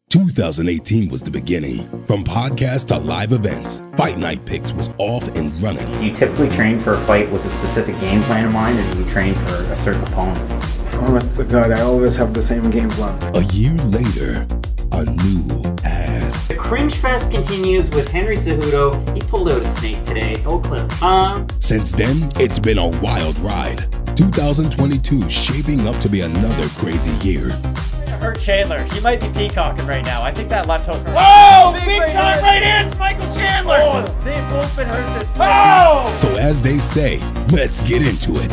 2018 was the beginning. From podcast to live events, Fight Night Picks was off and running. Do you typically train for a fight with a specific game plan in mind, or do you train for a certain opponent? Honest to God, I always have the same game plan. A year later, a new ad. The Cringe Fest continues with Henry Cejudo. He pulled out a snake today. Old clip. Since then, it's been a wild ride. 2022 shaping up to be another crazy year. Hurt Chandler. He might be peacocking right now. I think that left hook hurt. Whoa! Big time right hands, Michael Chandler! Oh, they've both been hurt this Oh! So as they say, let's get into it.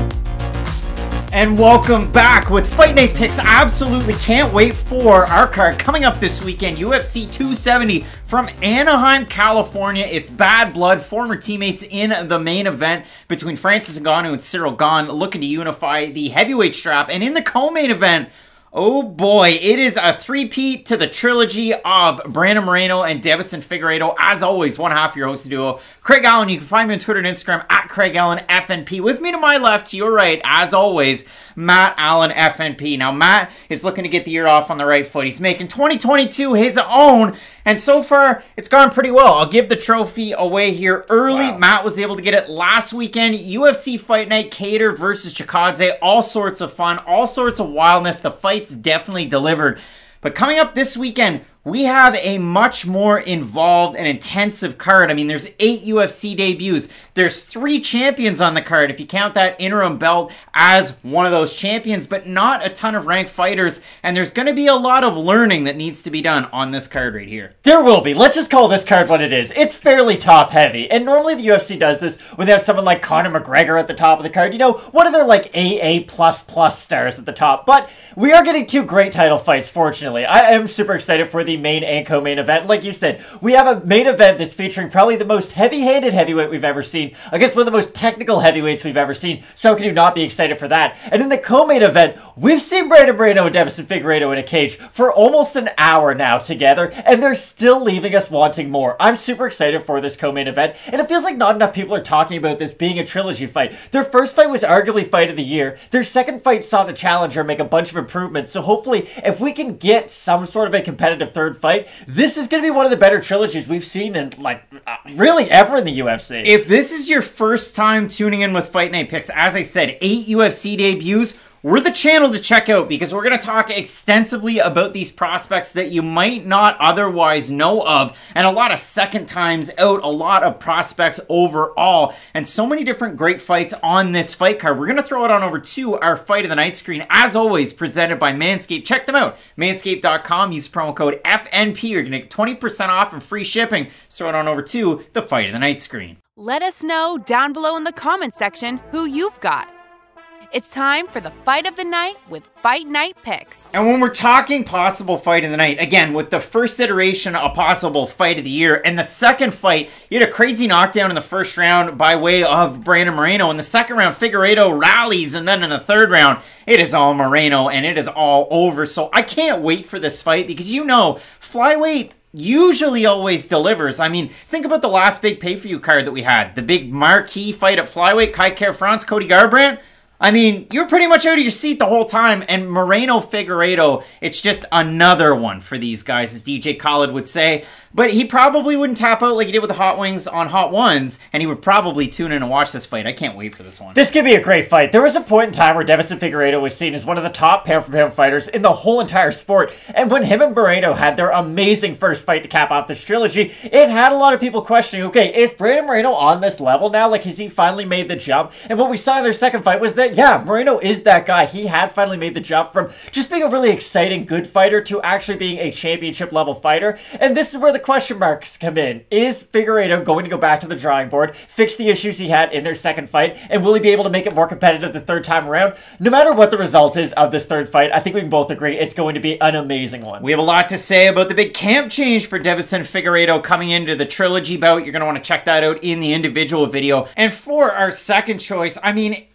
And welcome back with Fight Night Picks. Absolutely can't wait for our card coming up this weekend. UFC 270 from Anaheim, California. It's Bad Blood, former teammates in the main event between Francis Ngannou and Cyril Gane, looking to unify the heavyweight strap. And in the co-main event, oh boy, it is a three-peat to the trilogy of Brandon Moreno and Deiveson Figueiredo. As always, one half of your host duo, Craig Allen. You can find me on Twitter and Instagram at Craig Allen FNP. With me to my left, to your right, as always, Matt Allen FNP. Now, Matt is looking to get the year off on the right foot. He's making 2022 his own, and so far, it's gone pretty well. I'll give the trophy away here early. Wow. Matt was able to get it last weekend. UFC Fight Night, Kattar versus Chikadze. All sorts of fun, all sorts of wildness. The fights definitely delivered. But coming up this weekend, we have a much more involved and intensive card. I mean, there's 8 UFC debuts. There's 3 champions on the card, if you count that interim belt as one of those champions, but not a ton of ranked fighters. And there's going to be a lot of learning that needs to be done on this card right here. There will be. Let's just call this card what it is. It's fairly top heavy. And normally the UFC does this when they have someone like Conor McGregor at the top of the card. You know, one of their like AA++ stars at the top. But we are getting 2 great title fights, fortunately. I am super excited for the main and co-main event. Like you said, we have a main event that's featuring probably the most heavy-handed heavyweight we've ever seen against one of the most technical heavyweights we've ever seen. So can you not be excited for that? And in the co-main event, we've seen Brandon Moreno and Deiveson Figueiredo in a cage for almost an hour now together, and they're still leaving us wanting more. I'm super excited for this co-main event, and it feels like not enough people are talking about this being a trilogy fight. Their first fight was arguably fight of the year. Their second fight saw the challenger make a bunch of improvements, so hopefully if we can get some sort of a competitive third fight, this is going to be one of the better trilogies we've seen in, really ever in the UFC. If this is your first time tuning in with Fight Night Picks, as I said, 8 UFC debuts, we're the channel to check out because we're going to talk extensively about these prospects that you might not otherwise know of, and a lot of second times out, a lot of prospects overall, and so many different great fights on this fight card. We're going to throw it on over to our Fight of the Night screen, as always, presented by Manscaped. Check them out, manscaped.com. Use promo code FNP. You're going to get 20% off and free shipping. Let's throw it on over to the Fight of the Night screen. Let us know down below in the comments section who you've got. It's time for the Fight of the Night with Fight Night Picks. And when we're talking possible Fight of the Night, again, with the first iteration, a possible Fight of the Year, and the second fight, you had a crazy knockdown in the first round by way of Brandon Moreno. In the second round, Figueiredo rallies, and then in the third round, it is all Moreno, and it is all over. So I can't wait for this fight because, you know, flyweight usually always delivers. I mean, think about the last big pay-per-view card that we had. The big marquee fight at flyweight, Kai Kara-France, Cody Garbrandt. I mean, you're pretty much out of your seat the whole time, and Moreno Figueiredo, it's just another one for these guys, as DJ Khaled would say. But he probably wouldn't tap out like he did with the Hot Wings on Hot Ones, and he would probably tune in and watch this fight. I can't wait for this one. This could be a great fight. There was a point in time where Deiveson Figueiredo was seen as one of the top pound-for-pound fighters in the whole entire sport, and when him and Moreno had their amazing first fight to cap off this trilogy, it had a lot of people questioning, okay, is Brandon Moreno on this level now? Like, has he finally made the jump? And what we saw in their second fight was that, yeah, Moreno is that guy. He had finally made the jump from just being a really exciting, good fighter to actually being a championship-level fighter, and this is where the question marks come in. Is Figueiredo going to go back to the drawing board, fix the issues he had in their second fight, and will he be able to make it more competitive the third time around? No matter what the result is of this third fight, I think we can both agree it's going to be an amazing one. We have a lot to say about the big camp change for Deiveson Figueiredo coming into the trilogy bout. You're going to want to check that out in the individual video. And for our second choice, I mean,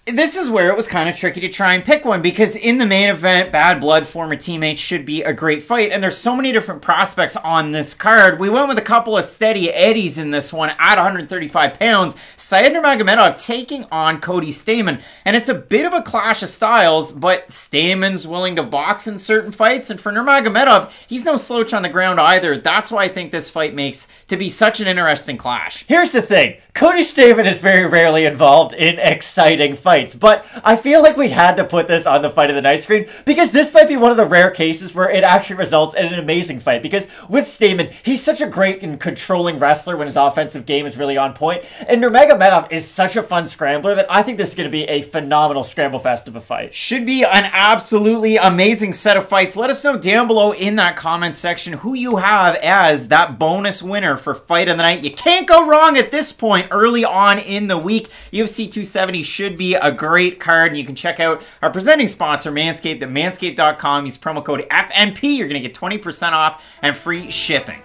This is where it was kind of tricky to try and pick one, because in the main event, Bad Blood, former teammates, should be a great fight, and there's so many different prospects on this card. We went with a couple of steady eddies in this one at 135 pounds. Said Nurmagomedov taking on Cody Stamann, and it's a bit of a clash of styles, but Stamann's willing to box in certain fights, and for Nurmagomedov, he's no slouch on the ground either. That's why I think this fight makes to be such an interesting clash. Here's the thing. Cody Stamann is very rarely involved in exciting fights, but I feel like we had to put this on the Fight of the Night screen because this might be one of the rare cases where it actually results in an amazing fight, because with Stamann, he's such a great and controlling wrestler when his offensive game is really on point, and Nurmagomedov is such a fun scrambler that I think this is going to be a phenomenal scramble fest of a fight. Should be an absolutely amazing set of fights. Let us know down below in that comment section who you have as that bonus winner for Fight of the Night. You can't go wrong at this point early on in the week. UFC 270 should be a great card, and you can check out our presenting sponsor, Manscaped, at manscaped.com. Use promo code FNP. You're going to get 20% off and free shipping.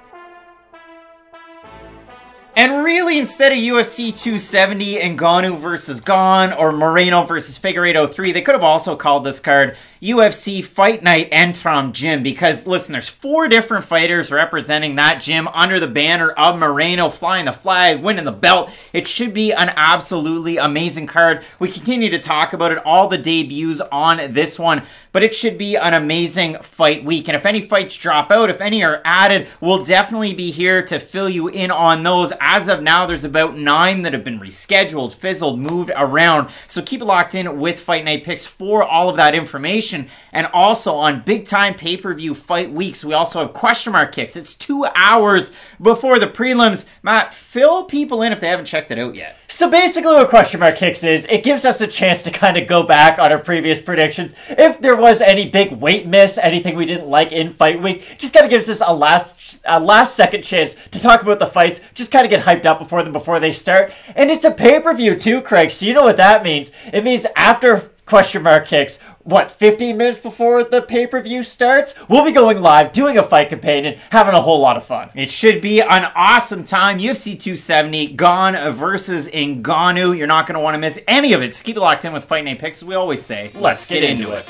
And really, instead of UFC 270 and Ngannou versus Gane or Moreno versus Figueiredo 3, they could have also called this card UFC Fight Night Entram Gym, because, listen, there's 4 different fighters representing that gym under the banner of Moreno, flying the flag, winning the belt. It should be an absolutely amazing card. We continue to talk about it, all the debuts on this one, but it should be an amazing fight week. And if any fights drop out, if any are added, we'll definitely be here to fill you in on those. As of now, there's about 9 that have been rescheduled, fizzled, moved around. So keep it locked in with Fight Night Picks for all of that information. And also on big time pay-per-view fight weeks, we also have question mark kicks. It's 2 hours before the prelims. Matt, fill people in if they haven't checked it out yet. So basically what question mark kicks is, it gives us a chance to kind of go back on our previous predictions. If there was any big weight miss, anything we didn't like in fight week, just kind of gives us a last second chance to talk about the fights, just kind of get hyped up before they start. And it's a pay-per-view too, Craig, so you know what that means. It means after question mark kicks, 15 minutes before the pay-per-view starts, we'll be going live, doing a fight companion, having a whole lot of fun. It should be an awesome time. UFC 270, Gane versus Ngannou. You're not going to want to miss any of it, so keep it locked in with Fight Night Picks. As we always say, let's get into it.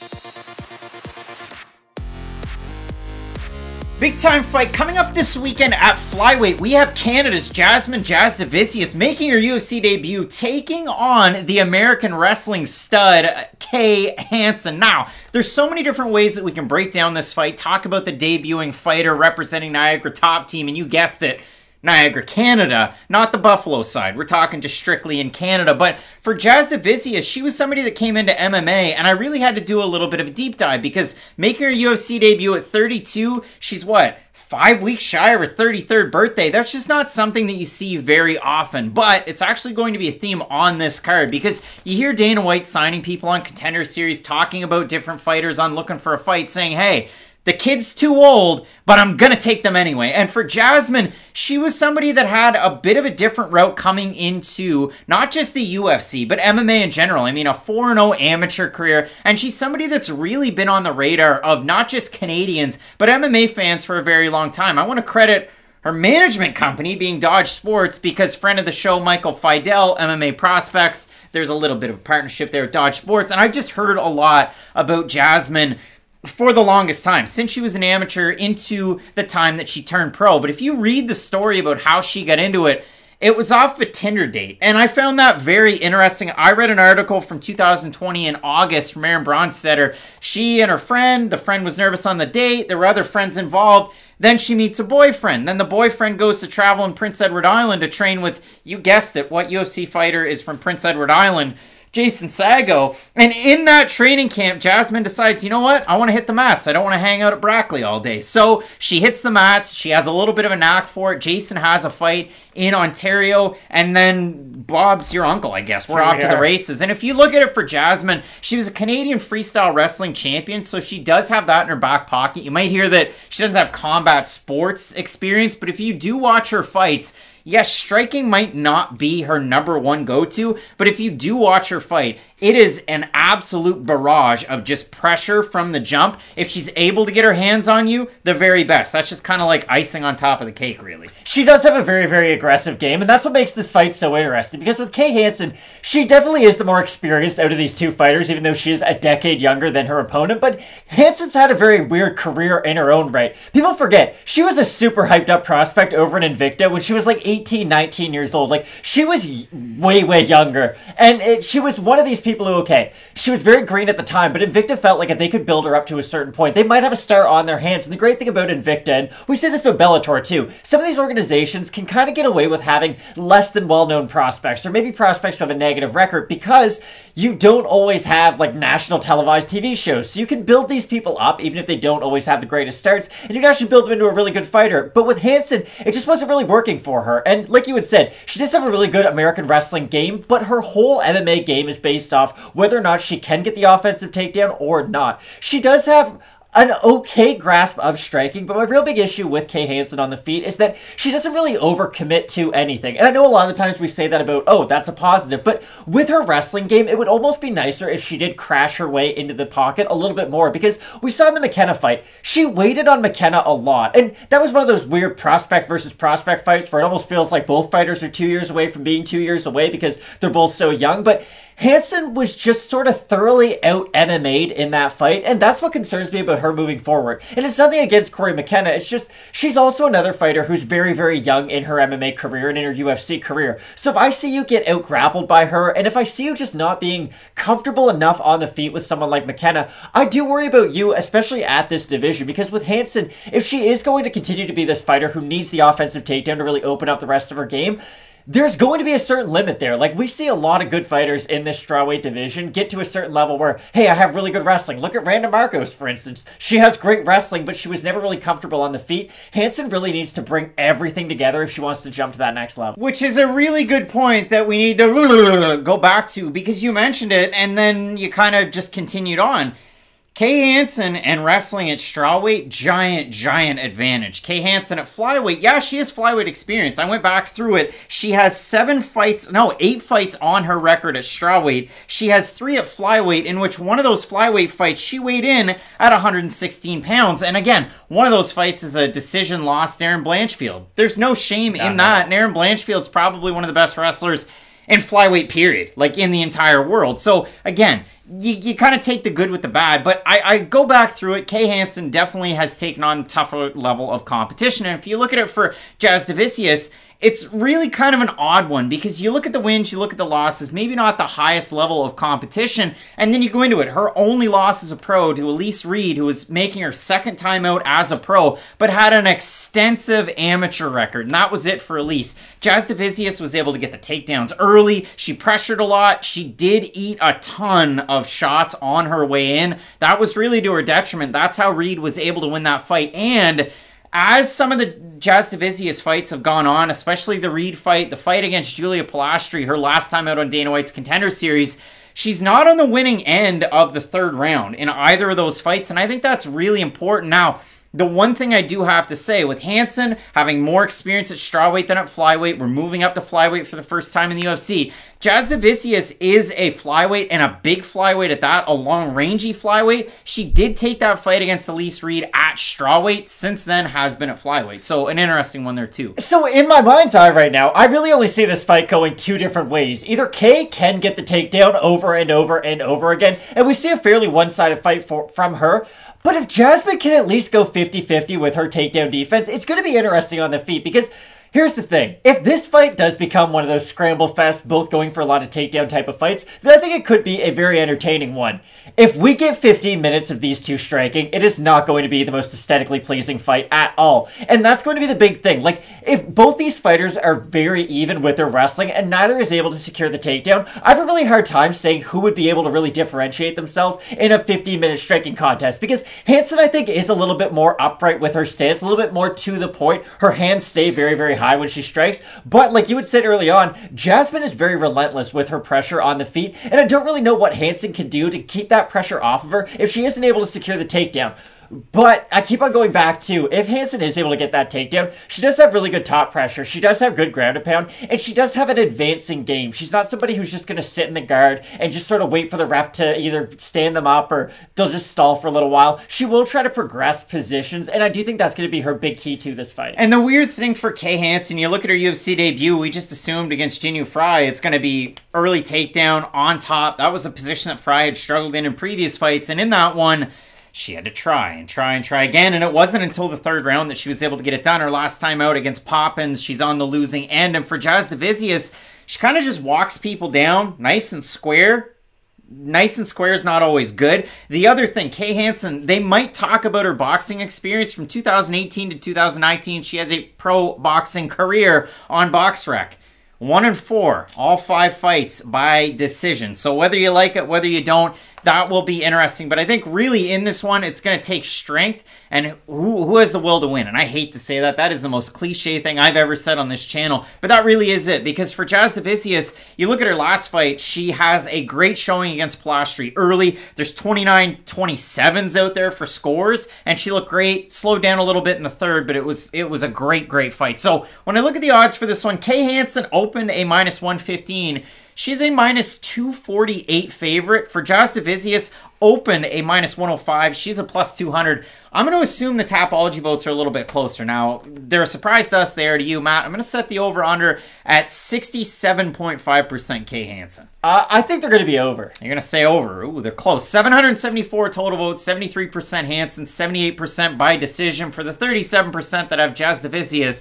Big time fight coming up this weekend at flyweight. We have Canada's Jasmine Jasudavicius making her UFC debut, taking on the American wrestling stud Kay Hansen. Now, there's so many different ways that we can break down this fight, talk about the debuting fighter representing Niagara Top Team, and you guessed it, Niagara, Canada, not the Buffalo side. We're talking just strictly in Canada. But for Jasudavicius, she was somebody that came into MMA, and I really had to do a little bit of a deep dive, because making her UFC debut at 32, she's 5 weeks shy of her 33rd birthday. That's just not something that you see very often, but it's actually going to be a theme on this card, because you hear Dana White signing people on Contender Series, talking about different fighters on Looking for a Fight, saying, hey, the kid's too old, but I'm going to take them anyway. And for Jasmine, she was somebody that had a bit of a different route coming into not just the UFC, but MMA in general. I mean, a 4-0 amateur career. And she's somebody that's really been on the radar of not just Canadians, but MMA fans for a very long time. I want to credit her management company being Dodge Sports, because friend of the show, Michael Fidel, MMA Prospects, there's a little bit of a partnership there with Dodge Sports. And I've just heard a lot about Jasmine for the longest time, since she was an amateur into the time that she turned pro. But if you read the story about how she got into it, it was off a Tinder date. And I found that very interesting. I read an article from 2020 in August from Aaron Bronstetter. She and her friend, the friend was nervous on the date. There were other friends involved. Then she meets a boyfriend. Then the boyfriend goes to travel in Prince Edward Island to train with, you guessed it, what UFC fighter is from Prince Edward Island? Jason Sago. And in that training camp, Jasmine decides, you know what? I want to hit the mats. I don't want to hang out at Brackley all day. So she hits the mats. She has a little bit of a knack for it. Jason has a fight in Ontario. And then Bob's your uncle, I guess. We're off to the races. And if you look at it for Jasmine, she was a Canadian freestyle wrestling champion. So she does have that in her back pocket. You might hear that she doesn't have combat sports experience. But if you do watch her fights, yes, striking might not be her number one go-to, but if you do watch her fight, it is an absolute barrage of just pressure from the jump. If she's able to get her hands on you, the very best. That's just kind of like icing on top of the cake, really. She does have a very, very aggressive game, and that's what makes this fight so interesting, because with Kay Hansen, she definitely is the more experienced out of these two fighters, even though she is a decade younger than her opponent, but Hansen's had a very weird career in her own right. People forget, she was a super hyped up prospect over in Invicta when she was like 18, 19 years old. Like, she was way, way younger, and she was one of these people who, okay, she was very green at the time, but Invicta felt like if they could build her up to a certain point, they might have a star on their hands. And the great thing about Invicta, and we say this about Bellator too, some of these organizations can kind of get away with having less than well-known prospects, or maybe prospects who have a negative record, because you don't always have like national televised TV shows. So you can build these people up, even if they don't always have the greatest starts, and you can actually build them into a really good fighter. But with Hansen, it just wasn't really working for her. And like you had said, she does have a really good American wrestling game, but her whole MMA game is based off whether or not she can get the offensive takedown or not. She does have an okay grasp of striking, but my real big issue with Kay Hansen on the feet is that she doesn't really overcommit to anything. And I know a lot of the times we say that about, oh, that's a positive, but with her wrestling game, it would almost be nicer if she did crash her way into the pocket a little bit more, because we saw in the McKenna fight, she waited on McKenna a lot, and that was one of those weird prospect versus prospect fights where it almost feels like both fighters are 2 years away from being 2 years away because they're both so young, but Hansen was just sort of thoroughly out MMA'd in that fight, and that's what concerns me about her moving forward. And it's nothing against Corey McKenna, it's just, she's also another fighter who's very, very young in her MMA career and in her UFC career. So if I see you get out grappled by her, and if I see you just not being comfortable enough on the feet with someone like McKenna, I do worry about you, especially at this division, because with Hansen, if she is going to continue to be this fighter who needs the offensive takedown to really open up the rest of her game, there's going to be a certain limit there. Like, we see a lot of good fighters in this strawweight division get to a certain level where, hey, I have really good wrestling. Look at Randa Marcos, for instance. She has great wrestling, but she was never really comfortable on the feet. Hansen really needs to bring everything together if she wants to jump to that next level. Which is a really good point that we need to go back to, because you mentioned it, and then you kind of just continued on. Kay Hansen and wrestling at strawweight, giant advantage. Kay Hansen at flyweight, yeah, she has flyweight experience. I went back through it. She has 8 fights on her record at strawweight. She has 3 at flyweight, in which one of those flyweight fights, she weighed in at 116 pounds. And again, one of those fights is a decision loss to Erin Blanchfield. There's no shame in that. And Erin Blanchfield's probably one of the best wrestlers in flyweight, period, like in the entire world. So again, you kind of take the good with the bad, but I go back through it. Kay Hansen definitely has taken on a tougher level of competition. And if you look at it for Jazz Davicius, it's really kind of an odd one, because you look at the wins, you look at the losses, maybe not the highest level of competition, and then you go into it. Her only loss as a pro to Elise Reed, who was making her second time out as a pro, but had an extensive amateur record, and that was it for Elise. Jazz Davicius was able to get the takedowns early. She pressured a lot. She did eat a ton of shots on her way in. That was really to her detriment. That's how Reed was able to win that fight. And as some of the Jazz Davicius fights have gone on, especially the Reed fight, the fight against Julia Pilastri, her last time out on Dana White's Contender Series, she's not on the winning end of the third round in either of those fights, and I think that's really important. Now, the one thing I do have to say, with Hansen having more experience at strawweight than at flyweight, we're moving up to flyweight for the first time in the UFC. Jazz Davicius is a flyweight, and a big flyweight at that, a long-rangey flyweight. She did take that fight against Elise Reed at strawweight, since then has been at flyweight. So an interesting one there too. So in my mind's eye right now, I really only see this fight going 2 different ways. Either Kay can get the takedown over and over and over again, and we see a fairly one-sided fight from her. But if Jasmine can at least go 50-50 with her takedown defense, it's going to be interesting on the feet, because here's the thing. If this fight does become one of those scramble fests, both going for a lot of takedown type of fights, then I think it could be a very entertaining one. If we get 15 minutes of these two striking, it is not going to be the most aesthetically pleasing fight at all. And that's going to be the big thing. Like, if both these fighters are very even with their wrestling and neither is able to secure the takedown, I have a really hard time saying who would be able to really differentiate themselves in a 15-minute striking contest. Because Hansen, I think, is a little bit more upright with her stance, a little bit more to the point. Her hands stay very, very high when she strikes. But like you had said early on, Jasmine is very relentless with her pressure on the feet. And I don't really know what Hansen can do to keep that pressure off of her if she isn't able to secure the takedown. But I keep on going back to, if Hansen is able to get that takedown, she does have really good top pressure, she does have good ground and pound, and she does have an advancing game. She's not somebody who's just going to sit in the guard and just sort of wait for the ref to either stand them up or they'll just stall for a little while. She will try to progress positions, and I do think that's going to be her big key to this fight. And the weird thing for Kay Hansen, you look at her UFC debut, we just assumed against Jinh Fry, it's going to be early takedown on top. That was a position that Fry had struggled in previous fights, and in that one, she had to try again, and it wasn't until the third round that she was able to get it done. Her last time out against Poppins, she's on the losing end, and for Jasudavicius, she kind of just walks people down nice and square. Nice and square is not always good. The other thing, Kay Hansen, they might talk about her boxing experience from 2018 to 2019. She has a pro boxing career on BoxRec. 1-4, all 5 fights by decision. So whether you like it, whether you don't, that will be interesting. But I think really in this one, it's going to take strength and who has the will to win. And I hate to say that. That is the most cliche thing I've ever said on this channel. But that really is it. Because for Jasudavicius, you look at her last fight, she has a great showing against Plastri early. There's 29-27s out there for scores. And she looked great. Slowed down a little bit in the third, but it was a great fight. So when I look at the odds for this one, Kay Hansen opened a -115. She's a -248 favorite. For Jasudavicius, opened a -105. She's a +200. I'm going to assume the Tapology votes are a little bit closer. Now, they're a surprise to us. They are to you, Matt. I'm going to set the over-under at 67.5% Kay Hansen. I think they're going to be over. You're going to say over. Ooh, they're close. 774 total votes, 73% Hansen, 78% by decision. For the 37% that have Jasudavicius,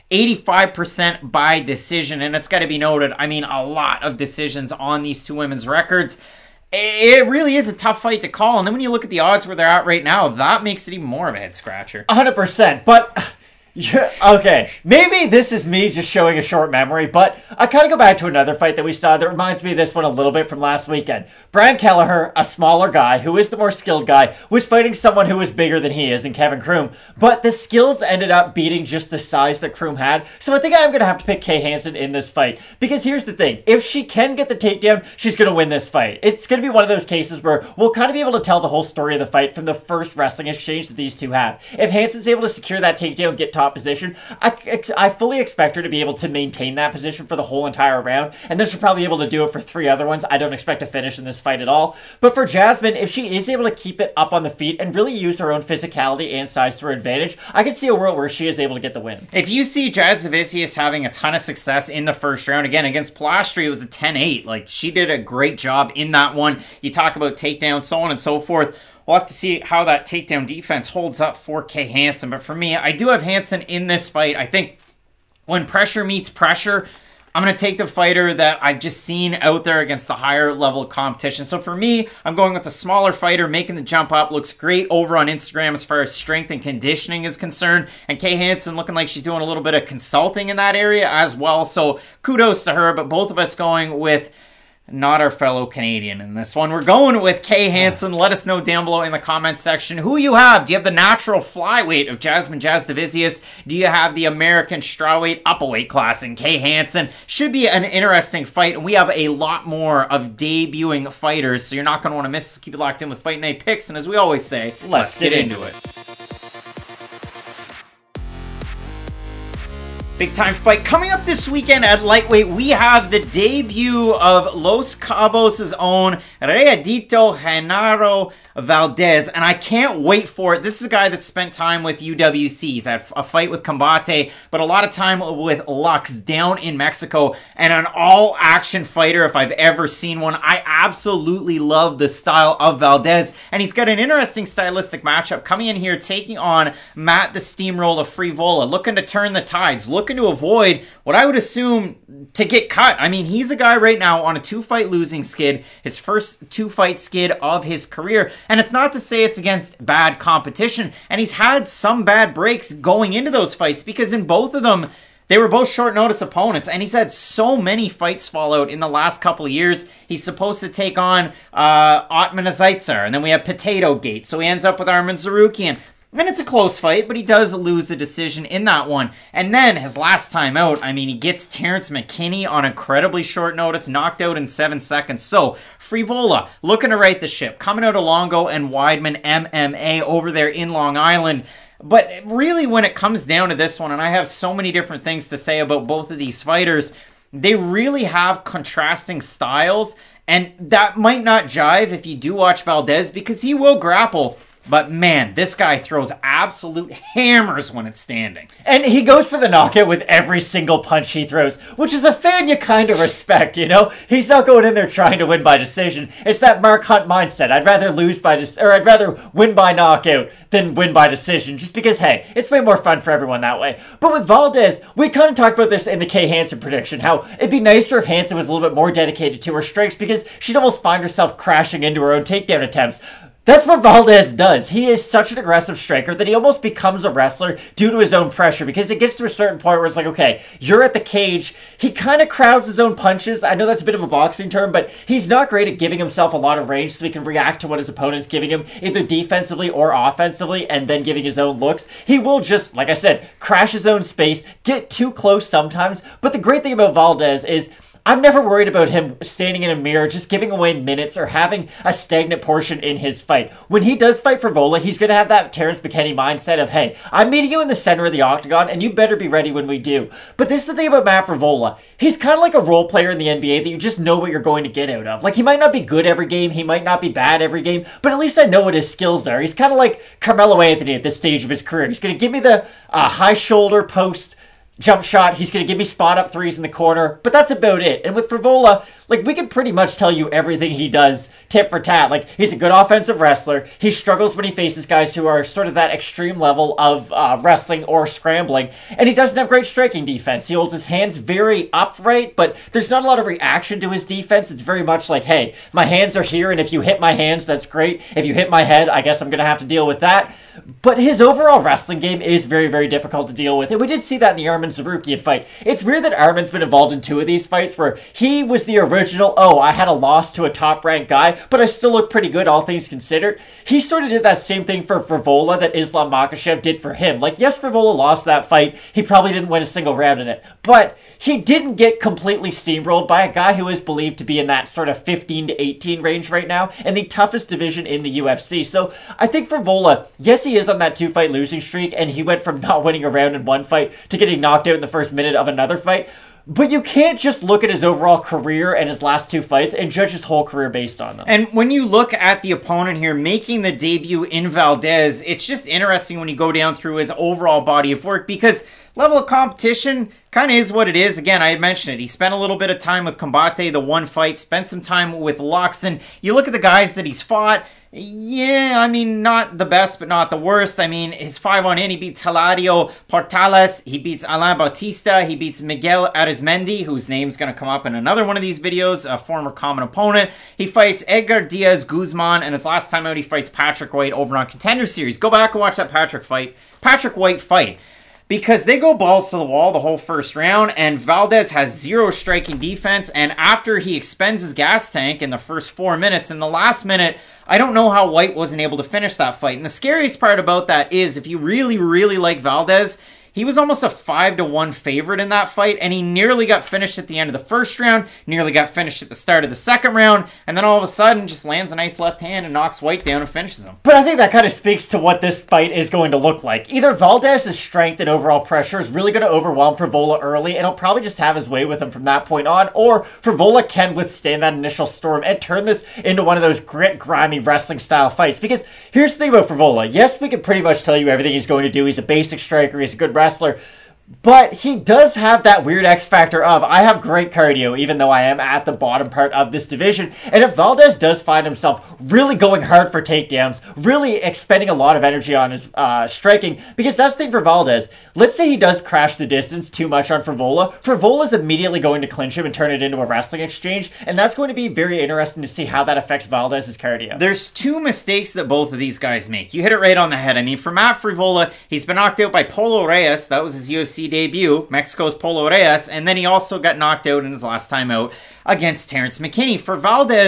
85% by decision, and it's got to be noted, I mean, a lot of decisions on these two women's records. It really is a tough fight to call, and then when you look at the odds where they're at right now, that makes it even more of a head-scratcher. 100%, but... Yeah, okay, maybe this is me just showing a short memory, but I kind of go back to another fight that we saw that reminds me of this one a little bit from last weekend. Brian Kelleher, a smaller guy, who is the more skilled guy, was fighting someone who was bigger than he is in Kevin Croom, but the skills ended up beating just the size that Croom had, so I think I'm going to have to pick Kay Hansen in this fight, because here's the thing, if she can get the takedown, she's going to win this fight. It's going to be one of those cases where we'll kind of be able to tell the whole story of the fight from the first wrestling exchange that these two have. If Hansen's able to secure that takedown, get top position, I fully expect her to be able to maintain that position for the whole entire round, and then she'll probably be able to do it for 3 other ones. I don't expect a finish in this fight at all. But for Jasmine, if she is able to keep it up on the feet and really use her own physicality and size to her advantage, I can see a world where she is able to get the win. If you see Jasudavicius having a ton of success in the first round, again, against Plastri, it was a 10-8. Like, she did a great job in that one. You talk about takedowns, so on and so forth. We'll have to see how that takedown defense holds up for Kay Hansen. But for me, I do have Hansen in this fight. I think when pressure meets pressure, I'm going to take the fighter that I've just seen out there against the higher level competition. So for me, I'm going with the smaller fighter, making the jump up. Looks great over on Instagram as far as strength and conditioning is concerned. And Kay Hansen looking like she's doing a little bit of consulting in that area as well. So kudos to her. But both of us going with not our fellow Canadian in this one. We're going with Kay Hansen. Let us know down below in the comments section who you have. Do you have the natural flyweight of Jasmine Jasudavicius? Do you have the American strawweight upperweight class in Kay Hansen? Should be an interesting fight, and we have a lot more of debuting fighters, so you're not going to want to miss. Keep it locked in with Fight Night Picks, and as we always say, let's get into it. Big time fight coming up this weekend at lightweight. We have the debut of Los Cabos' own Reyadito Genaro Valdez, and I can't wait for it. This is a guy that spent time with UWC. He's had a fight with Combate, but a lot of time with Lux down in Mexico, and an all-action fighter if I've ever seen one. I absolutely love the style of Valdez, and he's got an interesting stylistic matchup coming in here, taking on Matt the Steamroller Frivola, looking to turn the tides, looking to avoid what I would assume to get cut. I mean, he's a guy right now on a 2-fight losing skid, his first 2-fight skid of his career. And it's not to say it's against bad competition. And he's had some bad breaks going into those fights because in both of them, they were both short notice opponents. And he's had so many fights fall out in the last couple of years. He's supposed to take on Otman Zaitsev. And then we have Potato Gate. So he ends up with Arman Zarukian. And it's a close fight, but he does lose a decision in that one. And then his last time out, I mean, he gets Terrence McKinney on incredibly short notice, knocked out in 7 seconds. So, Frivola looking to right the ship, coming out of Longo and Weidman MMA over there in Long Island. But really, when it comes down to this one, and I have so many different things to say about both of these fighters, they really have contrasting styles, and that might not jive if you do watch Valdez, because he will grapple. But man, this guy throws absolute hammers when it's standing. And he goes for the knockout with every single punch he throws, which is a fan you kind of respect, you know? He's not going in there trying to win by decision. It's that Mark Hunt mindset. I'd rather I'd rather win by knockout than win by decision, just because, hey, it's way more fun for everyone that way. But with Valdez, we kind of talked about this in the Kay Hansen prediction, how it'd be nicer if Hansen was a little bit more dedicated to her strikes, because she'd almost find herself crashing into her own takedown attempts. That's what Valdez does. He is such an aggressive striker that he almost becomes a wrestler due to his own pressure, because it gets to a certain point where it's like, okay, you're at the cage. He kind of crowds his own punches. I know that's a bit of a boxing term, but he's not great at giving himself a lot of range so he can react to what his opponent's giving him, either defensively or offensively, and then giving his own looks. He will just, like I said, crash his own space, get too close sometimes. But the great thing about Valdez is I'm never worried about him standing in a mirror, just giving away minutes or having a stagnant portion in his fight. When he does fight Frivola, he's going to have that Terrence McKinney mindset of, hey, I'm meeting you in the center of the octagon, and you better be ready when we do. But this is the thing about Matt Frivola. He's kind of like a role player in the NBA that you just know what you're going to get out of. Like, he might not be good every game, he might not be bad every game, but at least I know what his skills are. He's kind of like Carmelo Anthony at this stage of his career. He's going to give me the high shoulder post jump shot. He's going to give me spot up threes in the corner, but that's about it. And with Frivola, like, we can pretty much tell you everything he does tit for tat. Like, he's a good offensive wrestler. He struggles when he faces guys who are sort of that extreme level of wrestling or scrambling. And he doesn't have great striking defense. He holds his hands very upright, but there's not a lot of reaction to his defense. It's very much like, hey, my hands are here, and if you hit my hands, that's great. If you hit my head, I guess I'm going to have to deal with that. But his overall wrestling game is very, very difficult to deal with. And we did see that in the Arman Tsarukyan fight. It's weird that Arman's been involved in 2 of these fights where he was the original, I had a loss to a top-ranked guy, but I still look pretty good, all things considered. He sort of did that same thing for Frivola that Islam Makhachev did for him. Like, yes, Frivola lost that fight. He probably didn't win a single round in it. But he didn't get completely steamrolled by a guy who is believed to be in that sort of 15 to 18 range right now, in the toughest division in the UFC. So I think Frivola, yes, he is on that 2-fight losing streak, and he went from not winning a round in one fight to getting knocked out in the first minute of another fight. But you can't just look at his overall career and his last 2 fights and judge his whole career based on them. And when you look at the opponent here making the debut in Valdez, it's just interesting when you go down through his overall body of work, because level of competition kind of is what it is. Again, I had mentioned it. He spent a little bit of time with Combate, the one fight, spent some time with Lux, and you look at the guys that he's fought. Yeah, I mean, not the best, but not the worst. I mean, his 5-on-1, he beats Hilario Portales, he beats Alain Bautista, he beats Miguel Arizmendi, whose name's going to come up in another one of these videos, a former common opponent. He fights Edgar Diaz Guzman, and his last time out, he fights Patrick White over on Contender Series. Go back and watch that Patrick White fight. Because they go balls to the wall the whole first round, and Valdez has 0 striking defense, and after he expends his gas tank in the first 4 minutes, in the last minute, I don't know how White wasn't able to finish that fight. And the scariest part about that is, if you really, really like Valdez, he was almost a 5-1 favorite in that fight, and he nearly got finished at the end of the first round, nearly got finished at the start of the second round, and then all of a sudden just lands a nice left hand and knocks White down and finishes him. But I think that kind of speaks to what this fight is going to look like. Either Valdez's strength and overall pressure is really going to overwhelm Frivola early, and he'll probably just have his way with him from that point on, or Frivola can withstand that initial storm and turn this into one of those grit, grimy wrestling style fights. Because here's the thing about Frivola. Yes, we can pretty much tell you everything he's going to do. He's a basic striker, he's a good wrestler, but he does have that weird X factor of, I have great cardio, even though I am at the bottom part of this division. And if Valdez does find himself really going hard for takedowns, really expending a lot of energy on his striking, because that's the thing for Valdez. Let's say he does crash the distance too much on Frivola. Frivola's immediately going to clinch him and turn it into a wrestling exchange, and that's going to be very interesting to see how that affects Valdez's cardio. There's 2 mistakes that both of these guys make. You hit it right on the head. I mean, for Matt Frivola, he's been knocked out by Polo Reyes. That was his UFC debut, Mexico's Polo Reyes, and then he also got knocked out in his last time out against Terrence McKinney. For Valdez,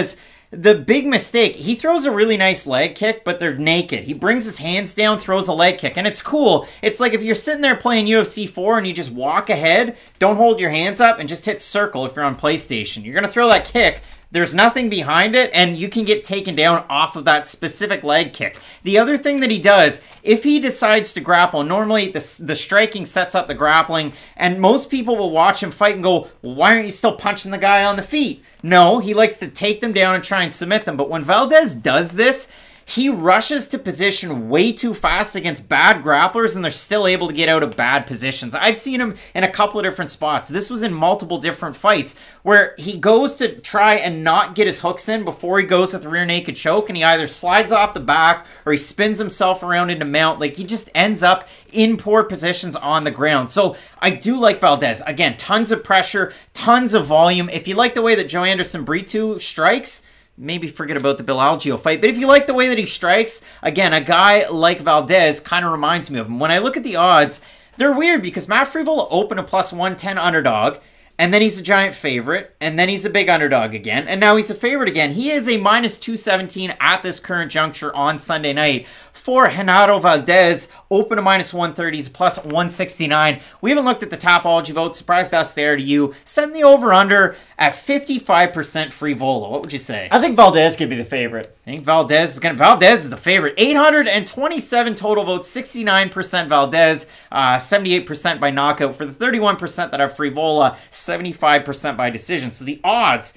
the big mistake, he throws a really nice leg kick, but they're naked. He brings his hands down, throws a leg kick, and it's cool. It's like if you're sitting there playing UFC 4 and you just walk ahead, don't hold your hands up, and just hit circle if you're on PlayStation. You're going to throw that kick. There's nothing behind it, and you can get taken down off of that specific leg kick. The other thing that he does, if he decides to grapple, normally the striking sets up the grappling, and most people will watch him fight and go, well, why aren't you still punching the guy on the feet? No, he likes to take them down and try and submit them. But when Valdez does this, he rushes to position way too fast against bad grapplers, and they're still able to get out of bad positions. I've seen him in a couple of different spots. This was in multiple different fights where he goes to try and not get his hooks in before he goes with the rear naked choke, and he either slides off the back or he spins himself around into mount. Like, he just ends up in poor positions on the ground. So I do like Valdez. Again, tons of pressure, tons of volume. If you like the way that Joanderson Brito strikes, maybe forget about the Bill Algeo fight. But if you like the way that he strikes, again, a guy like Valdez kind of reminds me of him. When I look at the odds, they're weird because Matt Frevola opened a plus 110 underdog, and then he's a giant favorite, and then he's a big underdog again, and now he's a favorite again. He is a minus 217 at this current juncture on Sunday night. For Renato Valdez, open to minus 130, he's plus 169. We haven't looked at the Tapology vote. Surprised us there to you. Setting the over-under at 55% Frevola. What would you say? I think Valdez could be the favorite. I think Valdez is the favorite. 827 total votes, 69% Valdez, 78% by knockout. For the 31% that have Frevola, 75% by decision. So the odds,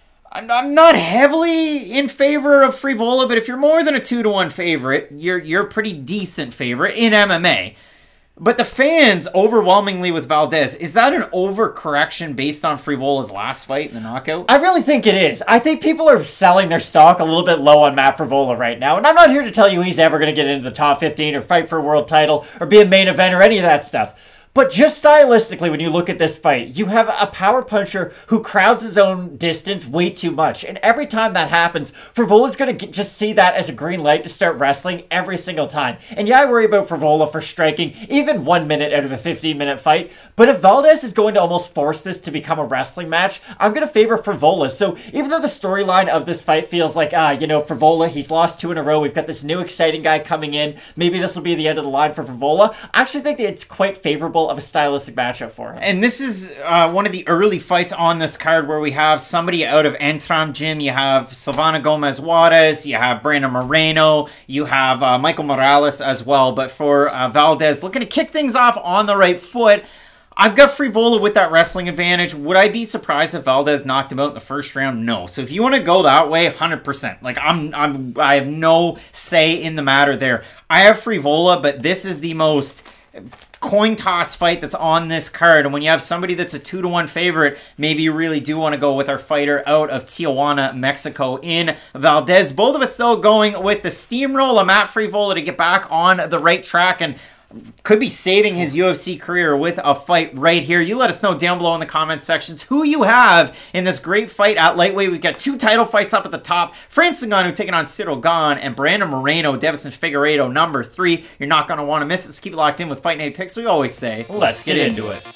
I'm not heavily in favor of Frevola, but if you're more than a 2-1 favorite, you're a pretty decent favorite in MMA. But the fans overwhelmingly with Valdez, is that an overcorrection based on Frivola's last fight in the knockout? I really think it is. I think people are selling their stock a little bit low on Matt Frevola right now, and I'm not here to tell you he's ever going to get into the top 15 or fight for a world title or be a main event or any of that stuff. But just stylistically, when you look at this fight, you have a power puncher who crowds his own distance way too much. And every time that happens, Frivola's going to just see that as a green light to start wrestling every single time. And yeah, I worry about Frevola for striking even 1 minute out of a 15-minute fight. But if Valdez is going to almost force this to become a wrestling match, I'm going to favor Frevola. So even though the storyline of this fight feels like, Frevola, he's lost 2 in a row. We've got this new exciting guy coming in. Maybe this will be the end of the line for Frevola. I actually think that it's quite favorable of a stylistic matchup for him. And this is one of the early fights on this card where we have somebody out of Entram Gym. You have Silvana Gomez Juarez, you have Brandon Moreno, you have Michael Morales as well. But for Valdez, looking to kick things off on the right foot, I've got Frevola with that wrestling advantage. Would I be surprised if Valdez knocked him out in the first round? No. So if you want to go that way, 100%. Like I have no say in the matter there. I have Frevola, but this is the most coin toss fight that's on this card, and when you have somebody that's a 2-1 favorite, maybe you really do want to go with our fighter out of Tijuana, Mexico in Valdez. Both of us still going with the steamroll of Matt Frevola to get back on the right track and could be saving his UFC career with a fight right here. You let us know down below in the comment sections who you have in this great fight at lightweight. We've got 2 title fights up at the top. Francis Ngannou taking on Cyril Gane, and Brandon Moreno, Davison Figueiredo, number 3. You're not going to want to miss it. So keep it locked in with Fight Night Picks. We always say, let's get into it.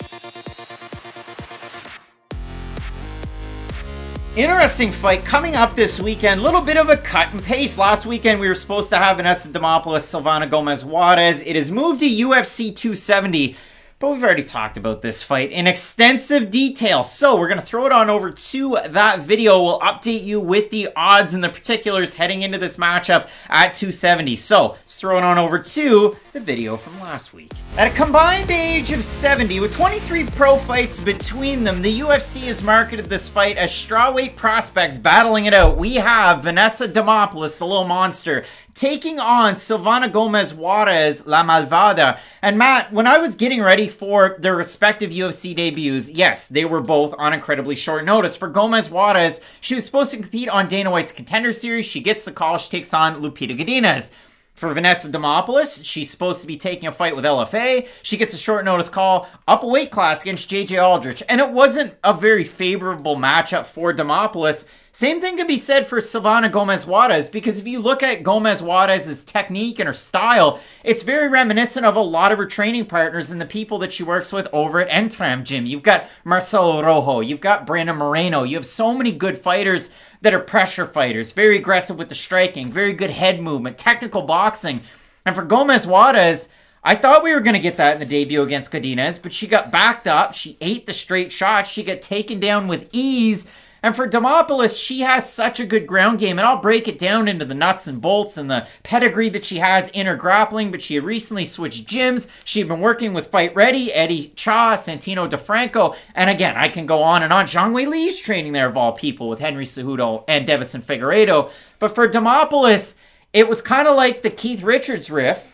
Interesting fight coming up this weekend. Little bit of a cut and paste. Last weekend we were supposed to have Vanessa Demopoulos, Silvana Gomez Juarez. It has moved to UFC 270, but we've already talked about this fight in extensive detail. So we're going to throw it on over to that video. We'll update you with the odds and the particulars heading into this matchup at 270. So let's throw it on over to the video from last week. At a combined age of 70, with 23 pro fights between them, the UFC has marketed this fight as strawweight prospects battling it out. We have Vanessa Demopoulos, the little monster, taking on Silvana Gomez Juarez, La Malvada. And Matt, when I was getting ready for their respective UFC debuts, yes, they were both on incredibly short notice. For Gomez Juarez, she was supposed to compete on Dana White's Contender Series. She gets the call. She takes on Lupita Godinez. For Vanessa Demopoulos, she's supposed to be taking a fight with LFA. She gets a short notice call up a weight class against JJ Aldrich. And it wasn't a very favorable matchup for Demopoulos, Same thing can be said for Silvana Gomez Juarez, because if you look at Gomez Juarez's technique and her style, it's very reminiscent of a lot of her training partners and the people that she works with over at Entram Gym. You've got Marcelo Rojo, you've got Brandon Moreno, you have so many good fighters that are pressure fighters, very aggressive with the striking, very good head movement, technical boxing. And for Gomez Juarez, I thought we were going to get that in the debut against Godinez, but she got backed up, she ate the straight shots, she got taken down with ease. And for Demopoulos, she has such a good ground game, and I'll break it down into the nuts and bolts and the pedigree that she has in her grappling, but she had recently switched gyms. She'd been working with Fight Ready, Eddie Cha, Santino DeFranco, and again, I can go on and on. Zhang Wei Li's training there of all people with Henry Cejudo and Devison Figueiredo. But for Demopoulos, it was kind of like the Keith Richards riff.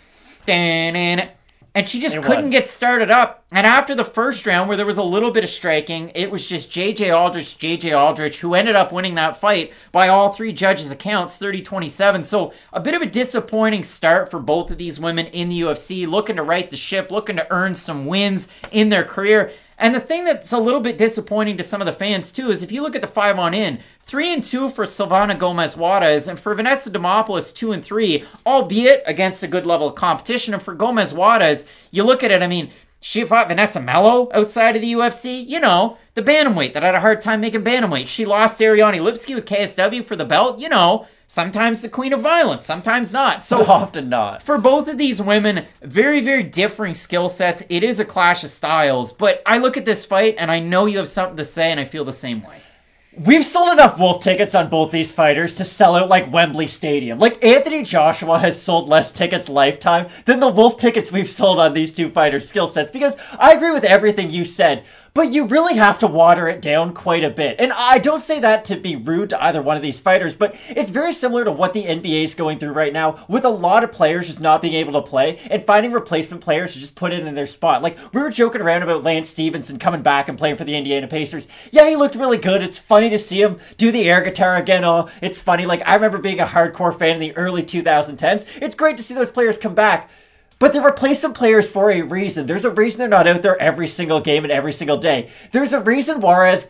And she just couldn't get started up. And after the first round, where there was a little bit of striking, it was just JJ Aldrich, who ended up winning that fight by all three judges' accounts, 30-27. So a bit of a disappointing start for both of these women in the UFC, looking to right the ship, looking to earn some wins in their career. And the thing that's a little bit disappointing to some of the fans, too, is if you look at the 5-on-in, 3-2 for Silvana Gomez Juarez, and for Vanessa Demopoulos, 2-3, albeit against a good level of competition. And for Gomez Juarez, you look at it, I mean, she fought Vanessa Mello outside of the UFC, you know, the bantamweight that had a hard time making bantamweight. She lost Ariane Lipski with KSW for the belt, you know, sometimes the queen of violence, sometimes not. So often not. For both of these women, very, very differing skill sets. It is a clash of styles, but I look at this fight and I know you have something to say and I feel the same way. We've sold enough Wolf tickets on both these fighters to sell out like Wembley Stadium. Like, Anthony Joshua has sold less tickets lifetime than the Wolf tickets we've sold on these two fighters' skill sets, because I agree with everything you said, but you really have to water it down quite a bit. And I don't say that to be rude to either one of these fighters, but it's very similar to what the NBA is going through right now, with a lot of players just not being able to play and finding replacement players to just put in their spot. Like, we were joking around about Lance Stevenson coming back and playing for the Indiana Pacers. Yeah, he looked really good. It's funny to see him do the air guitar again. Oh, it's funny. Like, I remember being a hardcore fan in the early 2010s. It's great to see those players come back. But they're replacement players for a reason. There's a reason they're not out there every single game and every single day. There's a reason Gomez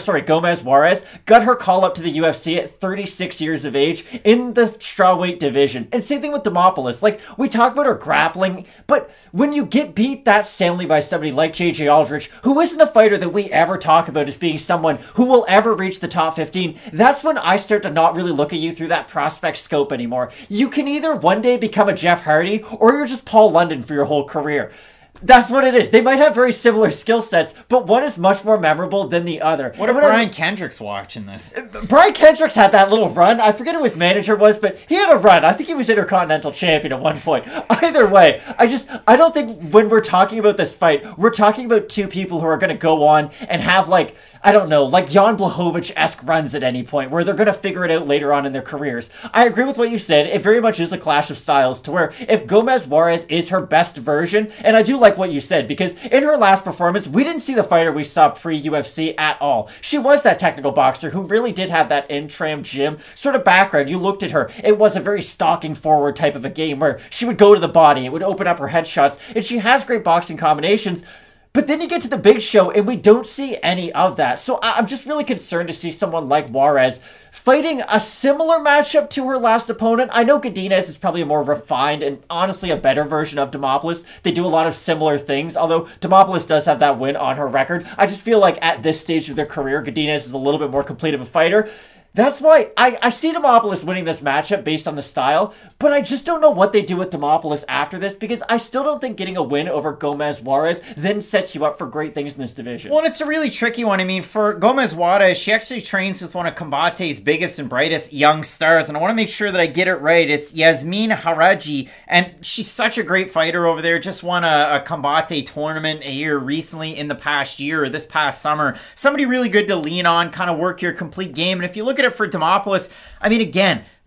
Juarez got her call up to the UFC at 36 years of age in the strawweight division. And same thing with Demopoulos. Like, we talk about her grappling, but when you get beat that soundly by somebody like JJ Aldrich, who isn't a fighter that we ever talk about as being someone who will ever reach the top 15, that's when I start to not really look at you through that prospect scope anymore. You can either one day become a Jeff Hardy, or you're just Paul London for your whole career. That's what it is. They might have very similar skill sets, but one is much more memorable than the other. What if Brian Kendrick's watching this? Brian Kendrick's had that little run. I forget who his manager was, but he had a run. I think he was Intercontinental Champion at one point. Either way, I don't think when we're talking about this fight, we're talking about two people who are going to go on and have, like, I don't know, like Jan Blachowicz-esque runs at any point, where they're going to figure it out later on in their careers. I agree with what you said. It very much is a clash of styles, to where if Gomez Juarez is her best version, and I do like what you said, because in her last performance, we didn't see the fighter we saw pre-UFC at all. She was that technical boxer who really did have that Entram Gym sort of background. You looked at her, it was a very stalking forward type of a game, where she would go to the body, it would open up her headshots, and she has great boxing combinations. But then you get to the big show and we don't see any of that. So I'm just really concerned to see someone like Juarez fighting a similar matchup to her last opponent. I know Godinez is probably a more refined and honestly a better version of Demopoulos. They do a lot of similar things, although Demopoulos does have that win on her record. I just feel like at this stage of their career, Godinez is a little bit more complete of a fighter. That's why I see Demopoulos winning this matchup based on the style, but I just don't know what they do with Demopoulos after this, because I still don't think getting a win over Gomez Juarez then sets you up for great things in this division. Well, it's a really tricky one. I mean, for Gomez Juarez, she actually trains with one of Combate's biggest and brightest young stars, and I want to make sure that I get it right. It's Yasmin Haraji, and she's such a great fighter over there. Just won a Combate tournament a year recently in the past year, or this past summer. Somebody really good to lean on, kind of work your complete game. And if you look at it for Demopoulos, I mean, again,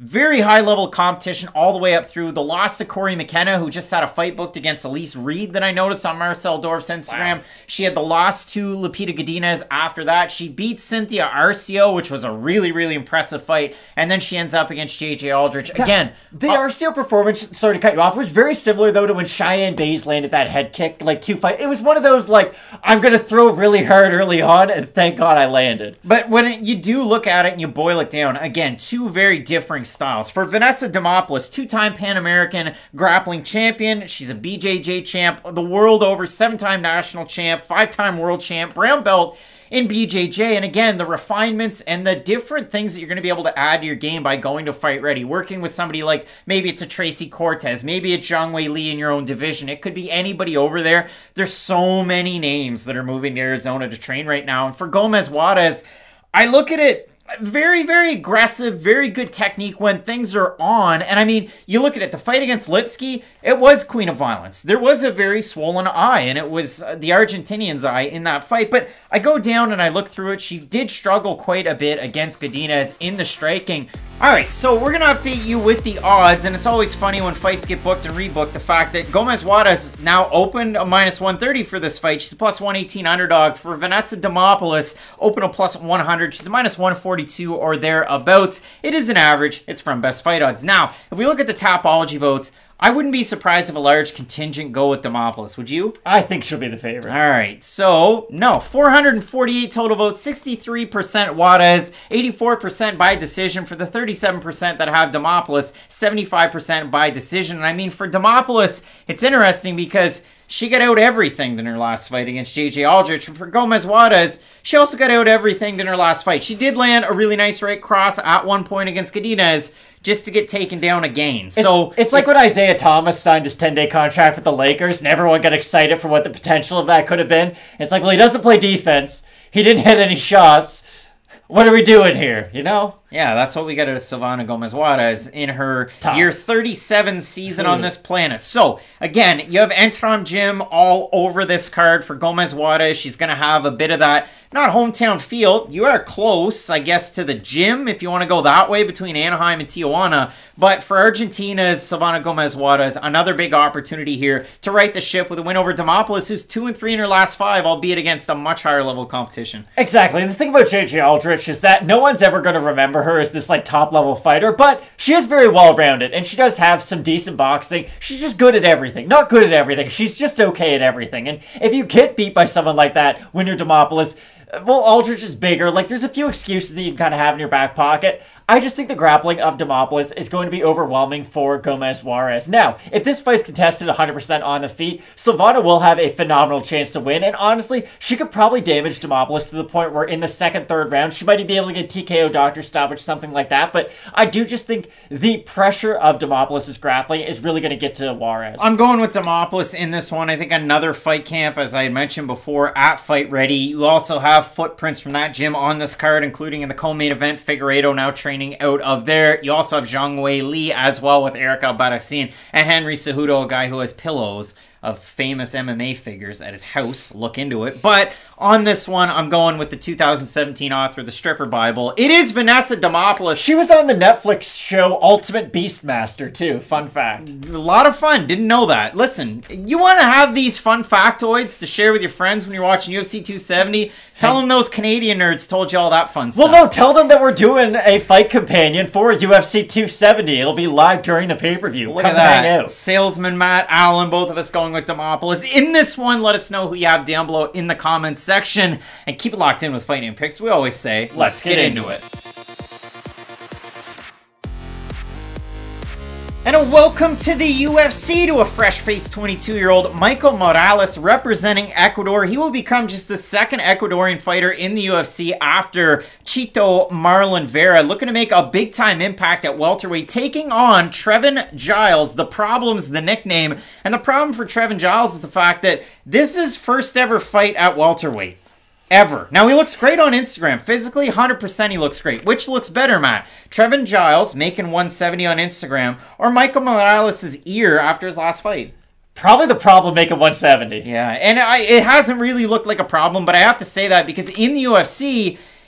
very high level competition all the way up through the loss to Corey McKenna, who just had a fight booked against Elise Reed that I noticed on Marcel Dorf's Instagram. Wow. She had the loss to Lupita Godinez after that. She beat Cynthia Arcio, which was a really, really impressive fight. And then she ends up against JJ Aldrich. Again, the Arcio performance, sorry to cut you off, was very similar though to when Cheyenne Bays landed that head kick like 2 fights. It was one of those like, I'm going to throw really hard early on and thank God I landed. But when you do look at it and you boil it down, again, two very differing styles. For Vanessa Demopoulos, 2-time Pan American grappling champion. She's a BJJ champ, the world over, 7-time national champ, 5-time world champ, brown belt in BJJ. And again, the refinements and the different things that you're going to be able to add to your game by going to Fight Ready, working with somebody like, maybe it's a Tracy Cortez, maybe it's Zhang Wei Li in your own division. It could be anybody over there. There's so many names that are moving to Arizona to train right now. And for Gomez Juarez, I look at it very, very aggressive, very good technique when things are on. And I mean, you look at it, the fight against Lipski, it was Queen of Violence. There was a very swollen eye, and it was the Argentinian's eye in that fight. But I go down and I look through it. She did struggle quite a bit against Godinez in the striking. All right, so we're going to update you with the odds, and it's always funny when fights get booked and rebooked, the fact that Gomez Juarez now opened a minus 130 for this fight. She's a plus 118 underdog. For Vanessa Demopoulos, open a plus 100. She's a minus 142 or thereabouts. It is an average. It's from Best Fight Odds. Now, if we look at the Tapology votes, I wouldn't be surprised if a large contingent go with Demopoulos. Would you? I think she'll be the favorite. All right. So, no. 448 total votes. 63% Juarez. 84% by decision. For the 37% that have Demopoulos, 75% by decision. And I mean, for Demopoulos, it's interesting because she got out everything in her last fight against JJ Aldrich. And for Gomez Juarez, she also got out everything in her last fight. She did land a really nice right cross at one point against Godinez, just to get taken down again. So it's like when Isaiah Thomas signed his 10-day contract with the Lakers and everyone got excited for what the potential of that could have been. It's like, well, he doesn't play defense. He didn't hit any shots. What are we doing here, you know? Yeah, that's what we got out of Silvana Gomez Juarez in her year 37 season on this planet. So, again, you have Entram Gym all over this card for Gomez Juarez. She's going to have a bit of that, not hometown feel. You are close, I guess, to the gym if you want to go that way between Anaheim and Tijuana. But for Argentina's Silvana Gomez Juarez, another big opportunity here to right the ship with a win over Demopoulos, who's 2-3 in her last 5, albeit against a much higher level competition. Exactly. And the thing about JJ Aldrich is that no one's ever going to remember her as this like top level fighter, but she is very well rounded and she does have some decent boxing. She's just good at everything. Not good at everything. She's just okay at everything. And if you get beat by someone like that when you're Demopoulos, well, Aldrich is bigger. Like, there's a few excuses that you can kind of have in your back pocket. I just think the grappling of Demopoulos is going to be overwhelming for Gomez Juarez. Now, if this fight's contested 100% on the feet, Silvana will have a phenomenal chance to win, and honestly, she could probably damage Demopoulos to the point where in the second, third round, she might be able to get TKO doctor stoppage, something like that, but I do just think the pressure of Demopoulos' grappling is really going to get to Juarez. I'm going with Demopoulos in this one. I think another fight camp, as I had mentioned before, at Fight Ready. You also have footprints from that gym on this card, including in the co-main event, Figueiredo now training out of there. You also have Zhang Wei Li as well with Eric Albarracin and Henry Cejudo, a guy who has pillows of famous MMA figures at his house. Look into it. But on this one, I'm going with the 2017 author of the Stripper Bible. It is Vanessa Demopoulos. She was on the Netflix show Ultimate Beastmaster, too. Fun fact. A lot of fun. Didn't know that. Listen, you want to have these fun factoids to share with your friends when you're watching UFC 270? Tell them those Canadian nerds told you all that fun stuff. Well, no, tell them that we're doing a fight companion for UFC 270. It'll be live during the pay-per-view. Look at that. Hang out. Salesman Matt Allen, both of us going with Demopoulos. In this one, let us know who you have down below in the comments section. And keep it locked in with Fight Name Picks. We always say, let's get into it. And a welcome to the UFC to a fresh-faced 22-year-old Michael Morales representing Ecuador. He will become just the second Ecuadorian fighter in the UFC after Chito Marlon Vera, looking to make a big-time impact at welterweight, taking on Trevin Giles. The problem's the nickname, and the problem for Trevin Giles is the fact that this is first ever fight at welterweight. Ever. Now, he looks great on Instagram. Physically, 100% he looks great. Which looks better, Matt? Trevin Giles making 170 on Instagram or Michael Morales' ear after his last fight? Probably the problem making 170. Yeah, and it hasn't really looked like a problem, but I have to say that because in the UFC,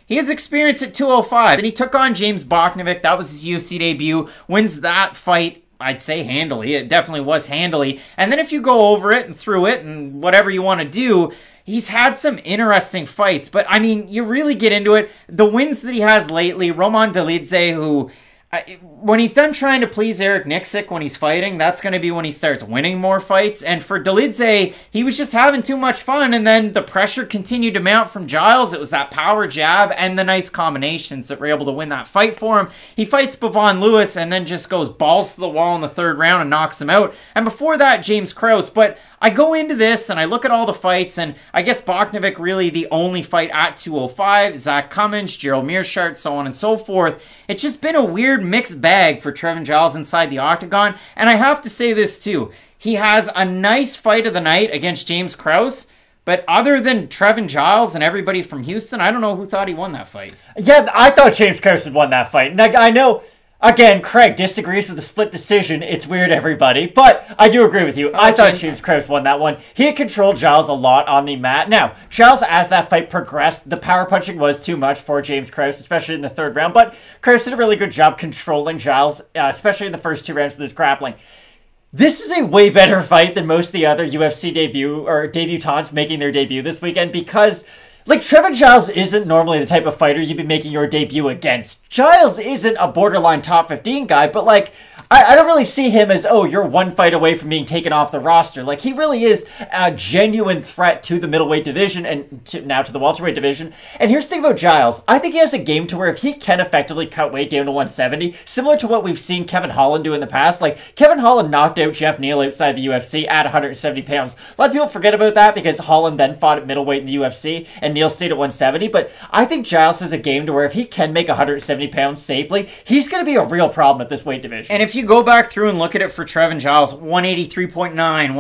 he has experience at 205. And he took on James Boknovic. That was his UFC debut. Wins that fight, I'd say handily. It definitely was handily. And then if you go over it and through it and whatever you want to do, he's had some interesting fights. But, I mean, you really get into it. The wins that he has lately, Roman Dolidze, who... when he's done trying to please Eric Nicksick when he's fighting, that's going to be when he starts winning more fights. And for Dolidze, he was just having too much fun, and then the pressure continued to mount from Giles. It was that power jab and the nice combinations that were able to win that fight for him. He fights Bevon Lewis and then just goes balls to the wall in the third round and knocks him out. And before that, James Krause. But I go into this and I look at all the fights, and I guess Boknovic really the only fight at 205, Zach Cummins, Gerald Meerschaert, so on and so forth. It's just been a weird mixed bag for Trevin Giles inside the octagon, and I have to say this too. He has a nice fight of the night against James Krause, but other than Trevin Giles and everybody from Houston, I don't know who thought he won that fight. Yeah, I thought James Krause had won that fight. And I know... Again, Craig disagrees with the split decision. It's weird, everybody. But I do agree with you. I thought James Krause won that one. He had controlled Giles a lot on the mat. Now, Giles, as that fight progressed, the power punching was too much for James Krause, especially in the third round. But Krause did a really good job controlling Giles, especially in the first 2 rounds of this grappling. This is a way better fight than most of the other UFC debutants making their debut this weekend because... Trevin Giles isn't normally the type of fighter you'd be making your debut against. Giles isn't a borderline top 15 guy, but, I don't really see him as, you're one fight away from being taken off the roster. He really is a genuine threat to the middleweight division and now to the welterweight division. And here's the thing about Giles. I think he has a game to where if he can effectively cut weight down to 170, similar to what we've seen Kevin Holland do in the past. Kevin Holland knocked out Jeff Neal outside the UFC at 170 pounds. A lot of people forget about that because Holland then fought at middleweight in the UFC and Neal stayed at 170. But I think Giles has a game to where if he can make 170 pounds safely, he's going to be a real problem at this weight division. And if you go back through and look at it for Trevin Giles, 183.9,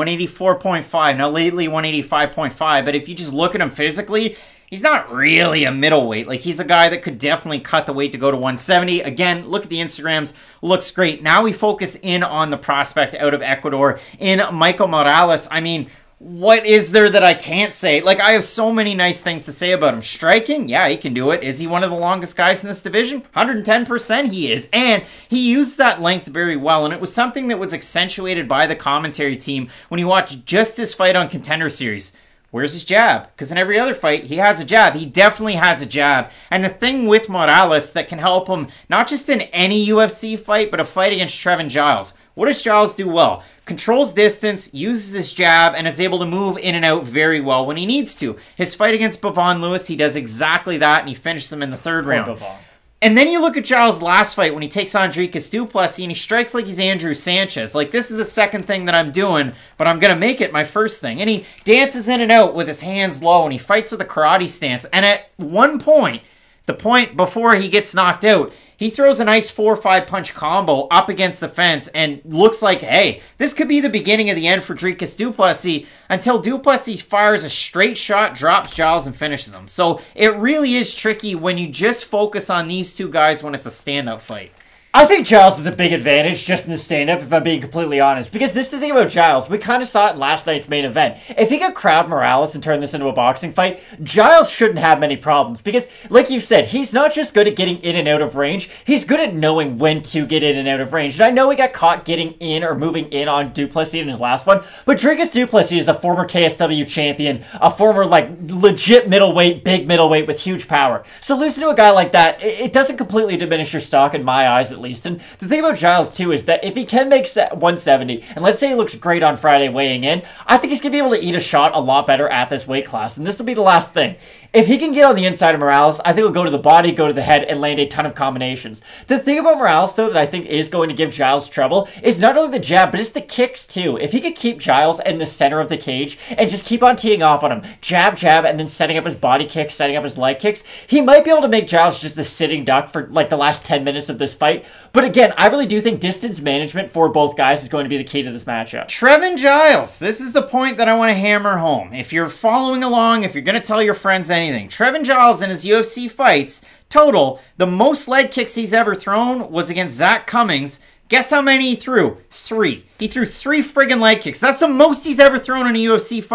184.5, now lately 185.5, but if you just look at him physically, he's not really a middleweight. He's a guy that could definitely cut the weight to go to 170. Again, look at the Instagrams, looks great. Now we focus in on the prospect out of Ecuador in Michael Morales. I mean, what is there that I can't say? I have so many nice things to say about him. Striking? Yeah, he can do it. Is he one of the longest guys in this division? 110% he is. And he used that length very well. And it was something that was accentuated by the commentary team when you watch just his fight on Contender Series. Where's his jab? Because in every other fight, he has a jab. He definitely has a jab. And the thing with Morales that can help him, not just in any UFC fight, but a fight against Trevin Giles. What does Giles do well? Controls distance, uses his jab, and is able to move in and out very well when he needs to. His fight against Bevon Lewis, he does exactly that, and he finishes him in the third round. And then you look at Giles' last fight when he takes on Dricus du Plessis, and he strikes like he's Andrew Sanchez. This is the second thing that I'm doing, but I'm going to make it my first thing. And he dances in and out with his hands low, and he fights with a karate stance. And at one point, the point before he gets knocked out, he throws a nice 4 or 5 punch combo up against the fence and looks like, hey, this could be the beginning of the end for Dricus du Plessis until du Plessis fires a straight shot, drops Giles, and finishes him. So it really is tricky when you just focus on these two guys when it's a stand-up fight. I think Giles is a big advantage just in the stand-up, if I'm being completely honest. Because this is the thing about Giles. We kind of saw it in last night's main event. If he could crowd Morales and turn this into a boxing fight, Giles shouldn't have many problems. Because, like you said, he's not just good at getting in and out of range. He's good at knowing when to get in and out of range. And I know he got caught getting in or moving in on du Plessis in his last one. But Dricus du Plessis is a former KSW champion. A former, legit middleweight, big middleweight with huge power. So losing to a guy like that, it doesn't completely diminish your stock in my eyes, at least. And the thing about Giles, too, is that if he can make 170, and let's say he looks great on Friday weighing in, I think he's going to be able to eat a shot a lot better at this weight class. And this will be the last thing. If he can get on the inside of Morales, I think he'll go to the body, go to the head, and land a ton of combinations. The thing about Morales, though, that I think is going to give Giles trouble is not only the jab, but it's the kicks, too. If he could keep Giles in the center of the cage and just keep on teeing off on him, jab, and then setting up his body kicks, setting up his leg kicks, he might be able to make Giles just a sitting duck for, the last 10 minutes of this fight. But again, I really do think distance management for both guys is going to be the key to this matchup. Trevin Giles, this is the point that I want to hammer home. If you're following along, if you're going to tell your friends anything, Trevin Giles in his UFC fights, total, the most leg kicks he's ever thrown was against Zach Cummins. Guess how many he threw? 3. He threw 3 friggin' leg kicks. That's the most he's ever thrown in a UFC fight.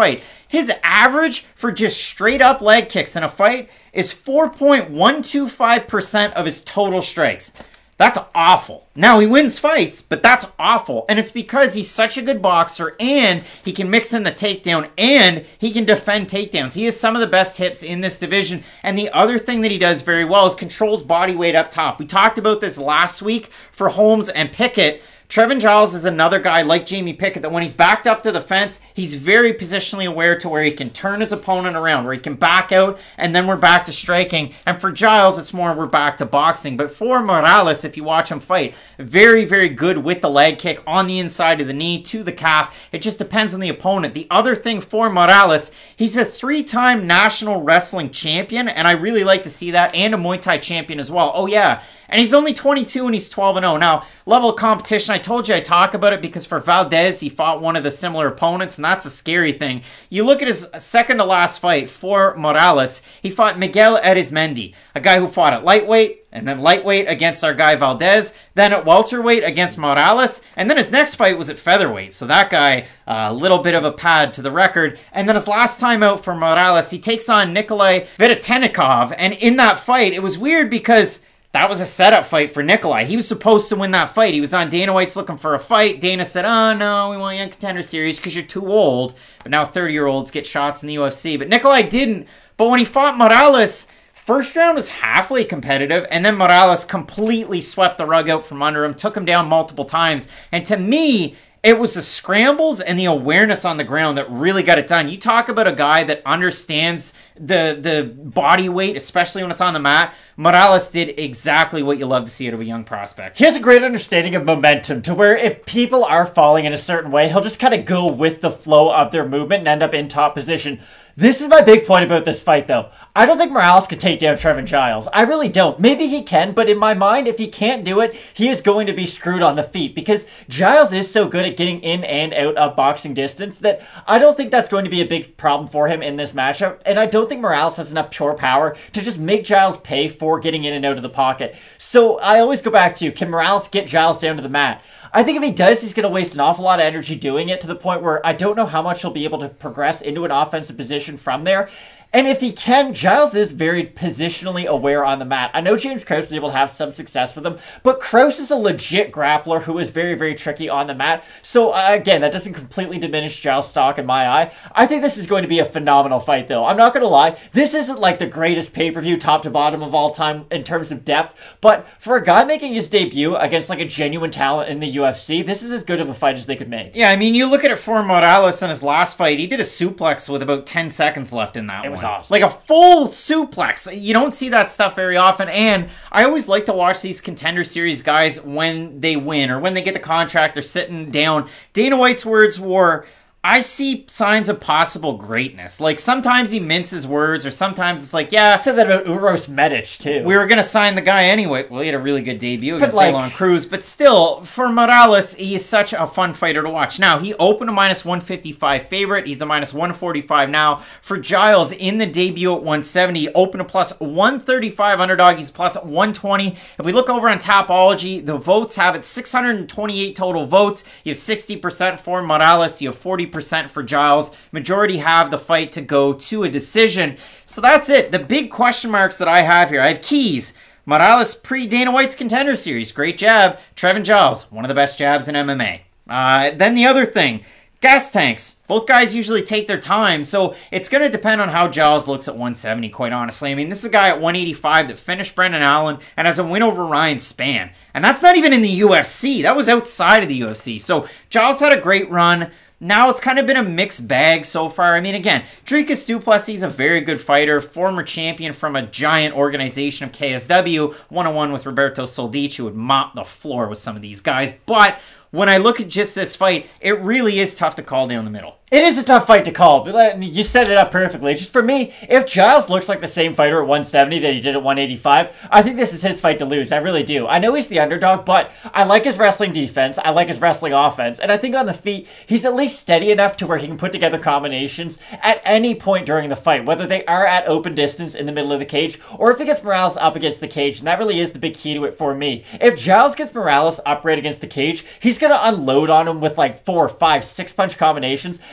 His average for just straight up leg kicks in a fight is 4.125% of his total strikes. That's awful. Now, he wins fights, but that's awful. And it's because he's such a good boxer, and he can mix in the takedown, and he can defend takedowns. He has some of the best hips in this division. And the other thing that he does very well is controls body weight up top. We talked about this last week for Holmes and Pickett. Trevin Giles is another guy like Jamie Pickett that when he's backed up to the fence, he's very positionally aware to where he can turn his opponent around, where he can back out, and then we're back to striking. And for Giles, it's more we're back to boxing. But for Morales, if you watch him fight, very, very good with the leg kick on the inside of the knee to the calf. It just depends on the opponent. The other thing for Morales, he's a 3-time national wrestling champion, and I really like to see that, and a Muay Thai champion as well. Oh, yeah. And he's only 22 and he's 12-0. Now, level of competition, I told you I talk about it because for Valdez, he fought one of the similar opponents, and that's a scary thing. You look at his second to last fight for Morales, he fought Miguel Arizmendi, a guy who fought at lightweight, and then lightweight against our guy Valdez, then at welterweight against Morales, and then his next fight was at featherweight. So that guy, a little bit of a pad to the record. And then his last time out for Morales, he takes on Nikolai Vitatenikov, and in that fight, it was weird because that was a setup fight for Nikolai. He was supposed to win that fight. He was on Dana White's looking for a fight. Dana said, oh, no, we want you on Contender Series because you're too old. But now 30-year-olds get shots in the UFC. But Nikolai didn't. But when he fought Morales, first round was halfway competitive, and then Morales completely swept the rug out from under him, took him down multiple times. And to me, it was the scrambles and the awareness on the ground that really got it done. You talk about a guy that understands the body weight, especially when it's on the mat. Morales did exactly what you love to see out of a young prospect. He has a great understanding of momentum to where if people are falling in a certain way, he'll just kind of go with the flow of their movement and end up in top position. This is my big point about this fight, though. I don't think Morales can take down Trevin Giles. I really don't. Maybe he can, but in my mind, if he can't do it, he is going to be screwed on the feet because Giles is so good at getting in and out of boxing distance that I don't think that's going to be a big problem for him in this matchup, and I don't think Morales has enough pure power to just make Giles pay for getting in and out of the pocket. So I always go back to, can Morales get Giles down to the mat? I think if he does, he's going to waste an awful lot of energy doing it to the point where I don't know how much he'll be able to progress into an offensive position from there. And if he can, Giles is very positionally aware on the mat. I know James Krause is able to have some success with him, but Krause is a legit grappler who is very, very tricky on the mat. So again, that doesn't completely diminish Giles' stock in my eye. I think this is going to be a phenomenal fight, though. I'm not going to lie. This isn't like the greatest pay-per-view top to bottom of all time in terms of depth, but for a guy making his debut against like a genuine talent in the UFC, this is as good of a fight as they could make. Yeah, I mean, you look at it for Morales in his last fight, he did a suplex with about 10 seconds left in that one. It was awesome. Like a full suplex. You don't see that stuff very often, and I always like to watch these Contender Series guys when they win or when they get the contract, they're sitting down. Dana White's words were, I see signs of possible greatness. Like, sometimes he minces words, or sometimes it's like, yeah. I said that about Uros Medic, too. We were going to sign the guy anyway. Well, he had a really good debut against Ceylon Cruz. But still, for Morales, he is such a fun fighter to watch. Now, he opened a minus 155 favorite. He's a minus 145 now. For Giles, in the debut at 170, he opened a plus 135 underdog. He's plus 120. If we look over on Tapology, the votes have it 628 total votes. You have 60% for Morales. You have 40% for Giles. Majority have the fight to go to a decision. So that's it. The big question marks that I have here. I have keys. Morales pre-Dana White's Contender Series. Great jab. Trevin Giles, one of the best jabs in MMA. Then the other thing. Gas tanks. Both guys usually take their time, so it's going to depend on how Giles looks at 170, quite honestly. I mean, this is a guy at 185 that finished Brendan Allen and has a win over Ryan Spann. And that's not even in the UFC. That was outside of the UFC. So Giles had a great run. Now it's kind of been a mixed bag so far. I mean, again, Dricus du Plessis is a very good fighter, former champion from a giant organization of KSW, one-on-one with Roberto Soldic, who would mop the floor with some of these guys. But when I look at just this fight, it really is tough to call down the middle. It is a tough fight to call, but you set it up perfectly. Just for me, if Giles looks like the same fighter at 170 that he did at 185, I think this is his fight to lose. I really do. I know he's the underdog, but I like his wrestling defense. I like his wrestling offense. And I think on the feet, he's at least steady enough to where he can put together combinations at any point during the fight, whether they are at open distance in the middle of the cage, or if he gets Morales up against the cage. And that really is the big key to it for me. If Giles gets Morales up right against the cage, he's going to unload on him with like 4, 5, 6 punch combinations.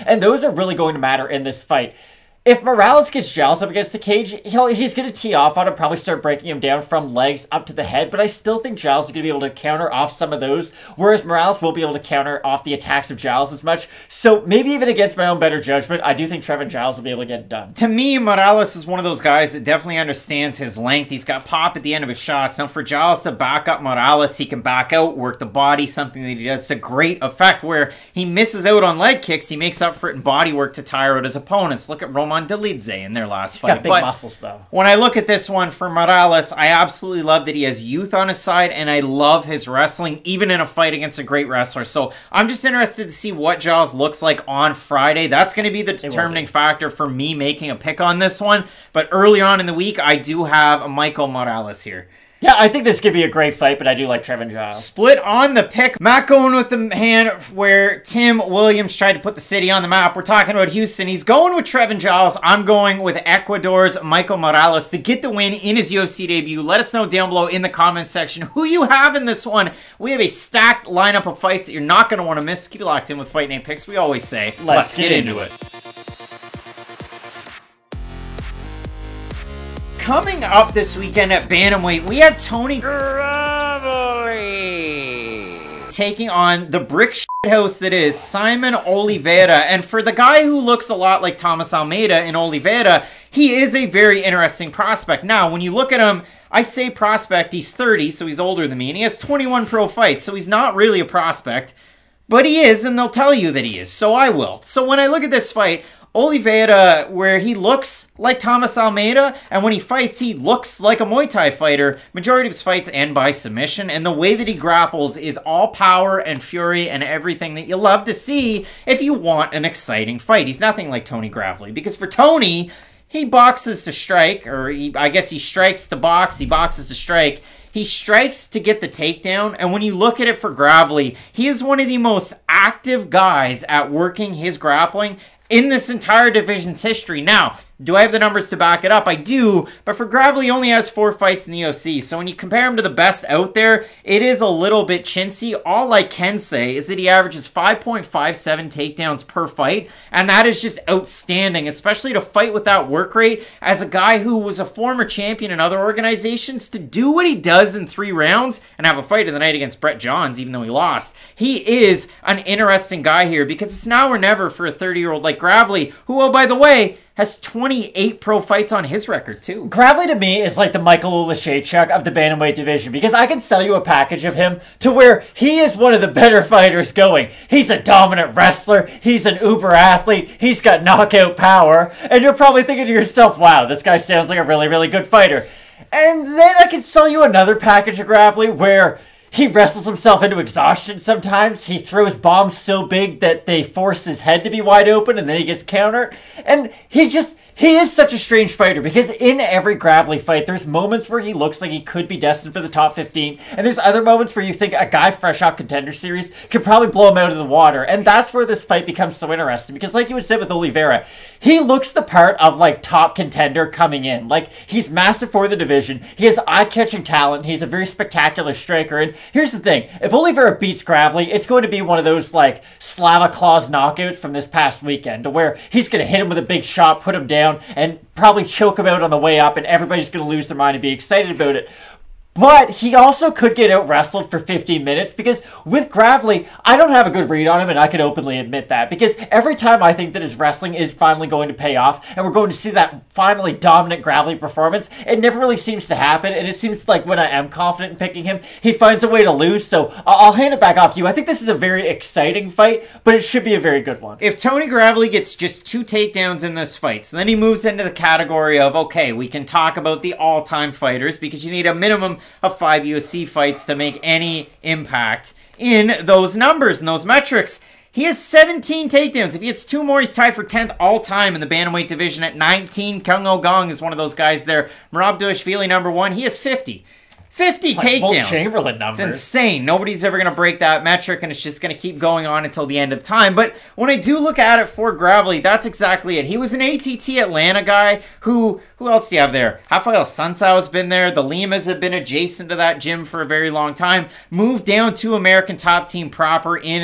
and those are really going to matter in this fight. If Morales gets Giles up against the cage, he's going to tee off on him, probably start breaking him down from legs up to the head, but I still think Giles is going to be able to counter off some of those, whereas Morales won't be able to counter off the attacks of Giles as much. So maybe even against my own better judgment, I do think Trevin Giles will be able to get it done. To me, Morales is one of those guys that definitely understands his length. He's got pop at the end of his shots. Now, for Giles to back up Morales, he can back out, work the body, something that he does to great effect, where he misses out on leg kicks, he makes up for it in body work to tire out his opponents. Look at Roman Dolidze in their last fight. He's got big muscles, though. When I look at this one for Morales, I absolutely love that he has youth on his side, and I love his wrestling, even in a fight against a great wrestler. So I'm just interested to see what Giles looks like on Friday. That's going to be the determining factor for me making a pick on this one. But early on in the week, I do have Michael Morales here. Yeah, I think this could be a great fight, but I do like Trevin Giles. Split on the pick. Matt going with the hand where Tim Williams tried to put the city on the map. We're talking about Houston. He's going with Trevin Giles. I'm going with Ecuador's Michael Morales to get the win in his UFC debut. Let us know down below in the comments section who you have in this one. We have a stacked lineup of fights that you're not going to want to miss. Keep it locked in with Fight Night Picks. We always say, let's get into it. Coming up this weekend at Bantamweight, we have Tony Gravely taking on the brick shithouse that is Simon Oliveira. And for the guy who looks a lot like Thomas Almeida in Oliveira, he is a very interesting prospect. Now, when you look at him, I say prospect, he's 30, so he's older than me, and he has 21 pro fights, so he's not really a prospect. But he is, and they'll tell you that he is, so I will. So when I look at this fight, Oliveira, where he looks like Thomas Almeida, and when he fights, he looks like a Muay Thai fighter. Majority of his fights end by submission, and the way that he grapples is all power and fury and everything that you love to see if you want an exciting fight. He's nothing like Tony Gravely, because for Tony, he boxes to strike, or I guess he strikes to box, he boxes to strike. He strikes to get the takedown, and when you look at it for Gravely, he is one of the most active guys at working his grappling in this entire division's history. Now, do I have the numbers to back it up? I do, but for Gravely, he only has 4 fights in the UFC, so when you compare him to the best out there, it is a little bit chintzy. All I can say is that he averages 5.57 takedowns per fight, and that is just outstanding, especially to fight with that work rate as a guy who was a former champion in other organizations. To do what he does in 3 rounds and have a fight of the night against Brett Johns, even though he lost, he is an interesting guy here, because it's now or never for a 30-year-old like Gravely, who, oh, by the way, has 28 pro fights on his record, too. Gravely, to me, is like the Michael Olashechuk of the bantamweight division, because I can sell you a package of him to where he is one of the better fighters going. He's a dominant wrestler. He's an uber athlete. He's got knockout power. And you're probably thinking to yourself, wow, this guy sounds like a really, really good fighter. And then I can sell you another package of Gravely where he wrestles himself into exhaustion sometimes. He throws bombs so big that they force his head to be wide open, and then he gets countered. And he is such a strange fighter, because in every Gravely fight, there's moments where he looks like he could be destined for the top 15, and there's other moments where you think a guy fresh off Contender Series could probably blow him out of the water. And that's where this fight becomes so interesting, because like you would say with Oliveira, he looks the part of like top contender coming in. Like, he's massive for the division, he has eye-catching talent, he's a very spectacular striker. And here's the thing, if Oliveira beats Gravely, it's going to be one of those like Slava Claus knockouts from this past weekend, to where he's going to hit him with a big shot, put him down, and probably choke him out on the way up, and everybody's going to lose their mind and be excited about it. But he also could get out-wrestled for 15 minutes, because with Gravely, I don't have a good read on him, and I can openly admit that, because every time I think that his wrestling is finally going to pay off, and we're going to see that finally dominant Gravely performance, it never really seems to happen, and it seems like when I am confident in picking him, he finds a way to lose. So I'll hand it back off to you. I think this is a very exciting fight, but it should be a very good one. If Tony Gravely gets just 2 takedowns in this fight, so then he moves into the category of, okay, we can talk about the all-time fighters, because you need a minimum of 5 UFC fights to make any impact in those numbers and those metrics. He has 17 takedowns. If he gets 2 more, he's tied for 10th all-time in the bantamweight division at 19. Kung Oh Gong is one of those guys there. Merab Dvalishvili, number 1, he has 50. 50 takedowns. Chamberlain numbers. It's insane. Nobody's ever going to break that metric, and it's just going to keep going on until the end of time. But when I do look at it for Gravely, that's exactly it. He was an ATT Atlanta guy who Who else do you have there? Rafael Sunsau's been there. The Limas have been adjacent to that gym for a very long time. Moved down to American Top Team proper in,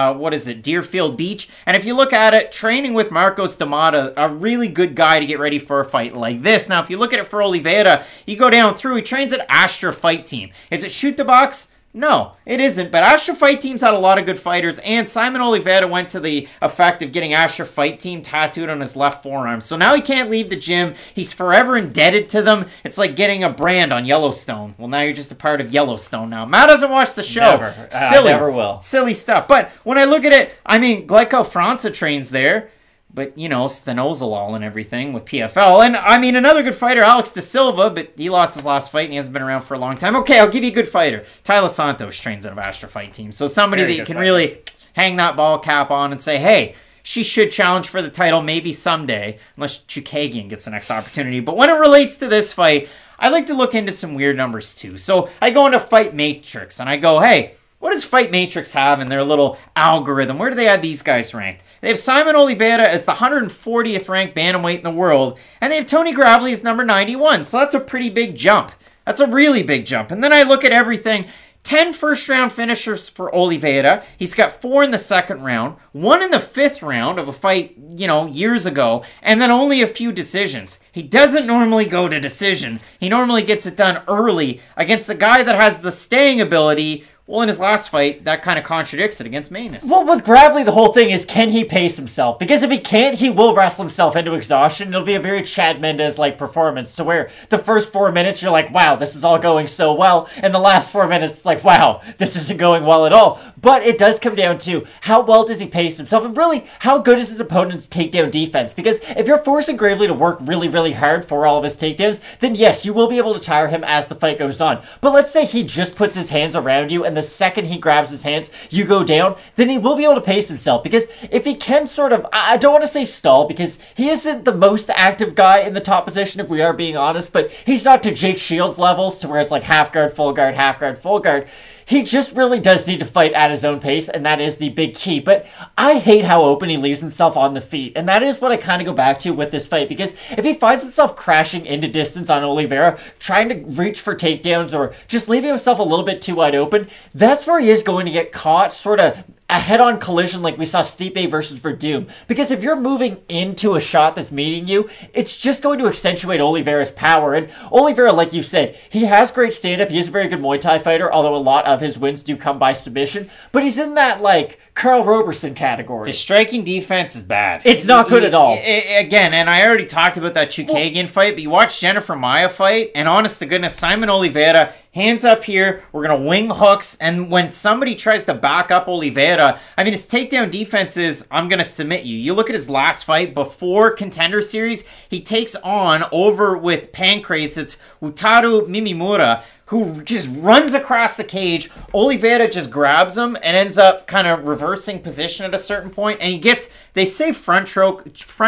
Deerfield Beach. And if you look at it, training with Marcos D'Amata, a really good guy to get ready for a fight like this. Now, if you look at it for Oliveira, you go down through, he trains at Astra Fight Team. Is it shoot the box? No, it isn't, but Astra Fight Team's had a lot of good fighters, and Simon Oliveira went to the effect of getting Astra Fight Team tattooed on his left forearm. So now he can't leave the gym. He's forever indebted to them. It's like getting a brand on Yellowstone. Well, now you're just a part of Yellowstone now. Matt doesn't watch the show. Never. Silly. I never will. Silly stuff. But when I look at it, I mean, Gleico Franca trains there. But, you know, Stenozolol and everything with PFL. And, I mean, another good fighter, Alex De Silva, but he lost his last fight and he hasn't been around for a long time. Okay, I'll give you a good fighter. Tyler Santos trains out of Astra Fight Team. So somebody that you can really hang that ball cap on and say, hey, she should challenge for the title maybe someday, unless Chukagian gets the next opportunity. But when it relates to this fight, I like to look into some weird numbers too. So I go into Fight Matrix and I go, hey, what does Fight Matrix have in their little algorithm? Where do they have these guys ranked? They have Simon Oliveira as the 140th ranked bantamweight in the world, and they have Tony Gravely as number 91, so that's a pretty big jump. That's a really big jump. And then I look at everything. 10 first-round finishers for Oliveira. He's got 4 in the second round, 1 in the 5th round of a fight, years ago, and then only a few decisions. He doesn't normally go to decision. He normally gets it done early against a guy that has the staying ability. Well, in his last fight, that kind of contradicts it against Manus. Well, with Gravely, the whole thing is, can he pace himself? Because if he can't, he will wrestle himself into exhaustion. It'll be a very Chad Mendes-like performance, to where the first 4 minutes, you're like, wow, this is all going so well. And the last 4 minutes, it's like, wow, this isn't going well at all. But it does come down to, how well does he pace himself? And really, how good is his opponent's takedown defense? Because if you're forcing Gravely to work really, really hard for all of his takedowns, then yes, you will be able to tire him as the fight goes on. But let's say he just puts his hands around you, and the second he grabs his hands, you go down, then he will be able to pace himself. Because if he can sort of, I don't want to say stall, because he isn't the most active guy in the top position, if we are being honest, but he's not to Jake Shields levels, to where it's like half guard, full guard, half guard, full guard. He just really does need to fight at his own pace, and that is the big key. But I hate how open he leaves himself on the feet, and that is what I kind of go back to with this fight, because if he finds himself crashing into distance on Oliveira, trying to reach for takedowns, or just leaving himself a little bit too wide open, that's where he is going to get caught, sort of a head-on collision like we saw Stipe versus Verdum. Because if you're moving into a shot that's meeting you, it's just going to accentuate Oliveira's power. And Oliveira, like you said, he has great stand-up. He is a very good Muay Thai fighter, although a lot of his wins do come by submission. But he's in that, Carl Roberson category. His striking defense is bad. It's not good at all. Again, and I already talked about that Chukagian fight, but you watch Jennifer Maia fight, and honest to goodness, Simon Oliveira, hands up here, we're going to wing hooks, and when somebody tries to back up Oliveira, I mean, his takedown defense is, I'm going to submit you. You look at his last fight before Contender Series, he takes on, over with Pancrase, it's Wataru Mimimura, who just runs across the cage. Oliveira just grabs him and ends up kind of reversing position at a certain point. And he gets, they say front choke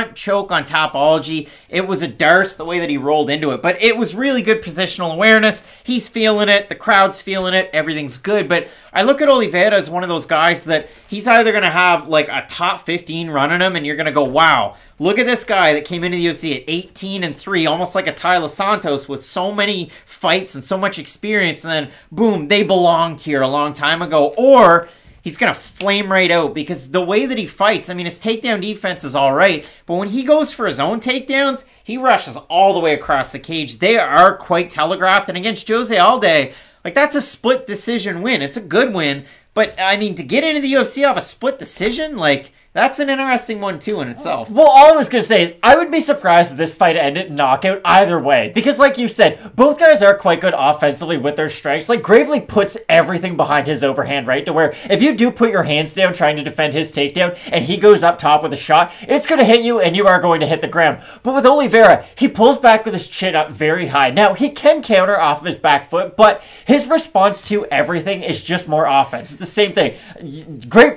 on Topology. It was a Darce the way that he rolled into it. But it was really good positional awareness. He's feeling it. The crowd's feeling it. Everything's good. But I look at Oliveira as one of those guys that he's either going to have a top 15 run on him and you're going to go, wow, look at this guy that came into the UFC at 18-3, almost like a Tyler Santos with so many fights and so much experience, and then, boom, they belonged here a long time ago. Or he's going to flame right out because the way that he fights, I mean, his takedown defense is all right, but when he goes for his own takedowns, he rushes all the way across the cage. They are quite telegraphed, and against Jose Alday, that's a split decision win. It's a good win, but, I mean, to get into the UFC off a split decision, that's an interesting one, too, in itself. Well, all I was going to say is I would be surprised if this fight ended knockout either way. Because like you said, both guys are quite good offensively with their strikes. Gravely puts everything behind his overhand, right? To where if you do put your hands down trying to defend his takedown and he goes up top with a shot, it's going to hit you and you are going to hit the ground. But with Oliveira, he pulls back with his chin up very high. Now, he can counter off of his back foot, but his response to everything is just more offense. It's the same thing. Great point.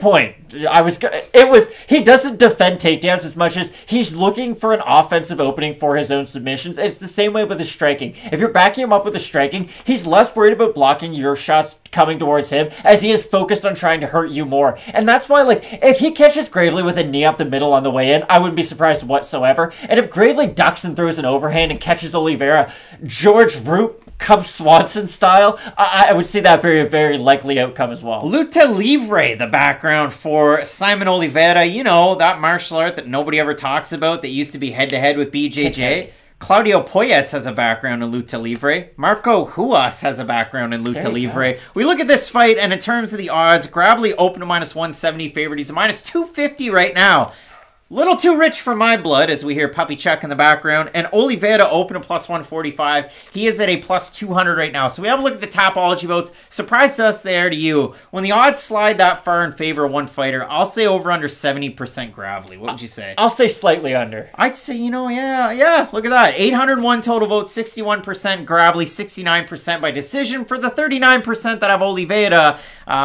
he doesn't defend takedowns as much as he's looking for an offensive opening for his own submissions. It's the same way with the striking. If you're backing him up with the striking, he's less worried about blocking your shots coming towards him as he is focused on trying to hurt you more. And that's why, like, if he catches Gravely with a knee up the middle on the way in, I wouldn't be surprised whatsoever. And if Gravely ducks and throws an overhand and catches Oliveira, George Root Cub Swanson style, I would see that very, very likely outcome as well. Luta Livre, the background for Simon Oliveira, you know, that martial art that nobody ever talks about that used to be head-to-head with BJJ. Claudio Poyes has a background in Luta Livre. Marco Huas has a background in Luta Livre. We look at this fight, and in terms of the odds, Gravely open to minus 170 favorite. He's a minus 250 right now. Little too rich for my blood, as we hear Puppy Chuck in the background. And Oliveira open to plus 145. He is at a plus 200 right now. So we have a look at the Tapology votes. Surprised us there to you. When the odds slide that far in favor of one fighter, I'll say over under 70% Gravely. What would you say? I'll say slightly under. I'd say, yeah. Look at that. 801 total votes, 61% Gravely, 69% by decision. For the 39% that have Oliveira,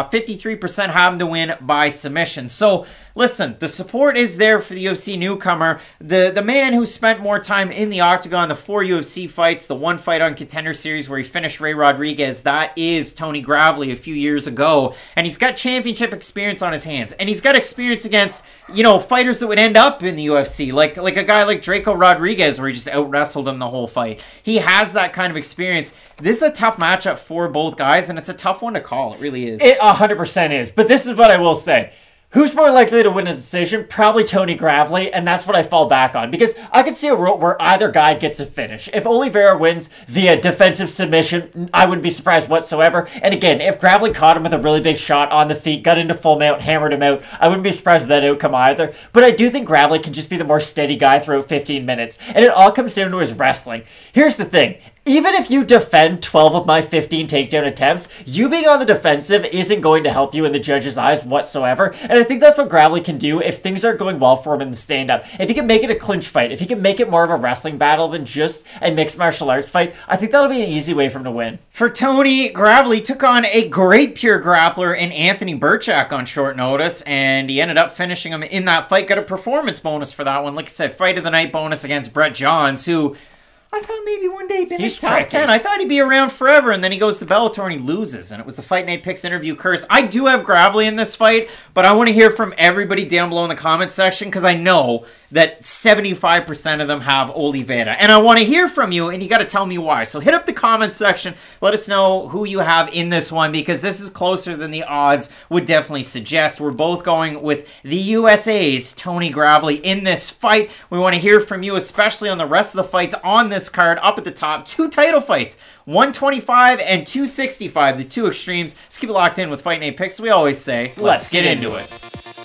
53% have him to win by submission. So, listen, the support is there for the UFC newcomer. The man who spent more time in the octagon, the 4 UFC fights, the 1 fight on Contender Series where he finished Ray Rodriguez, that is Tony Gravely a few years ago. And he's got championship experience on his hands. And he's got experience against, fighters that would end up in the UFC. Like a guy like Draco Rodriguez where he just out-wrestled him the whole fight. He has that kind of experience. This is a tough matchup for both guys, and it's a tough one to call. It really is. It 100% is. But this is what I will say. Who's more likely to win a decision? Probably Tony Gravely, and that's what I fall back on. Because I could see a world where either guy gets a finish. If Oliveira wins via defensive submission, I wouldn't be surprised whatsoever. And again, if Gravely caught him with a really big shot on the feet, got into full mount, hammered him out, I wouldn't be surprised with that outcome either. But I do think Gravely can just be the more steady guy throughout 15 minutes. And it all comes down to his wrestling. Here's the thing. Even if you defend 12 of my 15 takedown attempts, you being on the defensive isn't going to help you in the judge's eyes whatsoever. And I think that's what Gravely can do if things aren't going well for him in the stand-up. If he can make it a clinch fight, if he can make it more of a wrestling battle than just a mixed martial arts fight, I think that'll be an easy way for him to win. For Tony, Gravely took on a great pure grappler in Anthony Burchak on short notice, and he ended up finishing him in that fight. Got a performance bonus for that one. Like I said, fight of the night bonus against Brett Johns, who I thought maybe one day he'd be in his top 10. I thought he'd be around forever, and then he goes to Bellator and he loses, and it was the Fight Night Picks interview curse. I do have Gravely in this fight, but I want to hear from everybody down below in the comment section, because I know that 75% of them have Oliveira. And I want to hear from you, and you got to tell me why. So hit up the comment section. Let us know who you have in this one, because this is closer than the odds would definitely suggest. We're both going with the USA's Tony Gravely in this fight. We want to hear from you, especially on the rest of the fights on this card. Up at the top, 2 title fights, 125 and 265, the 2 extremes. Let's keep it locked in with Fight Night Picks. We always say, let's get into it.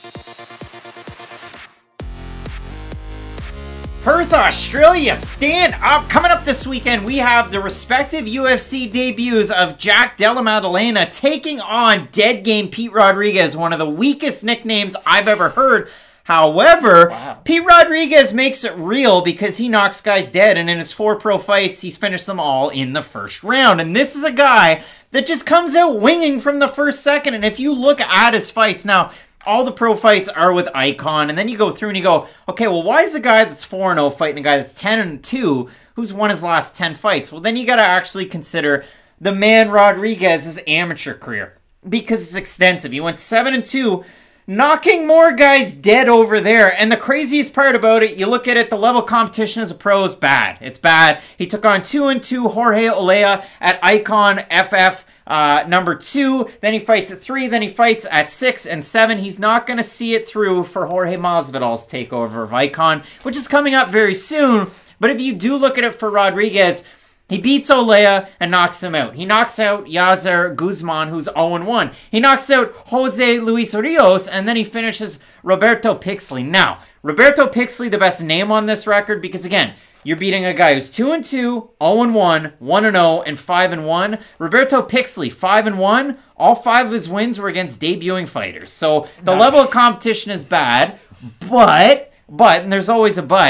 Perth, Australia, stand up. Coming up this weekend, we have the respective UFC debuts of Jack Della Maddalena taking on Dead Game Pete Rodriguez, one of the weakest nicknames I've ever heard. However, Pete Rodriguez makes it real because he knocks guys dead, and in his 4 pro fights, he's finished them all in the first round. And this is a guy that just comes out winging from the first second. And if you look at his fights now, all the pro fights are with Icon, and then you go through and you go, okay, well, why is a guy that's 4-0 fighting a guy that's 10-2 who's won his last 10 fights? Well, then you got to actually consider the man Rodriguez's amateur career, because it's extensive. He went 7-2, knocking more guys dead over there. And the craziest part about it, you look at it, the level of competition as a pro is bad. It's bad. He took on 2-2 Jorge Olea at Icon FF number 2. Then he fights at 3. Then he fights at 6 and 7. He's not going to see it through for Jorge Masvidal's takeover of Icon, which is coming up very soon. But if you do look at it for Rodriguez, he beats Olea and knocks him out. He knocks out Yazer Guzman, who's 0-1. He knocks out Jose Luis Rios, and then he finishes Roberto Pixley. Now, Roberto Pixley, the best name on this record, because again, you're beating a guy who's 2-2, 0-1, 1-0, and 5-1. Roberto Pixley, 5-1. All 5 of his wins were against debuting fighters. So the level of competition is bad, but, and there's always a but,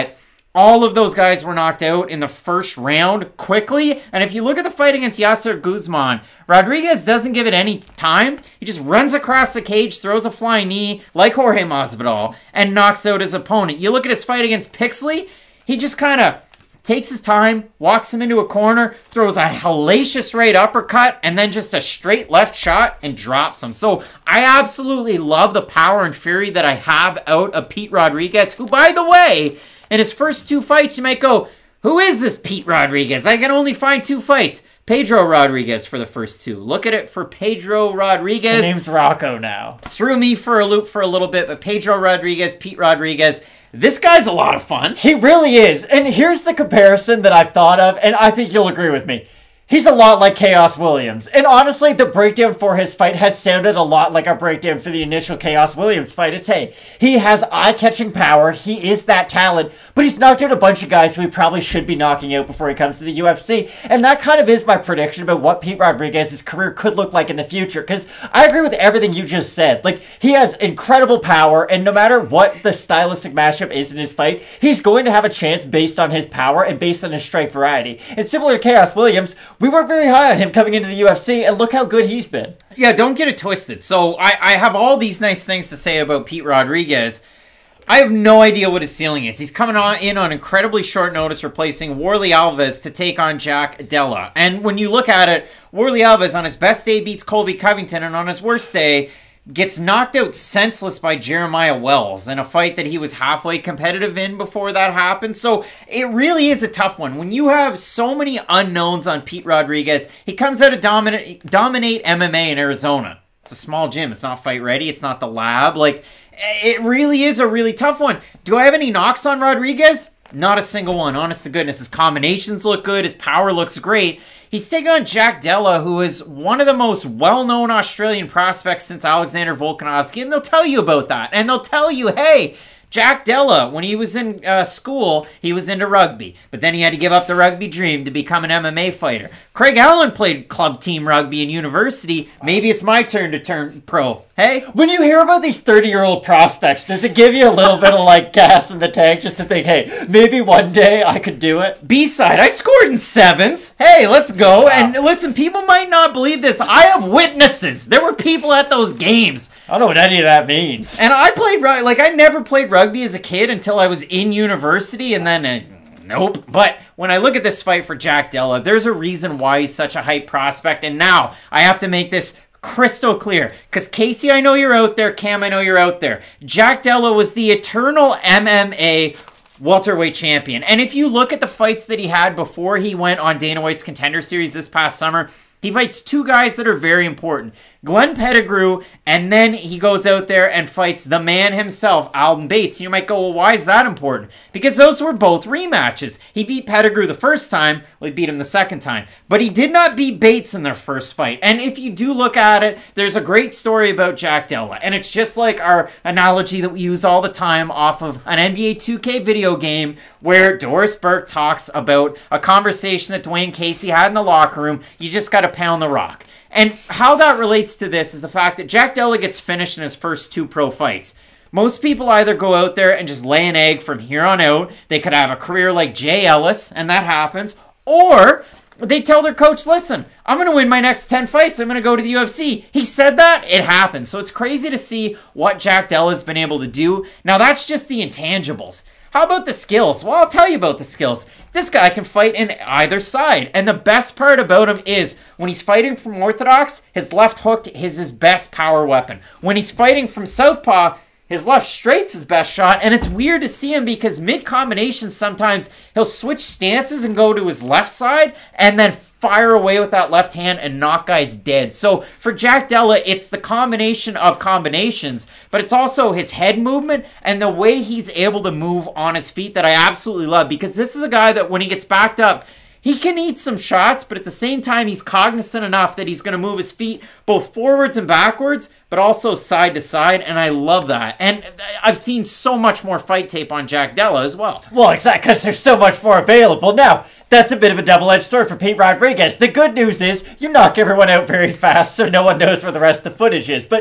All of those guys were knocked out in the first round quickly. And if you look at the fight against Yasser Guzman, Rodriguez doesn't give it any time. He just runs across the cage, throws a flying knee like Jorge Masvidal, and knocks out his opponent. You look at his fight against Pixley, he just kind of takes his time, walks him into a corner, throws a hellacious right uppercut, and then just a straight left shot and drops him. So I absolutely love the power and fury that I have out of Pete Rodriguez, who, by the way, in his first 2 fights, you might go, who is this Pete Rodriguez? I can only find 2 fights. Pedro Rodriguez for the first 2. Look at it for Pedro Rodriguez. His name's Rocco now. Threw me for a loop for a little bit, but Pedro Rodriguez, Pete Rodriguez, this guy's a lot of fun. He really is. And here's the comparison that I've thought of, and I think you'll agree with me. He's a lot like Chaos Williams. And honestly, the breakdown for his fight has sounded a lot like our breakdown for the initial Chaos Williams fight. It's, hey, he has eye-catching power, he is that talent, but he's knocked out a bunch of guys who he probably should be knocking out before he comes to the UFC. And that kind of is my prediction about what Pete Rodriguez's career could look like in the future, because I agree with everything you just said. Like, he has incredible power, and no matter what the stylistic matchup is in his fight, he's going to have a chance based on his power and based on his strike variety. And similar to Chaos Williams, we weren't very high on him coming into the UFC, and look how good he's been. Yeah, don't get it twisted. So I have all these nice things to say about Pete Rodriguez. I have no idea what his ceiling is. He's coming in on incredibly short notice, replacing Warlley Alves to take on Jack Della. And when you look at it, Warlley Alves on his best day beats Colby Covington, and on his worst day gets knocked out senseless by Jeremiah Wells in a fight that he was halfway competitive in before that happened. So it really is a tough one. When you have so many unknowns on Pete Rodriguez, he comes out of Dominate MMA in Arizona. It's a small gym. It's not fight ready. It's not the lab. Like, it really is a really tough one. Do I have any knocks on Rodriguez? Not a single one. Honest to goodness. His combinations look good. His power looks great. He's taking on Jack Della, who is one of the most well-known Australian prospects since Alexander Volkanovski, and they'll tell you about that. And they'll tell you, hey, Jack Della, when he was in school, he was into rugby. But then he had to give up the rugby dream to become an MMA fighter. Craig Allen played club team rugby in university. Maybe it's my turn to turn pro. Hey? When you hear about these 30-year-old prospects, does it give you a little bit of, like, gas in the tank just to think, hey, maybe one day I could do it? B-side, I scored in 7s. Hey, let's go. Wow. And listen, people might not believe this. I have witnesses. There were people at those games. I don't know what any of that means. And I played, like, I never played rugby as a kid until I was in university, and then... Nope. But when I look at this fight for Jack Della, there's a reason why he's such a hype prospect. And now I have to make this crystal clear. Because Casey, I know you're out there. Cam, I know you're out there. Jack Della was the eternal MMA welterweight champion. And if you look at the fights that he had before he went on Dana White's Contender Series this past summer, he fights 2 guys that are very important. Glenn Pettigrew, and then he goes out there and fights the man himself, Alden Bates. And you might go, well, why is that important? Because those were both rematches. He beat Pettigrew the first time, well, he beat him the second time. But he did not beat Bates in their first fight. And if you do look at it, there's a great story about Jack Della. And it's just like our analogy that we use all the time off of an NBA 2K video game where Doris Burke talks about a conversation that Dwayne Casey had in the locker room. You just got to pound the rock. And how that relates to this is the fact that Jack Della gets finished in his first 2 pro fights. Most people either go out there and just lay an egg from here on out. They could have a career like Jay Ellis, and that happens. Or they tell their coach, listen, I'm going to win my next 10 fights. I'm going to go to the UFC. He said that. It happened. So it's crazy to see what Jack Della's been able to do. Now, that's just the intangibles. How about the skills? Well, I'll tell you about the skills. This guy can fight in either side. And the best part about him is when he's fighting from orthodox, his left hook is his best power weapon. When he's fighting from southpaw, his left straight's his best shot. And it's weird to see him because mid-combinations sometimes he'll switch stances and go to his left side and then fire away with that left hand and knock guys dead. So for Jack Della, it's the combination of combinations, but it's also his head movement and the way he's able to move on his feet that I absolutely love, because this is a guy that when he gets backed up, he can eat some shots, but at the same time, he's cognizant enough that he's going to move his feet both forwards and backwards, but also side to side, and I love that. And I've seen so much more fight tape on Jack Della as well. Well, exactly, because there's so much more available. Now, that's a bit of a double-edged sword for Pete Rodriguez. The good news is you knock everyone out very fast, so no one knows where the rest of the footage is. But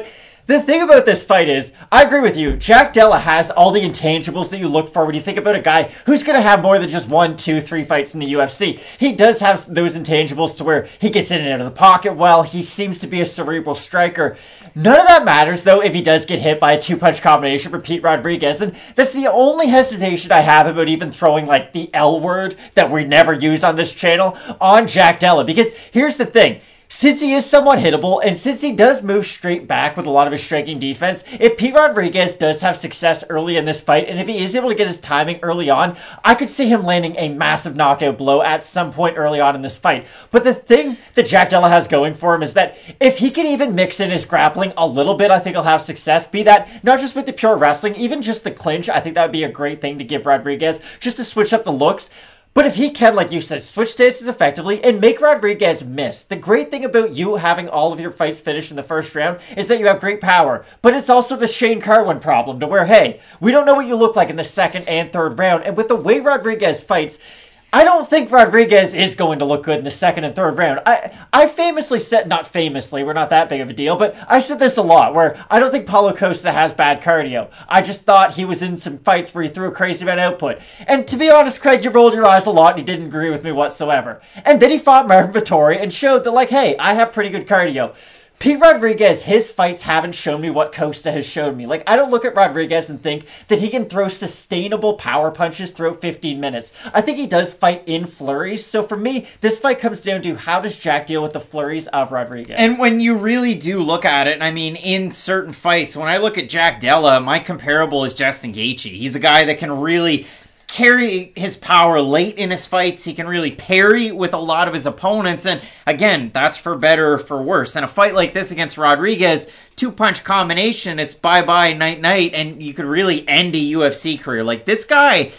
The thing about this fight is, I agree with you, Jack Della has all the intangibles that you look for when you think about a guy who's going to have more than just 1, 2, 3 fights in the UFC. He does have those intangibles to where he gets in and out of the pocket well, he seems to be a cerebral striker. None of that matters, though, if he does get hit by a 2-punch combination for Pete Rodriguez, and that's the only hesitation I have about even throwing, like, the L word that we never use on this channel on Jack Della, because here's the thing. Since he is somewhat hittable, and since he does move straight back with a lot of his striking defense, if Pete Rodriguez does have success early in this fight, and if he is able to get his timing early on, I could see him landing a massive knockout blow at some point early on in this fight. But the thing that Jack Della has going for him is that if he can even mix in his grappling a little bit, I think he'll have success. Be that not just with the pure wrestling, even just the clinch, I think that would be a great thing to give Rodriguez, just to switch up the looks. But if he can, like you said, switch stances effectively and make Rodriguez miss. The great thing about you having all of your fights finished in the first round is that you have great power. But it's also the Shane Carwin problem to where, hey, we don't know what you look like in the second and third round. And with the way Rodriguez fights, I don't think Rodriguez is going to look good in the second and third round. I famously said, not famously, we're not that big of a deal, but I said this a lot, where I don't think Paulo Costa has bad cardio. I just thought he was in some fights where he threw a crazy amount of output. And to be honest, Craig, you rolled your eyes a lot and you didn't agree with me whatsoever. And then he fought Marvin Vettori and showed that, like, hey, I have pretty good cardio. Pete Rodriguez, his fights haven't shown me what Costa has shown me. Like, I don't look at Rodriguez and think that he can throw sustainable power punches throughout 15 minutes. I think he does fight in flurries. So for me, this fight comes down to how does Jack deal with the flurries of Rodriguez? And when you really do look at it, I mean, in certain fights, when I look at Jack Della, my comparable is Justin Gaethje. He's a guy that can really carry his power late in his fights. He can really parry with a lot of his opponents. And again, that's for better or for worse. In a fight like this against Rodriguez, 2-punch combination, it's bye-bye, night-night, and you could really end a UFC career. Like, this guy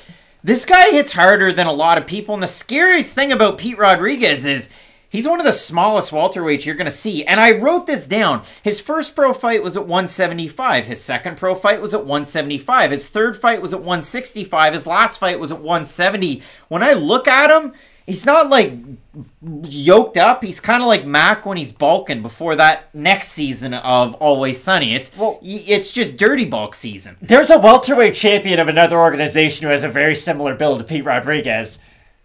hits harder than a lot of people. And the scariest thing about Pete Rodriguez is he's one of the smallest welterweights you're going to see. And I wrote this down. His first pro fight was at 175. His second pro fight was at 175. His third fight was at 165. His last fight was at 170. When I look at him, he's not like yoked up. He's kind of like Mac when he's bulking before that next season of Always Sunny. It's just dirty bulk season. There's a welterweight champion of another organization who has a very similar build to Pete Rodriguez.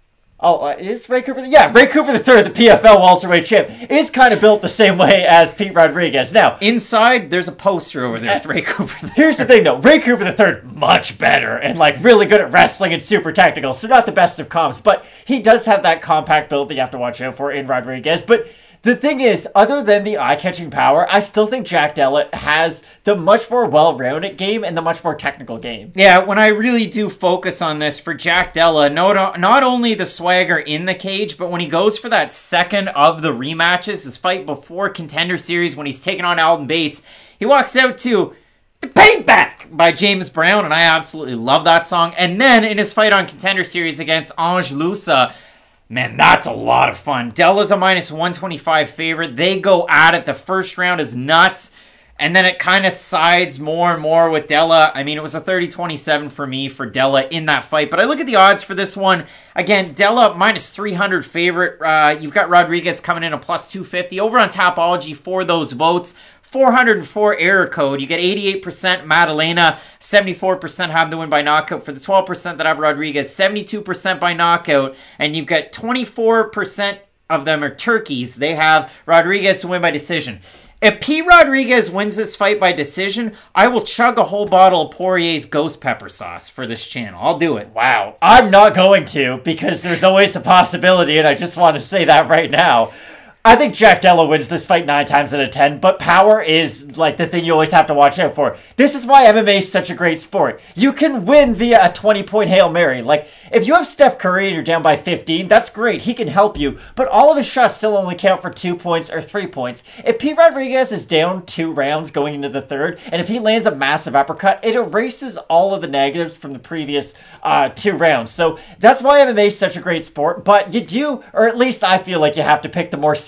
Oh, is Ray Cooper? Yeah, Ray Cooper III, the PFL welterweight champ, is kind of built the same way as Pete Rodriguez. Now, inside, there's a poster over there with Ray Cooper. Here's the thing, though. Ray Cooper III, much better and, like, really good at wrestling and super technical, so not the best of comps, but he does have that compact build that you have to watch out for in Rodriguez. But the thing is, other than the eye-catching power, I still think Jack Della has the much more well-rounded game and the much more technical game. Yeah, when I really do focus on this for Jack Della, not only the swagger in the cage, but when he goes for that second of the rematches, his fight before Contender Series when he's taking on Alden Bates, he walks out to The Payback by James Brown, and I absolutely love that song. And then in his fight on Contender Series against Ange Loosa, man, that's a lot of fun. Della's a minus 125 favorite. They go at it. The first round is nuts. And then it kind of sides more and more with Della. I mean, it was a 30-27 for me for Della in that fight. But I look at the odds for this one. Again, Della minus 300 favorite. You've got Rodriguez coming in a plus 250. Over on Tapology for those votes. 404 error code. You get 88% Madalena, 74% have to win by knockout. For the 12% that have Rodriguez, 72% by knockout. And you've got 24% of them are turkeys. They have Rodriguez to win by decision. If Pete Rodriguez wins this fight by decision, I will chug a whole bottle of Poirier's Ghost Pepper Sauce for this channel. I'll do it. Wow. I'm not going to, because there's always the possibility, and I just want to say that right now. I think Jack Della wins this fight 9 times out of 10, but power is like the thing you always have to watch out for. This is why MMA is such a great sport. You can win via a 20-point Hail Mary. Like, if you have Steph Curry and you're down by 15, that's great. He can help you, but all of his shots still only count for 2 points or 3 points. If Pete Rodriguez is down 2 rounds going into the third, and if he lands a massive uppercut, it erases all of the negatives from the previous 2 rounds. So that's why MMA is such a great sport, but you do, or at least I feel like you have to pick the more skilled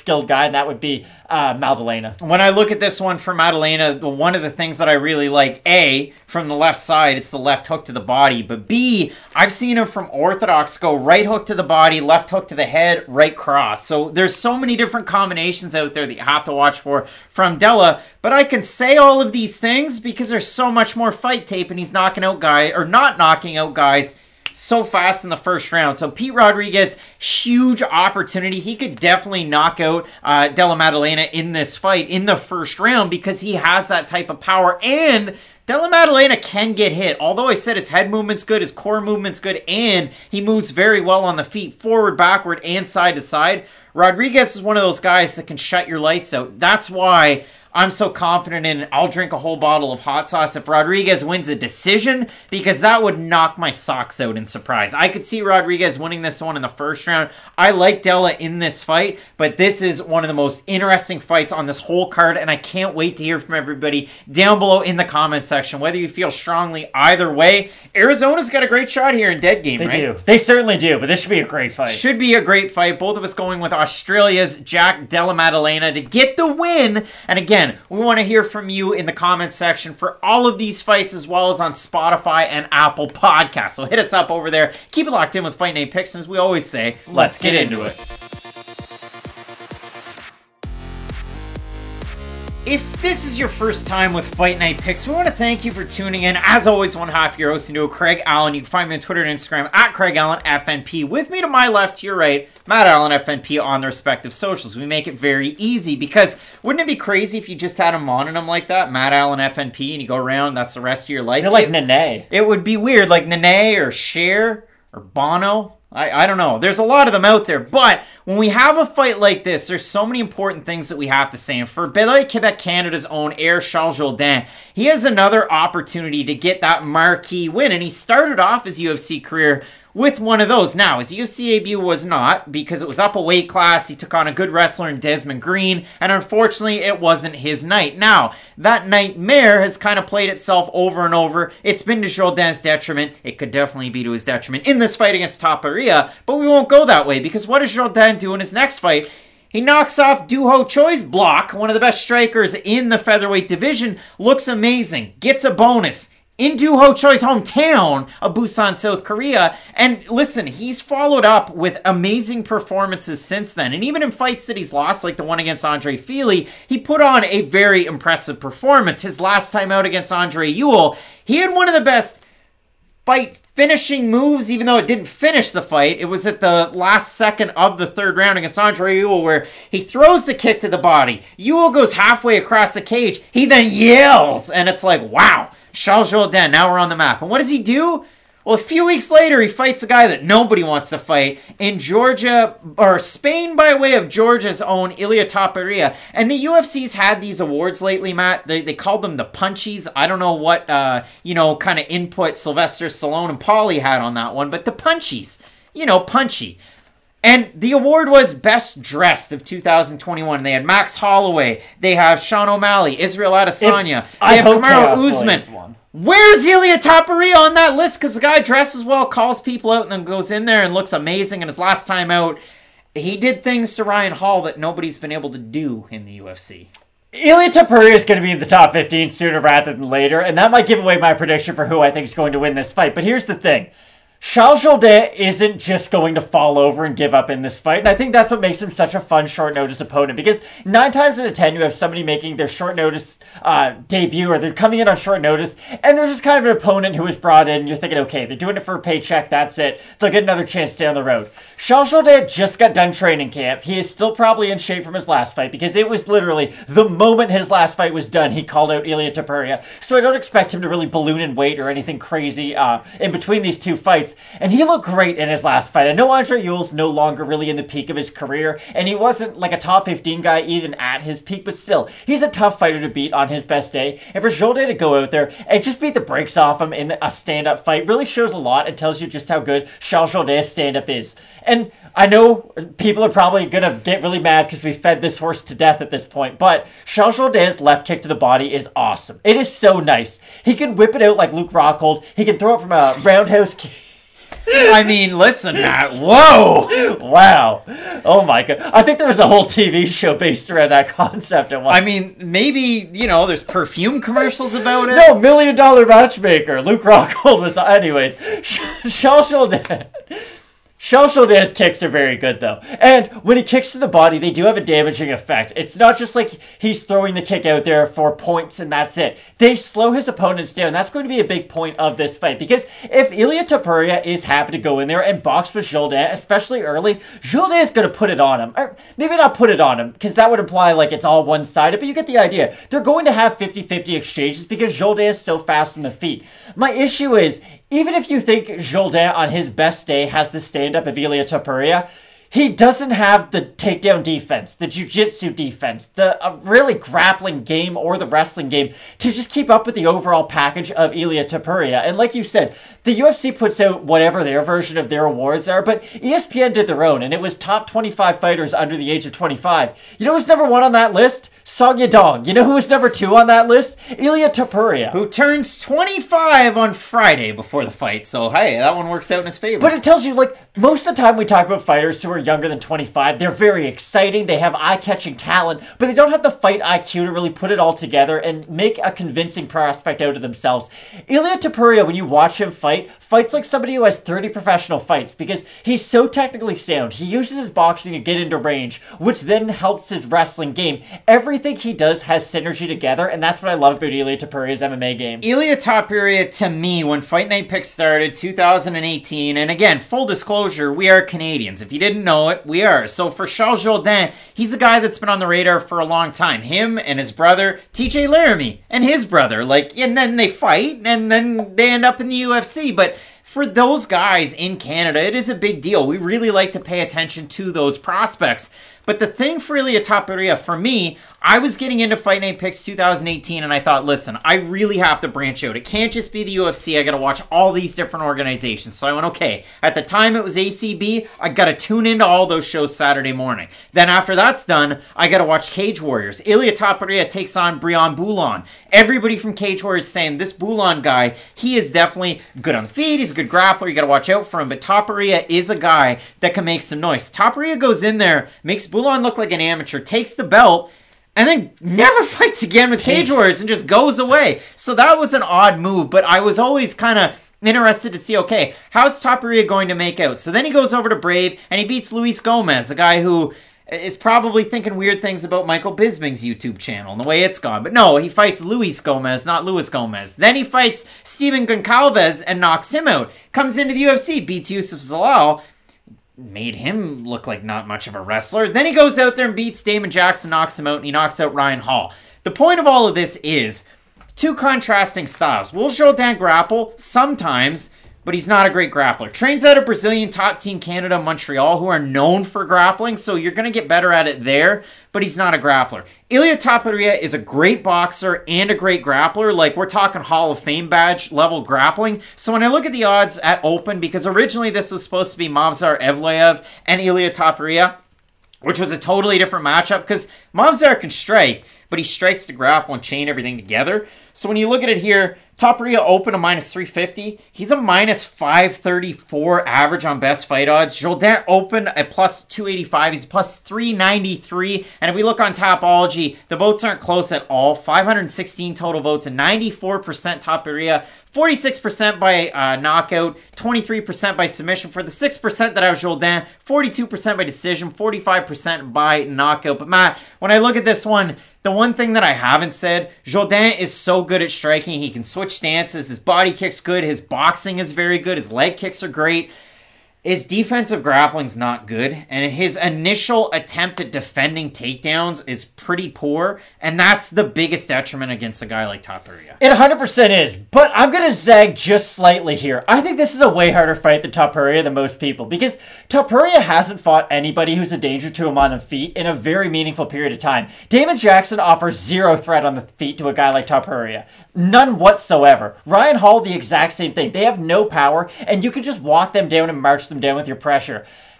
skilled guy, and that would be Madalena. When I look at this one for Madalena, one of the things that I really like, A, from the left side, it's the left hook to the body, but B, I've seen him from orthodox go right hook to the body, left hook to the head, right cross. So there's so many different combinations out there that you have to watch for from Della, but I can say all of these things because there's so much more fight tape, and he's knocking out guys, or not knocking out guys, so fast in the first round. So Pete Rodriguez, huge opportunity. He could definitely knock out Della Maddalena in this fight in the first round because he has that type of power. And Della Maddalena can get hit. Although I said his head movement's good, his core movement's good, and he moves very well on the feet, forward, backward, and side to side. Rodriguez is one of those guys that can shut your lights out. That's why I'm so confident in I'll drink a whole bottle of hot sauce if Rodriguez wins a decision, because that would knock my socks out in surprise. I could see Rodriguez winning this one in the first round. I like Della in this fight, but this is one of the most interesting fights on this whole card, and I can't wait to hear from everybody down below in the comment section, whether you feel strongly either way. Arizona's got a great shot here in Dead Game, They right? do. They certainly do, but this should be a great fight. Should be a great fight. Both of us going with Australia's Jack Della Maddalena to get the win. And again, we want to hear from you in the comments section for all of these fights, as well as on Spotify and Apple Podcasts. So hit us up over there. Keep it locked in with Fight Night Picks. As we always say, let's get into it. If this is your first time with Fight Night Picks, we want to thank you for tuning in. As always, one half your host and duo, Craig Allen. You can find me on Twitter and Instagram at Craig Allen FNP. With me to my left, to your right, Matt Allen FNP on the respective socials. We make it very easy because wouldn't it be crazy if you just had a mononym like that, Matt Allen FNP, and you go around, that's the rest of your life? You're like Nene. It would be weird, like Nene or Cher or Bono. I don't know. There's a lot of them out there, but when we have a fight like this, there's so many important things that we have to say. And for Belair Quebec Canada's own Air Charles Jourdain, he has another opportunity to get that marquee win. And he started off his UFC career with one of those. Now, his UFC debut was not, because it was up a weight class. He took on a good wrestler in Desmond Green, and unfortunately, it wasn't his night. Now, that nightmare has kind of played itself over and over. It's been to Jourdain's detriment. It could definitely be to his detriment in this fight against Topuria, but we won't go that way, because what does Jourdain do in his next fight? He knocks off Doo Ho Choi's block, one of the best strikers in the featherweight division, looks amazing, gets a bonus in Doo Ho Choi's hometown of Busan, South Korea. And listen, he's followed up with amazing performances since then. And even in fights that he's lost, like the one against Andre Fili, he put on a very impressive performance. His last time out against Andre Ewell, he had one of the best fight finishing moves, even though it didn't finish the fight. It was at the last second of the third round against Andre Ewell where he throws the kick to the body. Ewell goes halfway across the cage. He then yells, and it's like, wow. Charles Jourdain, now we're on the map. And what does he do? Well, a few weeks later, he fights a guy that nobody wants to fight in Georgia, or Spain by way of Georgia's own Ilia Topuria. And the UFC's had these awards lately, Matt. They called them the Punchies. I don't know what, kind of input Sylvester Stallone and Paulie had on that one, but the Punchies. Punchy. And the award was Best Dressed of 2021. They had Max Holloway. They have Sean O'Malley, Israel Adesanya. They have Kamaru Usman. Where's Ilia Topuria on that list? Because the guy dresses well, calls people out, and then goes in there and looks amazing. And his last time out, he did things to Ryan Hall that nobody's been able to do in the UFC. Ilia Topuria is going to be in the top 15 sooner rather than later, and that might give away my prediction for who I think is going to win this fight. But here's the thing. Charles Jourdain isn't just going to fall over and give up in this fight, and I think that's what makes him such a fun short notice opponent, because 9 times out of 10 you have somebody making their short notice debut, or they're coming in on short notice, and they're just kind of an opponent who is brought in, and you're thinking, okay, they're doing it for a paycheck, that's it, they'll get another chance down the road. Charles Jourdain just got done training camp. He is still probably in shape from his last fight, because it was literally the moment his last fight was done, he called out Ilia Topuria, so I don't expect him to really balloon in weight or anything crazy in between these two fights. And he looked great in his last fight. I know Andre Ewell's no longer really in the peak of his career, and he wasn't like a top 15 guy even at his peak, but still, he's a tough fighter to beat on his best day. And for Jourdain to go out there and just beat the brakes off him in a stand-up fight really shows a lot and tells you just how good Charles Jourdain's stand-up is. And I know people are probably going to get really mad because we fed this horse to death at this point, but Charles Jourdain's left kick to the body is awesome. It is so nice. He can whip it out like Luke Rockhold. He can throw it from a roundhouse kick. I mean, listen, Matt. Whoa! Wow. Oh my god. I think there was a whole TV show based around that concept at one. I mean, maybe, there's perfume commercials about it. No, $1 Million Matchmaker. Luke Rockhold was... Anyways, Charles Jourdain... Charles Jourdain's kicks are very good, though. And when he kicks to the body, they do have a damaging effect. It's not just like he's throwing the kick out there for points and that's it. They slow his opponents down. That's going to be a big point of this fight. Because if Ilia Topuria is happy to go in there and box with Jourdain, especially early, Jourdain is going to put it on him. Or maybe not put it on him, because that would imply like it's all one-sided, but you get the idea. They're going to have 50-50 exchanges because Jourdain is so fast on the feet. My issue is, even if you think Jourdain on his best day has the stand-up of Ilia Topuria, he doesn't have the takedown defense, the jiu-jitsu defense, the really grappling game or the wrestling game to just keep up with the overall package of Ilia Topuria. And like you said, the UFC puts out whatever their version of their awards are, but ESPN did their own, and it was top 25 fighters under the age of 25. You know who's number one on that list? Song Yadong. You know who was number 2 on that list? Ilia Topuria. Who turns 25 on Friday before the fight. So, hey, that one works out in his favor. But it tells you, like, most of the time we talk about fighters who are younger than 25, they're very exciting, they have eye-catching talent, but they don't have the fight IQ to really put it all together and make a convincing prospect out of themselves. Ilia Topuria, when you watch him fights like somebody who has 30 professional fights because he's so technically sound. He uses his boxing to get into range, which then helps his wrestling game. Everything he does has synergy together, and that's what I love about Ilia Topuria's MMA game. Ilia Topuria, to me, when Fight Night Picks started, 2018, and again, full disclosure, we are Canadians. If you didn't know it, we are. So for Charles Jourdain, he's a guy that's been on the radar for a long time. Him and his brother, TJ Laramie, and his brother, and then they fight, and then they end up in the UFC, but for those guys in Canada, it is a big deal. We really like to pay attention to those prospects. But the thing for Ilia Topuria, for me, I was getting into Fight Night Picks 2018, and I thought, listen, I really have to branch out. It can't just be the UFC. I got to watch all these different organizations. So I went, okay. At the time, it was ACB. I got to tune into all those shows Saturday morning. Then after that's done, I got to watch Cage Warriors. Ilia Topuria takes on Brian Boulon. Everybody from Cage Warriors saying, this Boulon guy, he is definitely good on the feet. He's a good grappler. You got to watch out for him. But Topuria is a guy that can make some noise. Topuria goes in there, makes Boulon look like an amateur, takes the belt, and then never fights again with Cage Warriors and just goes away. So that was an odd move, but I was always kind of interested to see, okay, how's Topuria going to make out? So then he goes over to Brave, and he beats Luis Gomez, a guy who is probably thinking weird things about Michael Bisping's YouTube channel and the way it's gone. But no, he fights Luis Gomez, not Luis Gomez. Then he fights Steven Goncalves and knocks him out. Comes into the UFC, beats Yusuf Zalal, made him look like not much of a wrestler. Then he goes out there and beats Damon Jackson, knocks him out, and he knocks out Ryan Hall. The point of all of this is two contrasting styles. Will Jourdain grapple? Sometimes, but he's not a great grappler. Trains out of Brazilian top team Canada, Montreal, who are known for grappling, so you're going to get better at it there, but he's not a grappler. Ilia Topuria is a great boxer and a great grappler. Like, we're talking Hall of Fame badge level grappling. So when I look at the odds at open, because originally this was supposed to be Movsar Evloev and Ilia Topuria, which was a totally different matchup, because Movsar can strike, but he strikes to grapple and chain everything together. So when you look at it here, Topuria open a minus 350. He's a minus 534 average on best fight odds. Jourdain open at plus 285. He's plus 393. And if we look on Tapology, the votes aren't close at all. 516 total votes and 94% Topuria. 46% by knockout, 23% by submission. For the 6% that I was Jourdain, 42% by decision, 45% by knockout. But Matt, when I look at this one, the one thing that I haven't said, Jourdain is so good at striking. He can switch stances. His body kick's good. His boxing is very good. His leg kicks are great. His defensive grappling's not good, and his initial attempt at defending takedowns is pretty poor, and that's the biggest detriment against a guy like Topuria. It 100% is, but I'm going to zag just slightly here. I think this is a way harder fight than Topuria than most people, because Topuria hasn't fought anybody who's a danger to him on the feet in a very meaningful period of time. Damon Jackson offers zero threat on the feet to a guy like Topuria. None whatsoever. Ryan Hall, the exact same thing. They have no power, and you can just walk them down and march them down with your pressure.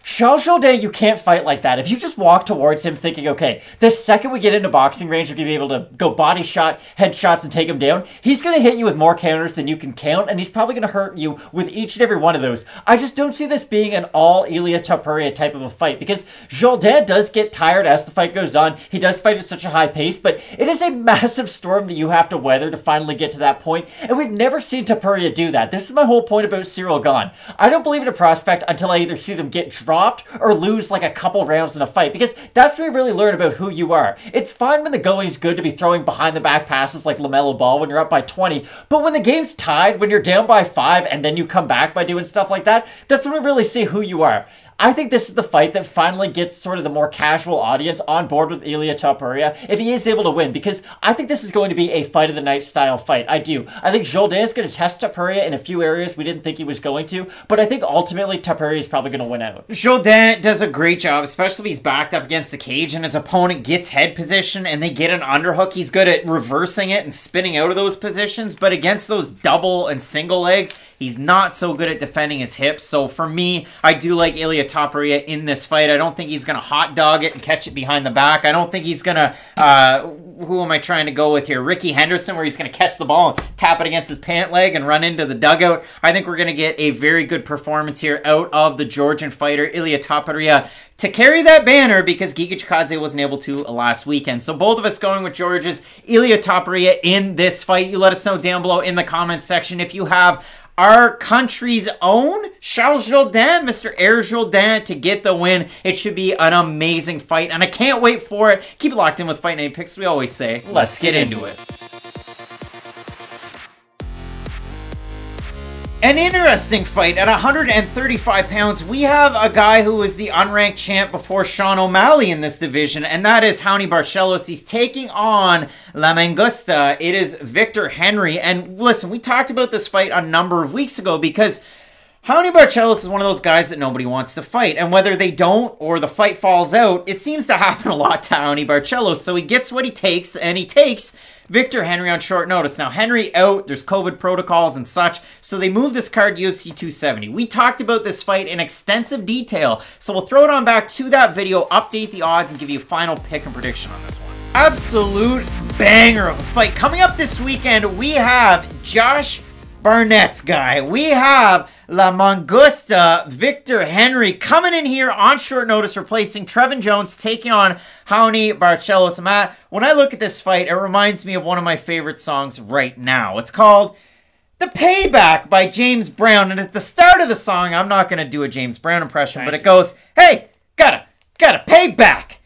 Charles Jourdain, you can't fight like that. If you just walk towards him thinking, okay, the second we get into boxing range, we're going to be able to go body shot, head shots, and take him down, he's going to hit you with more counters than you can count, and he's probably going to hurt you with each and every one of those. I just don't see this being an all Ilia Topuria type of a fight, because Jourdain does get tired as the fight goes on. He does fight at such a high pace, but it is a massive storm that you have to weather to finally get to that point, and we've never seen Topuria do that. This is my whole point about Ciryl Gane. I don't believe in a prospect until I either see them get dropped or lose like a couple rounds in a fight, because that's where you really learn about who you are. It's fine when the going's good to be throwing behind the back passes like LaMelo Ball when you're up by 20, but when the game's tied, when you're down by 5 and then you come back by doing stuff like that, that's when we really see who you are. I think this is the fight that finally gets sort of the more casual audience on board with Ilia Topuria if he is able to win, because I think this is going to be a fight of the night style fight. I do. I think Jourdain is going to test Topuria in a few areas we didn't think he was going to, but I think ultimately Topuria is probably going to win out. Jourdain does a great job, especially if he's backed up against the cage and his opponent gets head position and they get an underhook. He's good at reversing it and spinning out of those positions, but against those double and single legs, he's not so good at defending his hips. So for me, I do like Ilia Topuria in this fight. I don't think he's going to hot dog it and catch it behind the back. I don't think he's going to, who am I trying to go with here? Ricky Henderson, where he's going to catch the ball and tap it against his pant leg and run into the dugout. I think we're going to get a very good performance here out of the Georgian fighter, Ilia Topuria, to carry that banner, because Giga Chikadze wasn't able to last weekend. So both of us going with George's Ilia Topuria in this fight. You let us know down below in the comments section if you have our country's own Charles Jourdain, Mr. Air Jourdain, to get the win. It should be an amazing fight, and I can't wait for it. Keep it locked in with Fight Night Picks. We always say, let's get into it. An interesting fight. At 135 pounds, we have a guy who was the unranked champ before Sean O'Malley in this division, and that is Raoni Barcelos. He's taking on La Mangusta. It is Victor Henry. And listen, we talked about this fight a number of weeks ago, because Raoni Barcelos is one of those guys that nobody wants to fight, and whether they don't or the fight falls out, it seems to happen a lot to Raoni Barcelos. So he gets what he takes, and he takes Victor Henry on short notice. Now, Henry out, there's COVID protocols and such, so they moved this card UFC 270. We talked about this fight in extensive detail, so we'll throw it on back to that video, update the odds, and give you a final pick and prediction on this one. Absolute banger of a fight. Coming up this weekend, we have Josh Barnett's guy. We have La Mangusta, Victor Henry, coming in here on short notice, replacing Trevin Jones, taking on Raoni Barcelos. Matt, when I look at this fight, it reminds me of one of my favorite songs right now. It's called The Payback by James Brown. And at the start of the song, I'm not going to do a James Brown impression, but it goes, hey, gotta pay back.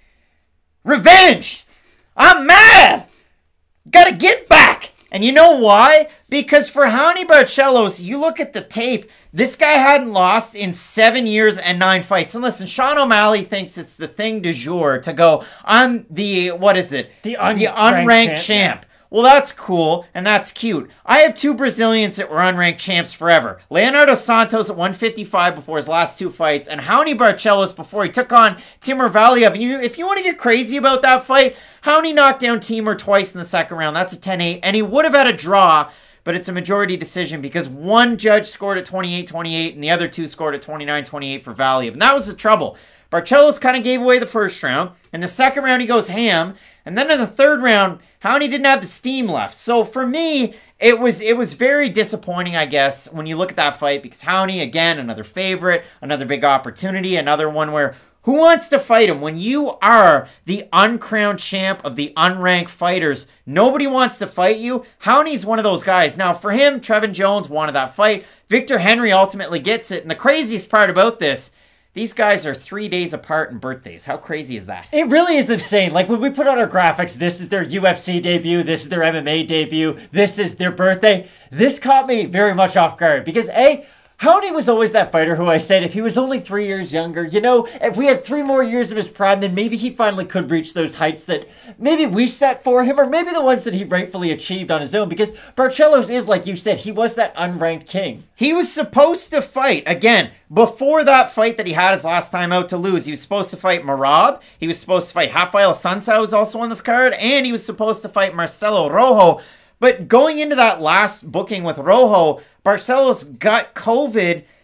Revenge. I'm mad. Gotta get back. And you know why? Because for Raoni Barcelos, you look at the tape, this guy hadn't lost in 7 years and 9 fights. And listen, Sean O'Malley thinks it's the thing du jour to go, I'm the, what is it? The unranked champ. Well, that's cool, and that's cute. I have 2 Brazilians that were unranked champs forever. Leonardo Santos at 155 before his last 2 fights, and Raoni Barcelos before he took on Timur Valiev. And if you want to get crazy about that fight, Raoni knocked down Timur twice in the second round. That's a 10-8, and he would have had a draw, but it's a majority decision because one judge scored at 28-28, and the other 2 scored at 29-28 for Valiev. And that was the trouble. Barcelos kind of gave away the first round. In the second round, he goes ham. And then in the third round, Raoni didn't have the steam left. So for me, it was very disappointing, I guess, when you look at that fight, because Raoni, again, another favorite, another big opportunity, another one where who wants to fight him? When you are the uncrowned champ of the unranked fighters, nobody wants to fight you. Raoni's one of those guys. Now, for him, Trevin Jones wanted that fight. Victor Henry ultimately gets it. And the craziest part about this, these guys are 3 days apart in birthdays. How crazy is that? It really is insane. Like, when we put out our graphics, this is their UFC debut, this is their MMA debut, this is their birthday. This caught me very much off guard because, Raoni was always that fighter who I said if he was only 3 years younger, if we had 3 more years of his prime, then maybe he finally could reach those heights that maybe we set for him, or maybe the ones that he rightfully achieved on his own, because Barcelos is, like you said, he was that unranked king. He was supposed to fight, again, before that fight that he had his last time out to lose. He was supposed to fight Merab, he was supposed to fight Rafael Sansa, who's also on this card, and he was supposed to fight Marcelo Rojo. But going into that last booking with Rojo, Barcelos got COVID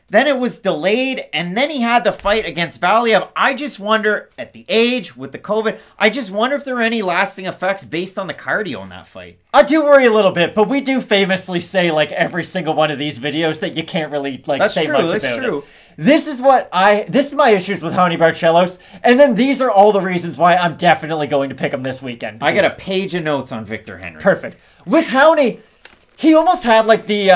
Then it was delayed, and then he had the fight against Valiev. I just wonder, at the age, with the COVID, I just wonder if there are any lasting effects based on the cardio in that fight. I do worry a little bit, but we do famously say, like, every single one of these videos that you can't really, like, say much about it. That's true. This is my issues with Raoni Barcelos, and then these are all the reasons why I'm definitely going to pick him this weekend. I got a page of notes on Victor Henry. Perfect. With Raoni, he almost had like the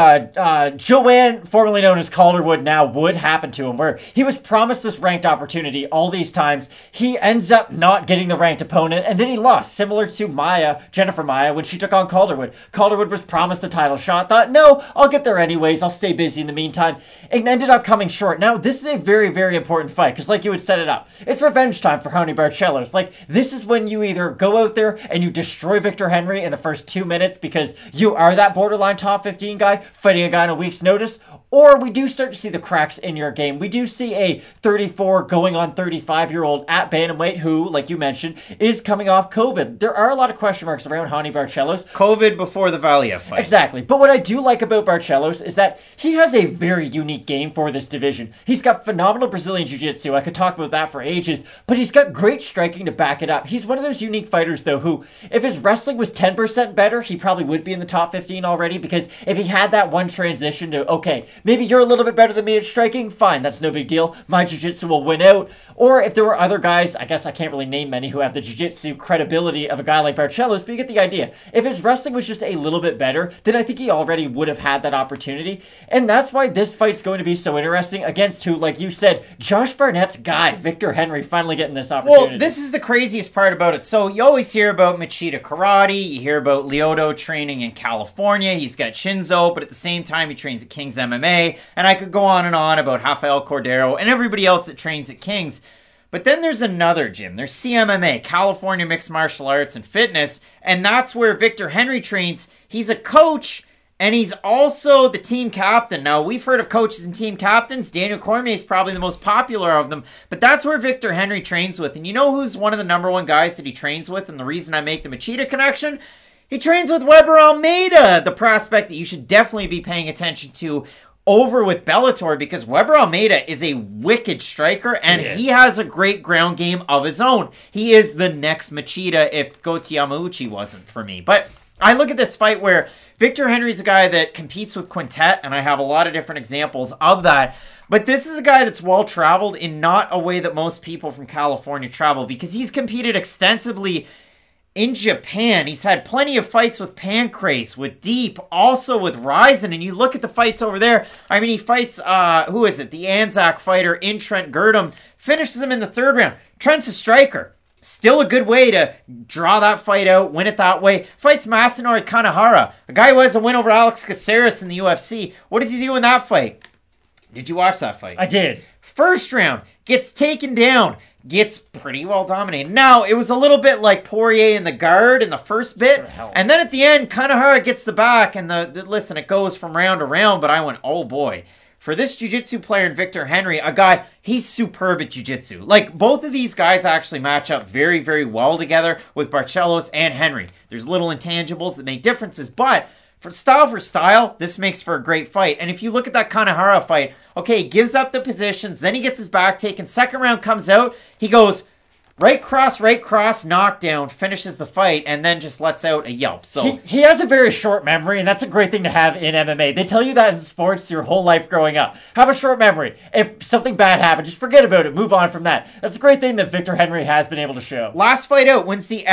Joanne, formerly known as Calderwood, now would happen to him, where he was promised this ranked opportunity all these times. He ends up not getting the ranked opponent, and then he lost, similar to Jennifer Maia, when she took on Calderwood. Calderwood was promised the title shot, thought, no, I'll get there anyways, I'll stay busy in the meantime, and ended up coming short. Now, this is a very, very important fight, because like you would set it up, it's revenge time for Raoni Barcelos. Like, this is when you either go out there and you destroy Victor Henry in the first 2 minutes because you are that borderline top 15 guy fighting a guy on a week's notice, or we do start to see the cracks in your game. We do see a 34 going on 35-year-old at bantamweight who, like you mentioned, is coming off COVID. There are a lot of question marks around Raoni Barcelos. COVID before the Valiev fight. Exactly. But what I do like about Barcelos is that he has a very unique game for this division. He's got phenomenal Brazilian Jiu-Jitsu. I could talk about that for ages, but he's got great striking to back it up. He's one of those unique fighters, though, who, if his wrestling was 10% better, he probably would be in the top 15 already, because if he had that one transition to, okay, maybe you're a little bit better than me at striking, fine, that's no big deal. My jiu-jitsu will win out. Or if there were other guys, I guess I can't really name many, who have the jiu-jitsu credibility of a guy like Barcelos, but you get the idea. If his wrestling was just a little bit better, then I think he already would have had that opportunity. And that's why this fight's going to be so interesting against who, like you said, Josh Barnett's guy, Victor Henry, finally getting this opportunity. Well, this is the craziest part about it. So you always hear about Machida Karate, you hear about Lyoto training in California, he's got Shinzo, but at the same time he trains at King's MMA, and I could go on and on about Rafael Cordero and everybody else that trains at King's. But then there's another gym. There's CMMA, California Mixed Martial Arts and Fitness, and that's where Victor Henry trains. He's a coach, and he's also the team captain. Now, we've heard of coaches and team captains. Daniel Cormier is probably the most popular of them, but that's where Victor Henry trains with. And you know who's one of the number one guys that he trains with, and the reason I make the Machida connection? He trains with Weber Almeida, the prospect that you should definitely be paying attention to over with Bellator, because Weber Almeida is a wicked striker, and he has a great ground game of his own. He is the next Machida if Goto Yamauchi wasn't for me. But I look at this fight where Victor Henry's a guy that competes with Quintet, and I have a lot of different examples of that. But this is a guy that's well-traveled in not a way that most people from California travel, because he's competed extensively in Japan. He's had plenty of fights with Pancrase, with Deep, also with Ryzen, and you look at the fights over there. I mean, he fights, who is it? The Anzac fighter in Trent Girdham, finishes him in the third round. Trent's a striker. Still a good way to draw that fight out, win it that way. Fights Masanori Kanehara, a guy who has a win over Alex Caceres in the UFC. What does he do in that fight? Did you watch that fight? I did. First round, gets taken down, gets pretty well dominated. Now, it was a little bit like Poirier in the guard in the first bit, and then at the end, Kanehara gets the back, and listen, it goes from round to round, but I went, oh boy. For this jiu-jitsu player in Victor Henry, a guy, he's superb at jiu-jitsu. Like, both of these guys actually match up very, very well together with Barcelos and Henry. There's little intangibles that make differences, but for style, this makes for a great fight. And if you look at that Kanehara fight, okay, he gives up the positions, then he gets his back taken. Second round comes out, he goes right cross, knockdown, finishes the fight, and then just lets out a yelp. So he has a very short memory, and that's a great thing to have in MMA. They tell you that in sports your whole life growing up. Have a short memory. If something bad happened, just forget about it. Move on from that. That's a great thing that Victor Henry has been able to show. Last fight out, wins the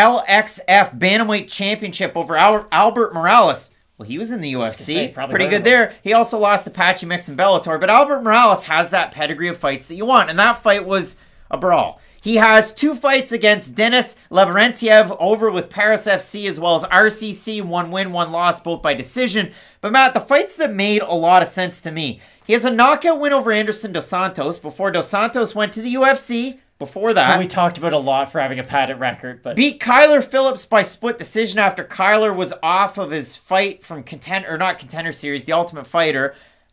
LXF Bantamweight Championship over Albert Morales. Well, he was in the UFC. Pretty good there. He also lost to Patchy Mix and Bellator, but Albert Morales has that pedigree of fights that you want, and that fight was a brawl. He has 2 fights against Denis Lavrentiev over with Paris FC, as well as RCC, 1 win, 1 loss, both by decision. But Matt, the fights that made a lot of sense to me. He has a knockout win over Anderson Dos Santos before Dos Santos went to the UFC. Before that, we talked about a lot for having a padded record, but beat Kyler Phillips by split decision after Kyler was off of his fight from Contender Series, The Ultimate Fighter.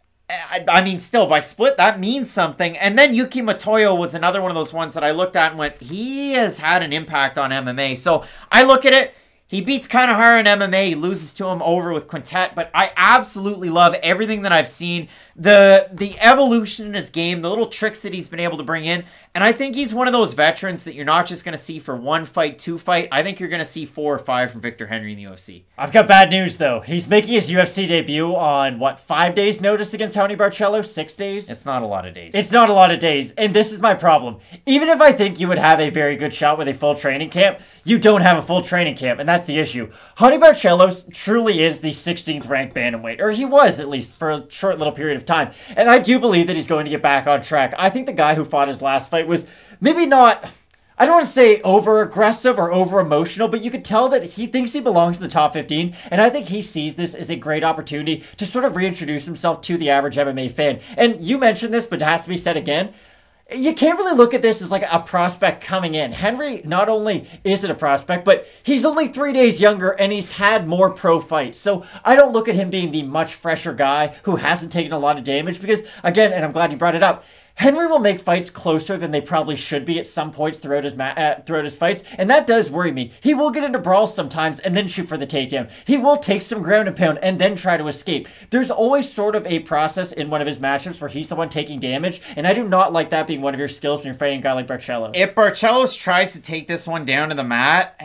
I mean, still, by split, that means something. And then Yuki Matoyo was another one of those ones that I looked at and went, he has had an impact on MMA. So I look at it, He beats Kanehara in MMA. He loses to him over with Quintet, but I absolutely love everything that I've seen. The evolution in his game, the little tricks that he's been able to bring in, and I think he's one of those veterans that you're not just going to see for one fight, two fight. I think you're going to see 4 or 5 from Victor Henry in the UFC. I've got bad news, though. He's making his UFC debut on, 5 days notice against Raoni Barcelo? 6 days? It's not a lot of days. It's not a lot of days, and this is my problem. Even if I think you would have a very good shot with a full training camp, you don't have a full training camp, and that's the issue. Raoni Barcelo truly is the 16th ranked bantamweight, or he was at least for a short little period of time, and I do believe that he's going to get back on track. I think the guy who fought his last fight was maybe not, I don't want to say over-aggressive or over-emotional, but you could tell that he thinks he belongs in the top 15, and I think he sees this as a great opportunity to sort of reintroduce himself to the average MMA fan. And you mentioned this, but it has to be said again, you can't really look at this as like a prospect coming in. Henry, not only is it a prospect, but he's only 3 days younger and he's had more pro fights. So I don't look at him being the much fresher guy who hasn't taken a lot of damage because, again, and I'm glad you brought it up, Henry will make fights closer than they probably should be at some points throughout his fights, and that does worry me. He will get into brawls sometimes and then shoot for the takedown. He will take some ground and pound and then try to escape. There's always sort of a process in one of his matchups where he's the one taking damage, and I do not like that being one of your skills when you're fighting a guy like Barcelo. If Barcelos tries to take this one down to the mat,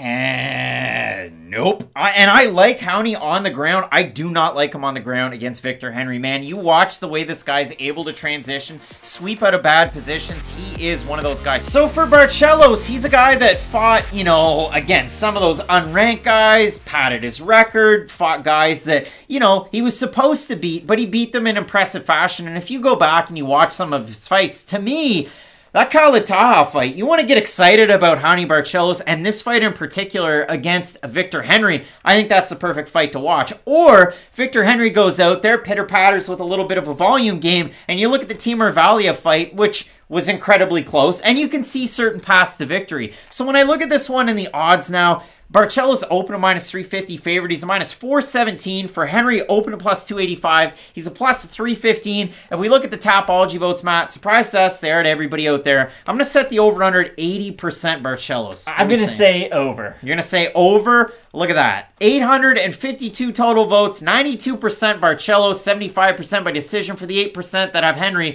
nope. And I like Raoni on the ground. I do not like him on the ground against Victor Henry. Man, you watch the way this guy's able to transition, sweep out of bad positions. He is one of those guys. So for Barcelos, he's a guy that fought, against some of those unranked guys, padded his record, fought guys that, he was supposed to beat, but he beat them in impressive fashion. And if you go back and you watch some of his fights, to me, that Kyle Taha fight, you want to get excited about Raoni Barcelos, and this fight in particular against Victor Henry, I think that's the perfect fight to watch. Or Victor Henry goes out there, pitter-patters with a little bit of a volume game, and you look at the Timur Valiev fight, which was incredibly close, and you can see certain paths to victory. So when I look at this one in the odds now, Barcelo's open to minus 350 favorite. He's a minus 417. For Henry, open to plus 285. He's a plus 315. If we look at the Tapology votes, Matt, surprise us there to everybody out there. I'm going to set the over-under at 80% Barcelos. I'm going to say over. You're going to say over? Look at that. 852 total votes, 92% Barcelos, 75% by decision for the 8% that have Henry,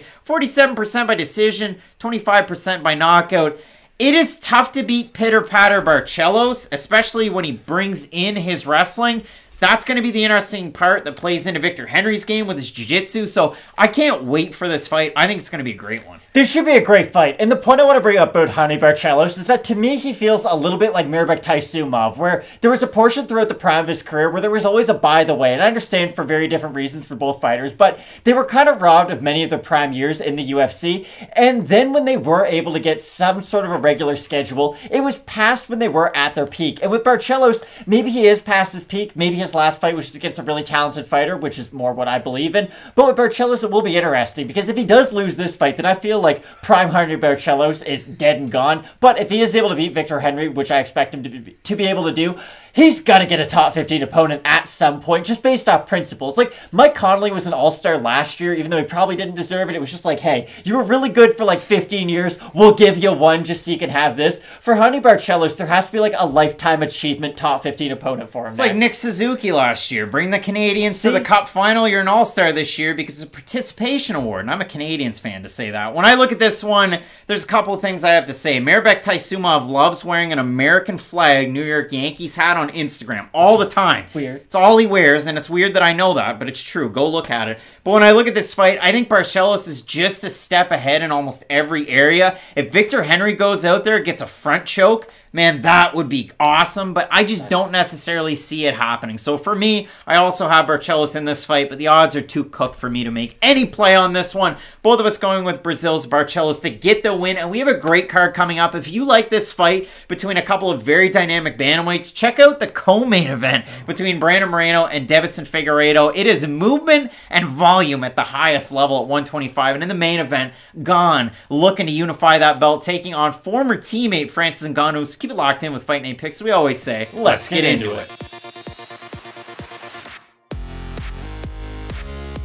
47% by decision, 25% by knockout. It is tough to beat pitter-patter Barcelos, especially when he brings in his wrestling. That's going to be the interesting part that plays into Victor Henry's game with his jiu-jitsu. So I can't wait for this fight. I think it's going to be a great one. This should be a great fight. And the point I want to bring up about Raoni Barcelos is that to me, he feels a little bit like Mirbek Taisumov, where there was a portion throughout the prime of his career where there was always a by the way. And I understand for very different reasons for both fighters, but they were kind of robbed of many of their prime years in the UFC. And then when they were able to get some sort of a regular schedule, it was past when they were at their peak. And with Barcelos, maybe he is past his peak. Maybe his last fight was against a really talented fighter, which is more what I believe in. But with Barcelos, it will be interesting because if he does lose this fight, then I feel like prime Raoni Barcelos is dead and gone. But if he is able to beat Victor Henry, which I expect him to be able to do, he's got to get a top 15 opponent at some point, just based off principles. Like, Mike Conley was an all-star last year, even though he probably didn't deserve it. It was just like, hey, you were really good for like 15 years. We'll give you one just so you can have this. For Raoni Barcelos, there has to be like a lifetime achievement top 15 opponent for him. It's like Nick Suzuki last year. Bring the Canadians to the Cup final. You're an all-star this year because it's a participation award. And I'm a Canadians fan to say that. When I look at this one, there's a couple of things I have to say. Mirbek Taisumov loves wearing an American flag New York Yankees hat on Instagram all the time. Weird. It's all he wears, and it's weird that I know that, but it's true. Go look at it. But when I look at this fight, I think Barcelos is just a step ahead in almost every area. If Victor Henry goes out there, gets a front choke, man, that would be awesome, but I just don't necessarily see it happening. So for me, I also have Barcelos in this fight, but the odds are too cooked for me to make any play on this one. Both of us going with Brazil's Barcelos to get the win, and we have a great card coming up. If you like this fight between a couple of very dynamic bantamweights, check out the co-main event between Brandon Moreno and Davison Figueiredo. It is movement and volume at the highest level at 125, and in the main event, Gane looking to unify that belt, taking on former teammate Francis Ngannou. Keep it locked in with Fight Night Picks. We always say, let's get into it.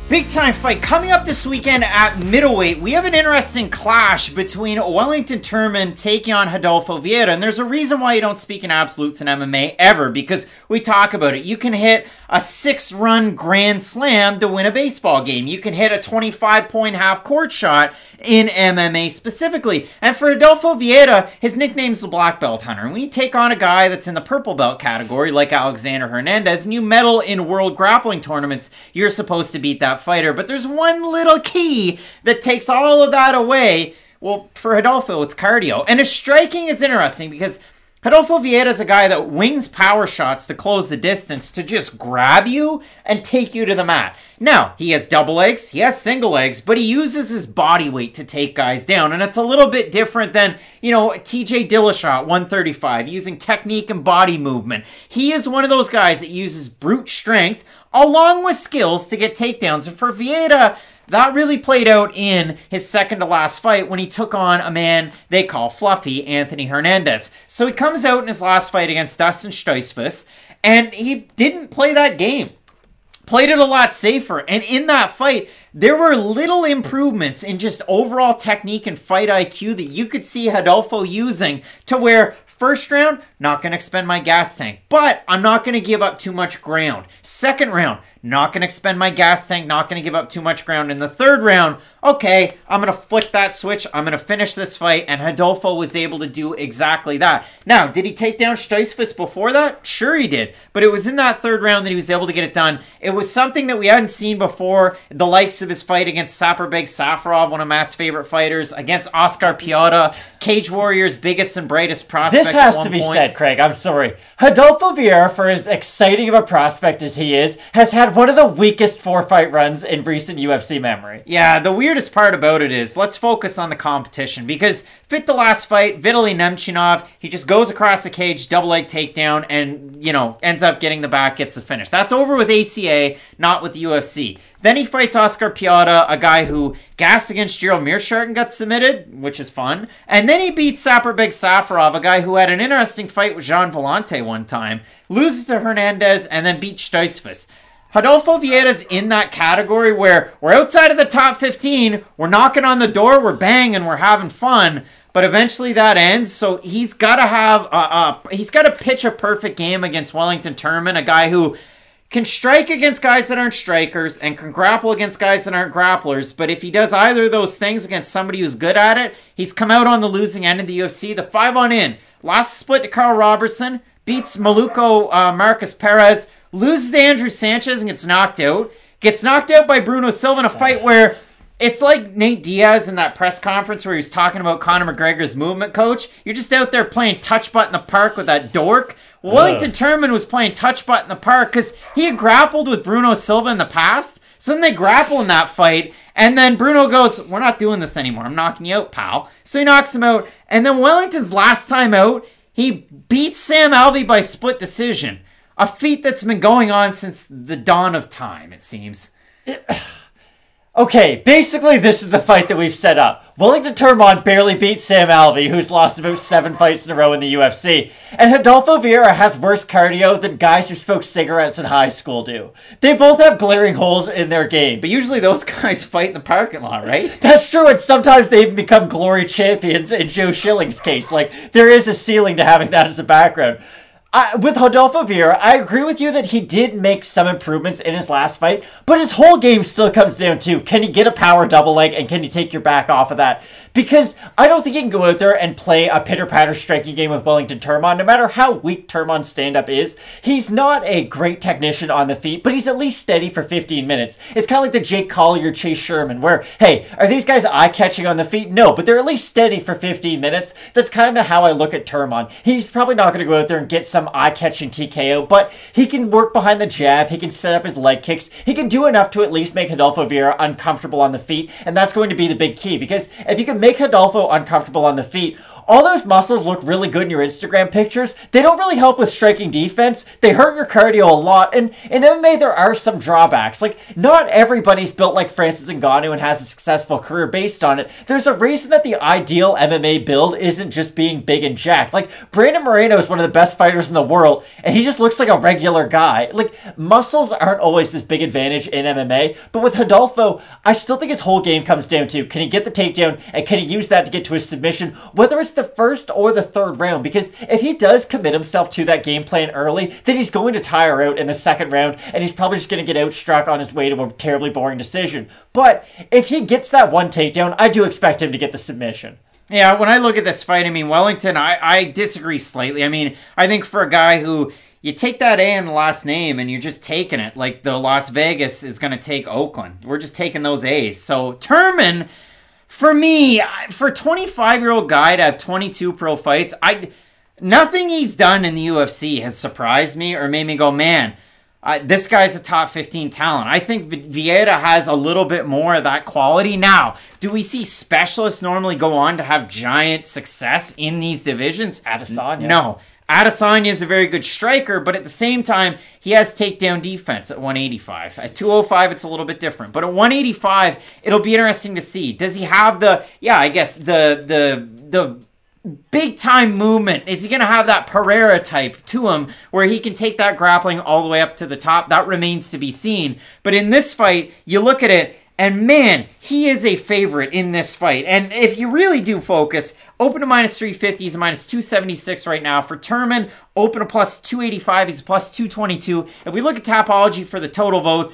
Big time fight coming up this weekend at middleweight. We have an interesting clash between Wellington Turman taking on Rodolfo Vieira, and there's a reason why you don't speak in absolutes in MMA ever, because we talk about it. You can hit a 6-run grand slam to win a baseball game. You can hit a 25-point half-court shot in MMA specifically. And for Rodolfo Vieira, his nickname's the Black Belt Hunter. And when you take on a guy that's in the purple belt category, like Alexander Hernandez, and you medal in world grappling tournaments, you're supposed to beat that fighter. But there's one little key that takes all of that away. Well, for Rodolfo, it's cardio. And his striking is interesting because Rodolfo Vieira is a guy that wings power shots to close the distance, to just grab you and take you to the mat. Now, he has double legs, he has single legs, but he uses his body weight to take guys down. And it's a little bit different than, TJ Dillashaw, 135, using technique and body movement. He is one of those guys that uses brute strength along with skills to get takedowns. And for Vieira, that really played out in his second to last fight when he took on a man they call Fluffy, Anthony Hernandez. So he comes out in his last fight against Dustin Stoltzfus, and he didn't play that game. Played it a lot safer. And in that fight, there were little improvements in just overall technique and fight IQ that you could see Rodolfo using to where first round, not going to expend my gas tank, but I'm not going to give up too much ground. Second round, not going to expend my gas tank, not going to give up too much ground. In the third round, okay, I'm going to flick that switch. I'm going to finish this fight. And Rodolfo was able to do exactly that. Now, did he take down Stoltzfus before that? Sure he did. But it was in that third round that he was able to get it done. It was something that we hadn't seen before. The likes of his fight against Saperbeg Safarov, one of Matt's favorite fighters, against Oscar Piota, Cage Warrior's biggest and brightest prospect. This has to be said, Craig. I'm sorry. Rodolfo Vieira, for as exciting of a prospect as he is, has had one of the weakest 4-fight runs in recent UFC memory. Yeah, the weirdest part about it is, let's focus on the competition, because fit the last fight, Vitaly Nemchinov, he just goes across the cage, double leg takedown, and, ends up getting the back, gets the finish. That's over with ACA, not with the UFC. Then he fights Oscar Piota, a guy who gassed against Gerald Meerschaert and got submitted, which is fun. And then he beats Saperbeg Safarov, a guy who had an interesting fight with Jean Vellante one time, loses to Hernandez, and then beats Stoltzfus. Rodolfo Vieira's in that category where we're outside of the top 15, we're knocking on the door, we're banging, we're having fun, but eventually that ends. So he's got to he's got to pitch a perfect game against Wellington Turman, a guy who can strike against guys that aren't strikers and can grapple against guys that aren't grapplers. But if he does either of those things against somebody who's good at it, he's come out on the losing end of the UFC. The 5-on-in, lost split to Carl Robertson, beats Maluco Marcus Perez, loses to Andrew Sanchez and gets knocked out. Gets knocked out by Bruno Silva in a fight where it's like Nate Diaz in that press conference where he was talking about Conor McGregor's movement coach. You're just out there playing touch butt in the park with that dork. Wellington Turman was playing touch butt in the park because he had grappled with Bruno Silva in the past. So then they grapple in that fight, and then Bruno goes, we're not doing this anymore. I'm knocking you out, pal. So he knocks him out, and then Wellington's last time out, he beats Sam Alvey by split decision. A feat that's been going on since the dawn of time, it seems. Okay, basically this is the fight that we've set up. Wellington Turman barely beat Sam Alvey, who's lost about 7 fights in a row in the UFC. And Rodolfo Vieira has worse cardio than guys who smoke cigarettes in high school do. They both have glaring holes in their game. But usually those guys fight in the parking lot, right? That's true, and sometimes they even become glory champions in Joe Schilling's case. Like, there is a ceiling to having that as a background. With Rodolfo Vieira, I agree with you that he did make some improvements in his last fight, but his whole game still comes down to, can he get a power double leg and can you take your back off of that? Because I don't think you can go out there and play a pitter-patter striking game with Wellington Turman, no matter how weak Turman's stand-up is. He's not a great technician on the feet, but he's at least steady for 15 minutes. It's kind of like the Jake Collier, Chase Sherman, where, hey, are these guys eye-catching on the feet? No, but they're at least steady for 15 minutes. That's kind of how I look at Turman. He's probably not going to go out there and get some eye-catching TKO, but he can work behind the jab, he can set up his leg kicks, he can do enough to at least make Rodolfo Vieira uncomfortable on the feet, and that's going to be the big key, because if you can make Rodolfo uncomfortable on the feet, all those muscles look really good in your Instagram pictures. They don't really help with striking defense. They hurt your cardio a lot. And in MMA, there are some drawbacks. Like, not everybody's built like Francis Ngannou and has a successful career based on it. There's a reason that the ideal MMA build isn't just being big and jacked. Like, Brandon Moreno is one of the best fighters in the world, and he just looks like a regular guy. Like, muscles aren't always this big advantage in MMA, but with Rodolfo, I still think his whole game comes down to, can he get the takedown, and can he use that to get to his submission, whether it's the first or the third round? Because if he does commit himself to that game plan early, then he's going to tire out in the second round, and he's probably just going to get outstruck on his way to a terribly boring decision. But if he gets that one takedown, I do expect him to get the submission. Yeah, when I look at this fight, I mean, Wellington, I disagree slightly. I mean, I think for a guy who, you take that A in the last name and you're just taking it, like the Las Vegas is going to take Oakland. We're just taking those A's. So Turman, for me, for a 25-year-old guy to have 22 pro fights, nothing he's done in the UFC has surprised me or made me go, man, this guy's a top 15 talent. I think Vieira has a little bit more of that quality. Now, do we see specialists normally go on to have giant success in these divisions? Adesanya. No. Adesanya is a very good striker, but at the same time, he has takedown defense at 185. At 205, it's a little bit different. But at 185, it'll be interesting to see. Does he have the big time movement? Is he going to have that Pereira type to him where he can take that grappling all the way up to the top? That remains to be seen. But in this fight, you look at it, and man, he is a favorite in this fight. And if you really do focus, open to minus 350, he's a minus 276 right now. For Turman, open to plus 285, he's a plus 222. If we look at Tapology for the total votes,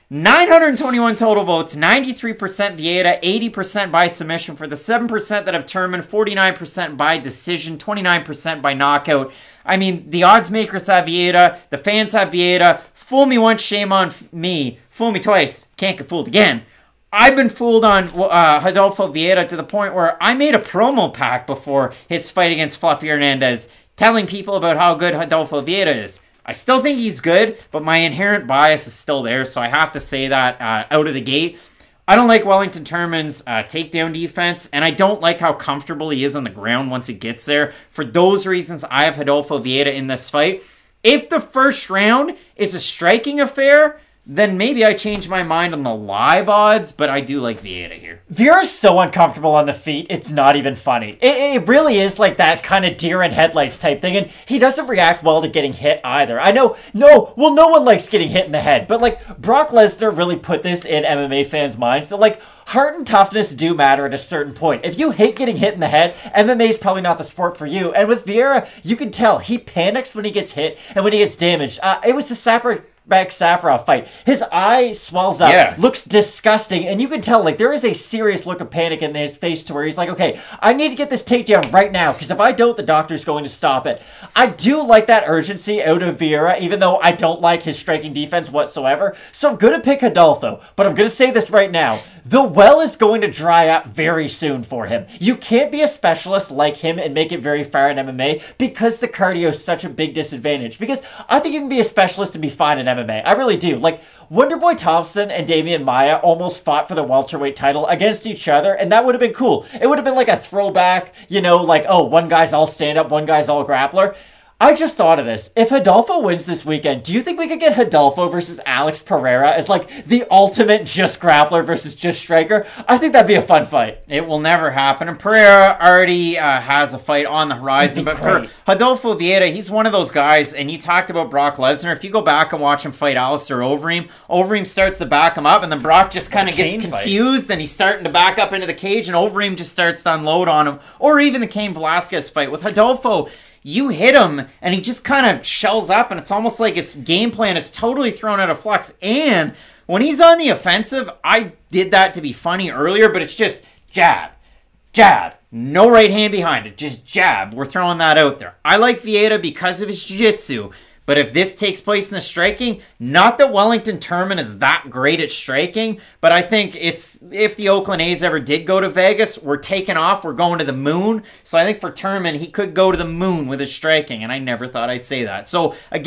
921 total votes, 93% Vieira, 80% by submission. For the 7% that have Turman, 49% by decision, 29% by knockout. I mean, the odds makers have Vieira, the fans have Vieira. Fool me once, shame on me. Fool me twice, can't get fooled again. I've been fooled on Rodolfo Vieira to the point where I made a promo pack before his fight against Fluffy Hernandez, telling people about how good Rodolfo Vieira is. I still think he's good, but my inherent bias is still there, so I have to say that out of the gate. I don't like Wellington Turman's takedown defense, and I don't like how comfortable he is on the ground once he gets there. For those reasons, I have Rodolfo Vieira in this fight. If the first round is a striking affair, then maybe I change my mind on the live odds, but I do like Vieira here. Vieira's so uncomfortable on the feet, it's not even funny. It really is like that kind of deer in headlights type thing, and he doesn't react well to getting hit either. I know, no one likes getting hit in the head, but like Brock Lesnar really put this in MMA fans' minds that like heart and toughness do matter at a certain point. If you hate getting hit in the head, MMA is probably not the sport for you. And with Vieira, you can tell he panics when he gets hit and when he gets damaged. It was the Safarov fight. His eye swells up, looks disgusting, and you can tell like there is a serious look of panic in his face to where he's like, okay, I need to get this takedown right now, because if I don't, the doctor's going to stop it. I do like that urgency out of Vieira, even though I don't like his striking defense whatsoever, so I'm going to pick Rodolfo, but I'm going to say this right now. The well is going to dry up very soon for him. You can't be a specialist like him and make it very far in MMA because the cardio is such a big disadvantage. Because I think you can be a specialist and be fine in MMA. I really do. Like, Wonderboy Thompson and Damian Maia almost fought for the welterweight title against each other, and that would have been cool. It would have been like a throwback, you know, like, oh, one guy's all stand-up, one guy's all grappler. I just thought of this. If Rodolfo wins this weekend, do you think we could get Rodolfo versus Alex Pereira as like the ultimate just grappler versus just striker? I think that'd be a fun fight. It will never happen. And Pereira already has a fight on the horizon. But for Rodolfo Vieira, he's one of those guys, and you talked about Brock Lesnar. If you go back and watch him fight Alistair Overeem, Overeem starts to back him up, and then Brock just kind of gets confused, and he's starting to back up into the cage, and Overeem just starts to unload on him. Or even the Cain Velasquez fight. With Rodolfo, you hit him, and he just kind of shells up, and it's almost like his game plan is totally thrown out of flux. And when he's on the offensive, I did that to be funny earlier, but it's just jab, jab, no right hand behind it, just jab. We're throwing that out there. I like Vieira because of his jiu-jitsu, but if this takes place in the striking, not that Wellington Turman is that great at striking, but I think it's, if the Oakland A's ever did go to Vegas, we're taking off, we're going to the moon. So I think for Turman, he could go to the moon with his striking, and I never thought I'd say that. So again,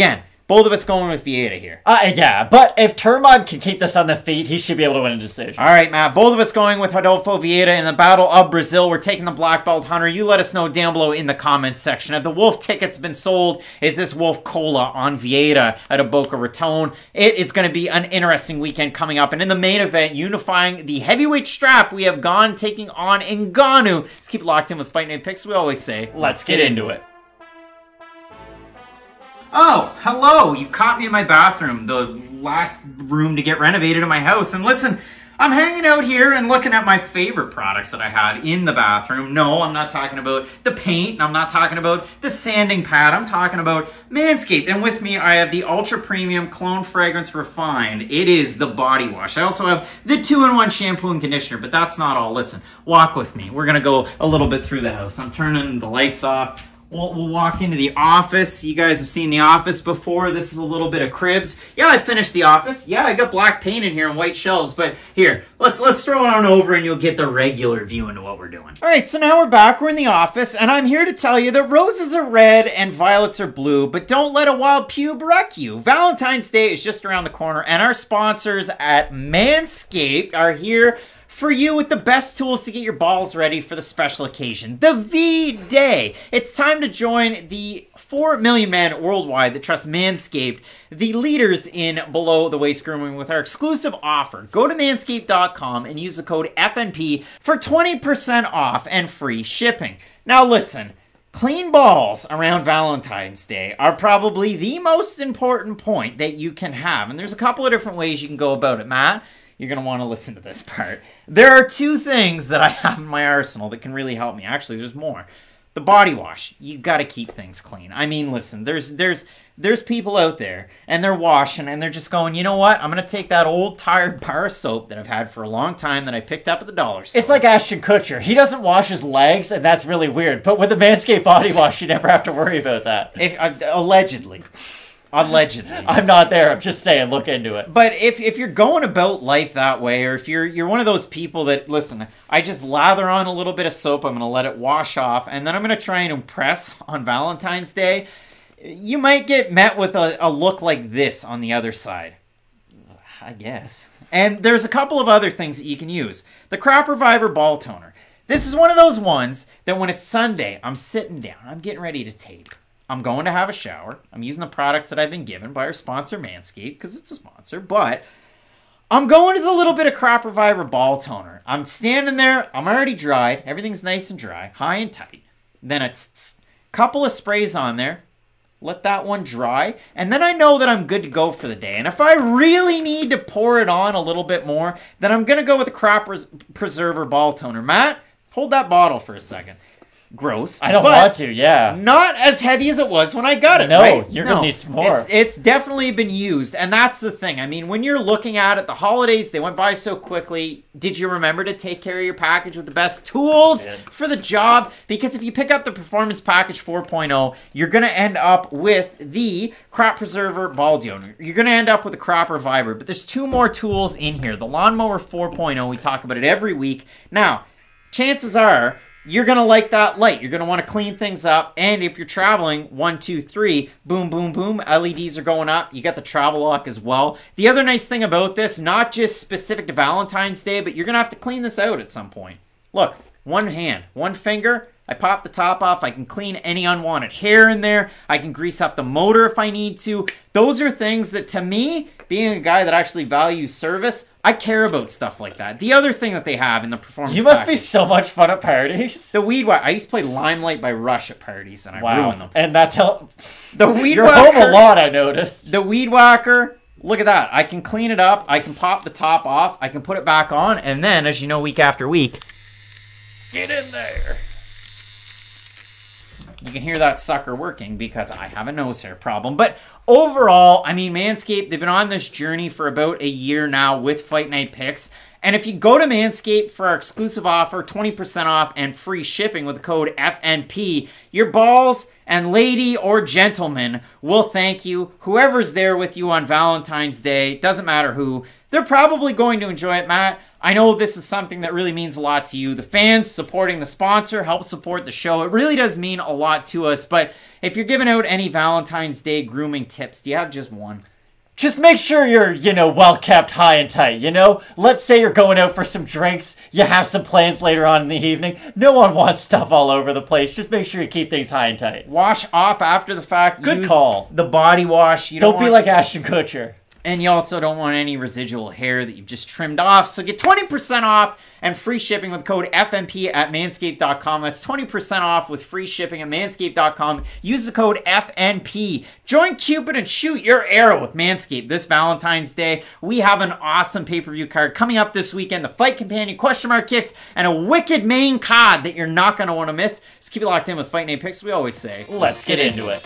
Both of us going with Vieira here. Yeah, but if Turmod can keep this on the feet, he should be able to win a decision. All right, Matt. Both of us going with Rodolfo Vieira in the Battle of Brazil. We're taking the Black Belt Hunter. You let us know down below in the comments section. Have the Wolf tickets been sold? Is this Wolf Cola on Vieira at a Boca Raton? It is going to be an interesting weekend coming up. And in the main event, unifying the heavyweight strap, we have Gane taking on Ngannou. Let's keep it locked in with Fight Night Picks. We always say, Let's get into it. Oh, hello. You caught me in my bathroom, the last room to get renovated in my house. And listen, I'm hanging out here and looking at my favorite products that I had in the bathroom. No, I'm not talking about the paint. I'm not talking about the sanding pad. I'm talking about Manscaped. And with me, I have the Ultra Premium Cologne Fragrance Refined. It is the body wash. I also have the 2-in-1 shampoo and conditioner, but that's not all. Listen, walk with me. We're going to go a little bit through the house. I'm turning the lights off. We'll walk into the office. You guys have seen the office before. This is a little bit of cribs. Yeah, I finished the office. Yeah, I got black paint in here and white shelves. But here, let's throw it on over and you'll get the regular view into what we're doing. All right, so now we're back. We're in the office, and I'm here to tell you that roses are red and violets are blue, but don't let a wild pube wreck you. Valentine's Day is just around the corner, and our sponsors at Manscaped are here for you with the best tools to get your balls ready for the special occasion, the V-Day. It's time to join the 4 million men worldwide that trust Manscaped, the leaders in below-the-waist grooming, with our exclusive offer. Go to manscaped.com and use the code FNP for 20% off and free shipping. Now listen, clean balls around Valentine's Day are probably the most important point that you can have, and there's a couple of different ways you can go about it, Matt. You're going to want to listen to this part. There are 2 things that I have in my arsenal that can really help me. Actually, there's more. The body wash. You got to keep things clean. I mean, listen, there's people out there, and they're washing, and they're just going, you know what? I'm going to take that old tired bar of soap that I've had for a long time that I picked up at the dollar store. It's like Ashton Kutcher. He doesn't wash his legs, and that's really weird. But with the Manscaped body wash, you never have to worry about that. Allegedly. I'm not there. I'm just saying, look into it. But if you're going about life that way, or if you're one of those people that, listen, I just lather on a little bit of soap, I'm going to let it wash off, and then I'm going to try and impress on Valentine's Day, you might get met with a look like this on the other side. I guess. And there's a couple of other things that you can use. The Crop Reviver Ball Toner. This is one of those ones that when it's Sunday, I'm sitting down, I'm getting ready to tape. I'm going to have a shower. I'm using the products that I've been given by our sponsor, Manscaped, because it's a sponsor. But I'm going to the little bit of Crop Reviver Ball Toner. I'm standing there. I'm already dried. Everything's nice and dry, high and tight. Then a couple of sprays on there. Let that one dry. And then I know that I'm good to go for the day. And if I really need to pour it on a little bit more, then I'm going to go with the Crop Preserver Ball Toner. Matt, hold that bottle for a second. Gross. I don't want to, yeah. Not as heavy as it was when I got it, no, right? You're going to need some more. It's definitely been used, and that's the thing. I mean, when you're looking at it, the holidays, they went by so quickly. Did you remember to take care of your package with the best tools for the job? Because if you pick up the Performance Package 4.0, you're going to end up with the Crop Preserver Ball Deodorant. You're going to end up with the Crop Reviver, but there's 2 more tools in here. The Lawnmower 4.0, we talk about it every week. Now, chances are you're going to like that light. You're going to want to clean things up. And if you're traveling, 1, 2, 3, boom, boom, boom, LEDs are going up. You got the travel lock as well. The other nice thing about this, not just specific to Valentine's Day, but you're going to have to clean this out at some point. Look, one hand, one finger. I pop the top off. I can clean any unwanted hair in there. I can grease up the motor if I need to. Those are things that, to me, being a guy that actually values service, I care about stuff like that. The other thing that they have in the Performance You must package, be so much fun at parties. the Weed Whacker. I used to play Limelight by Rush at parties, and I ruined them. And that's how... The Weed You're Whacker, home a lot, I noticed. The Weed Whacker, look at that. I can clean it up. I can pop the top off. I can put it back on. And then, as you know, week after week, get in there. You can hear that sucker working because I have a nose hair problem. But overall, I mean, Manscaped, they've been on this journey for about a year now with Fight Night Picks. And if you go to Manscaped for our exclusive offer, 20% off and free shipping with the code FNP, your balls and lady or gentleman will thank you. Whoever's there with you on Valentine's Day, doesn't matter who, they're probably going to enjoy it, Matt. I know this is something that really means a lot to you. The fans supporting the sponsor help support the show. It really does mean a lot to us. But if you're giving out any Valentine's Day grooming tips, do you have just one? Just make sure you're, well kept, high and tight, Let's say you're going out for some drinks, you have some plans later on in the evening. No one wants stuff all over the place. Just make sure you keep things high and tight. Wash off after the fact. Good Use call. The body wash. Don't be like Ashton Kutcher. And you also don't want any residual hair that you've just trimmed off. So get 20% off and free shipping with code FNP at manscaped.com. That's 20% off with free shipping at manscaped.com. Use the code FNP. Join Cupid and shoot your arrow with Manscaped this Valentine's Day. We have an awesome pay-per-view card coming up this weekend. The Fight Companion, question mark kicks, and a wicked main card that you're not going to want to miss. Just keep it locked in with Fight Night Picks. We always say, let's get into it.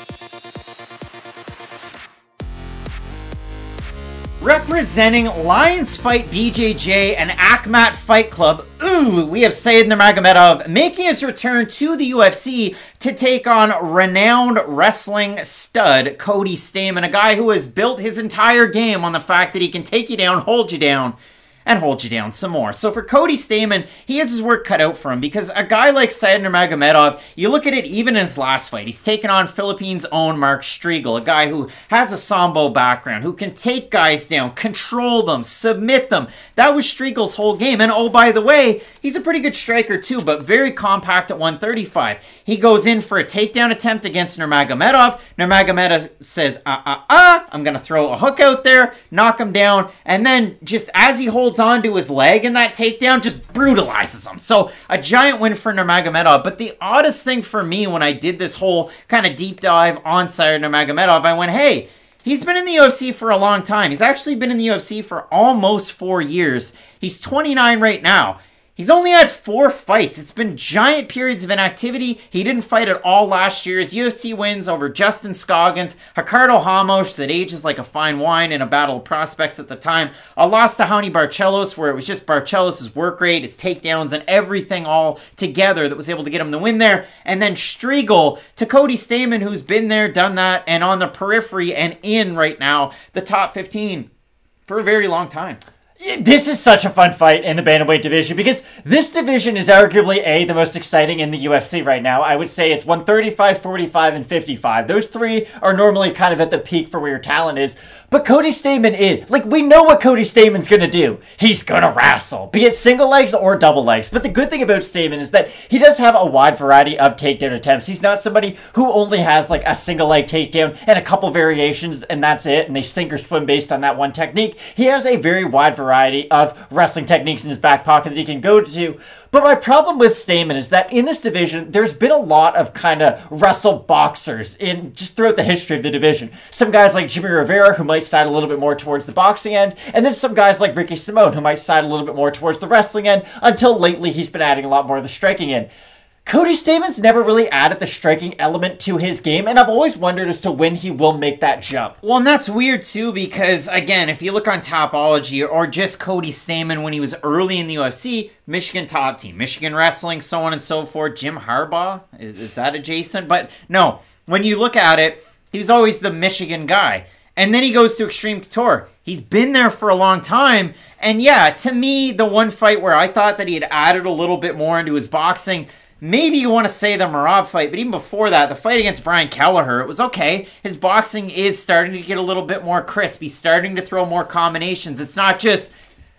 Representing Lions Fight BJJ and Akhmat Fight Club, we have Said Nurmagomedov making his return to the UFC to take on renowned wrestling stud Cody Stamann, a guy who has built his entire game on the fact that he can take you down, hold you down, and hold you down some more. So for Cody Stamann, he has his work cut out for him because a guy like Said Nurmagomedov, you look at it even in his last fight, he's taken on Philippines' own Mark Striegel, a guy who has a Sambo background, who can take guys down, control them, submit them. That was Striegel's whole game. And oh, by the way, he's a pretty good striker too, but very compact at 135. He goes in for a takedown attempt against Nurmagomedov. Nurmagomedov says, I'm going to throw a hook out there, knock him down, and then just as he holds onto his leg in that takedown, just brutalizes him. So a giant win for Nurmagomedov. But the oddest thing for me when I did this whole kind of deep dive on Said Nurmagomedov, I went, hey, he's been in the UFC for a long time. He's actually been in the UFC for almost 4 years. He's 29 right now. He's only had 4 fights. It's been giant periods of inactivity. He didn't fight at all last year. His UFC wins over Justin Scoggins, Ricardo Ramos, that ages like a fine wine in a battle of prospects at the time. A loss to Raoni Barcelos, where it was just Barcelos' work rate, his takedowns, and everything all together that was able to get him the win there. And then Striegel to Cody Stamann, who's been there, done that, and on the periphery and in right now, the top 15 for a very long time. This is such a fun fight in the bantamweight division because this division is arguably the most exciting in the UFC right now. I would say it's 135, 45, and 55. Those three are normally kind of at the peak for where your talent is. But Cody Stamann is, we know what Cody Stamann's going to do. He's going to wrestle, be it single legs or double legs. But the good thing about Stamann is that he does have a wide variety of takedown attempts. He's not somebody who only has a single leg takedown and a couple variations and that's it, and they sink or swim based on that one technique. He has a very wide variety of wrestling techniques in his back pocket that he can go to. But my problem with Stamann is that in this division, there's been a lot of kind of wrestle boxers in just throughout the history of the division. Some guys like Jimmy Rivera, who might side a little bit more towards the boxing end, and then some guys like Ricky Simone, who might side a little bit more towards the wrestling end, until lately he's been adding a lot more of the striking end. Cody Stamann's never really added the striking element to his game, and I've always wondered as to when he will make that jump. Well, and that's weird too, because again, if you look on Tapology or just Cody Stamann when he was early in the UFC, Michigan top team, Michigan wrestling, so on and so forth. Jim Harbaugh, is that adjacent? But no, when you look at it, he was always the Michigan guy. And then he goes to Extreme Couture. He's been there for a long time. And yeah, to me, the one fight where I thought that he had added a little bit more into his boxing, maybe you want to say the Merab fight, but even before that, the fight against Brian Kelleher, it was okay. His boxing is starting to get a little bit more crisp. He's starting to throw more combinations. It's not just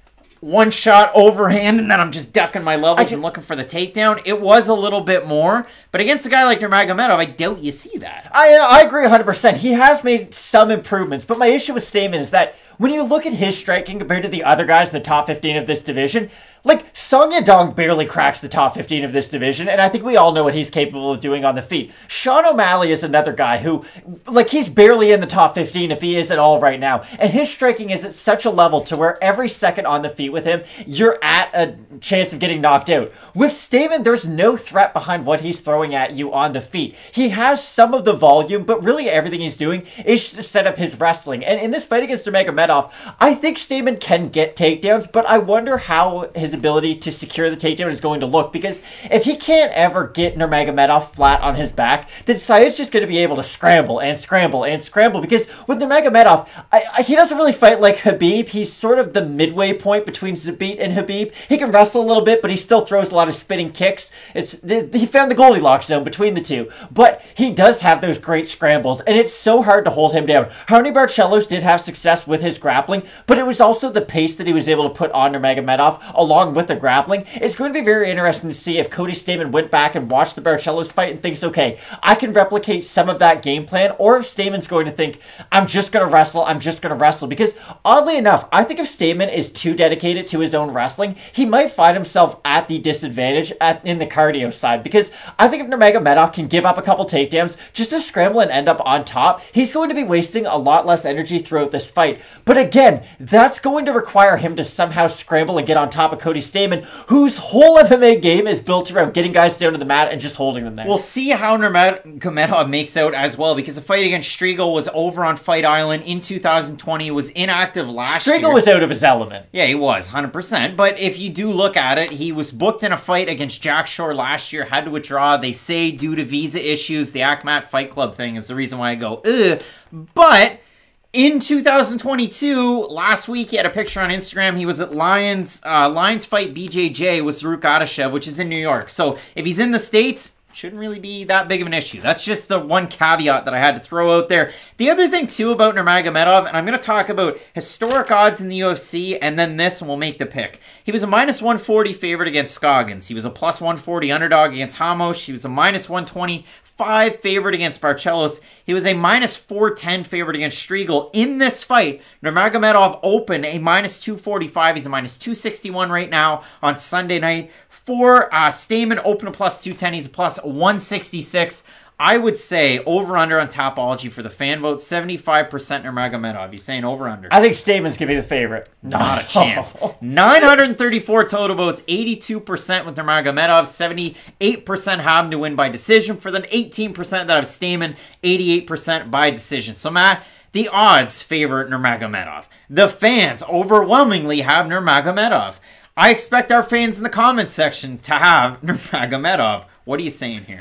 one shot overhand and then I'm just ducking my levels and looking for the takedown. It was a little bit more, but against a guy like Nurmagomedov, I doubt you see that. I agree 100%. He has made some improvements, but my issue with Stamann is that when you look at his striking compared to the other guys in the top 15 of this division, Song Yadong barely cracks the top 15 of this division, and I think we all know what he's capable of doing on the feet. Sean O'Malley is another guy who, he's barely in the top 15 if he is at all right now, and his striking is at such a level to where every second on the feet with him, you're at a chance of getting knocked out. With Stamann, there's no threat behind what he's throwing throwing at you on the feet. He has some of the volume, but really everything he's doing is to set up his wrestling. And in this fight against Nurmagomedov, I think Stamann can get takedowns, but I wonder how his ability to secure the takedown is going to look, because if he can't ever get Nurmagomedov flat on his back, then Said's just going to be able to scramble and scramble and scramble, because with Nurmagomedov, he doesn't really fight like Khabib. He's sort of the midway point between Zabit and Khabib. He can wrestle a little bit, but he still throws a lot of spinning kicks. He found the Goldilocks zone between the two, but he does have those great scrambles, and it's so hard to hold him down. Raoni Barcelos did have success with his grappling, but it was also the pace that he was able to put on Nurmagomedov along with the grappling. It's going to be very interesting to see if Cody Stamann went back and watched the Barcelos fight and thinks, okay, I can replicate some of that game plan, or if Stamann's going to think, I'm just going to wrestle, because oddly enough, I think if Stamann is too dedicated to his own wrestling, he might find himself at the disadvantage in the cardio side, because I think if Nurmagomedov can give up a couple takedowns just to scramble and end up on top, he's going to be wasting a lot less energy throughout this fight. But again, that's going to require him to somehow scramble and get on top of Cody Stamann, whose whole MMA game is built around getting guys down to the mat and just holding them there. We'll see how Nurmagomedov makes out as well, because the fight against Striegel was over on Fight Island in 2020. He was inactive last year. Striegel was out of his element. Yeah, he was, 100%. But if you do look at it, he was booked in a fight against Jack Shore last year, had to withdraw. They say due to visa issues, the Akhmat Fight Club thing is the reason why I go, ugh. But in 2022, last week, he had a picture on Instagram. He was at Lions Fight BJJ with Zaruk Adashev, which is in New York. So if he's in the States, shouldn't really be that big of an issue. That's just the one caveat that I had to throw out there. The other thing, too, about Nurmagomedov, and I'm going to talk about historic odds in the UFC, and then this, and we'll make the pick. He was a minus 140 favorite against Scoggins. He was a plus 140 underdog against Hamos. He was a minus 125 favorite against Barcelos. He was a minus 410 favorite against Striegel. In this fight, Nurmagomedov opened a minus 245. He's a minus 261 right now on Sunday night. For Stamann, open a plus 210. He's a plus 166. I would say over-under on Tapology for the fan vote, 75% Nurmagomedov. You saying over-under? I think Stamann's going to be the favorite. Not a chance. 934 total votes, 82% with Nurmagomedov, 78% have him to win by decision. For the 18% that have Stamann, 88% by decision. So, Matt, the odds favor Nurmagomedov. The fans overwhelmingly have Nurmagomedov. I expect our fans in the comments section to have Nurmagomedov. What are you saying here?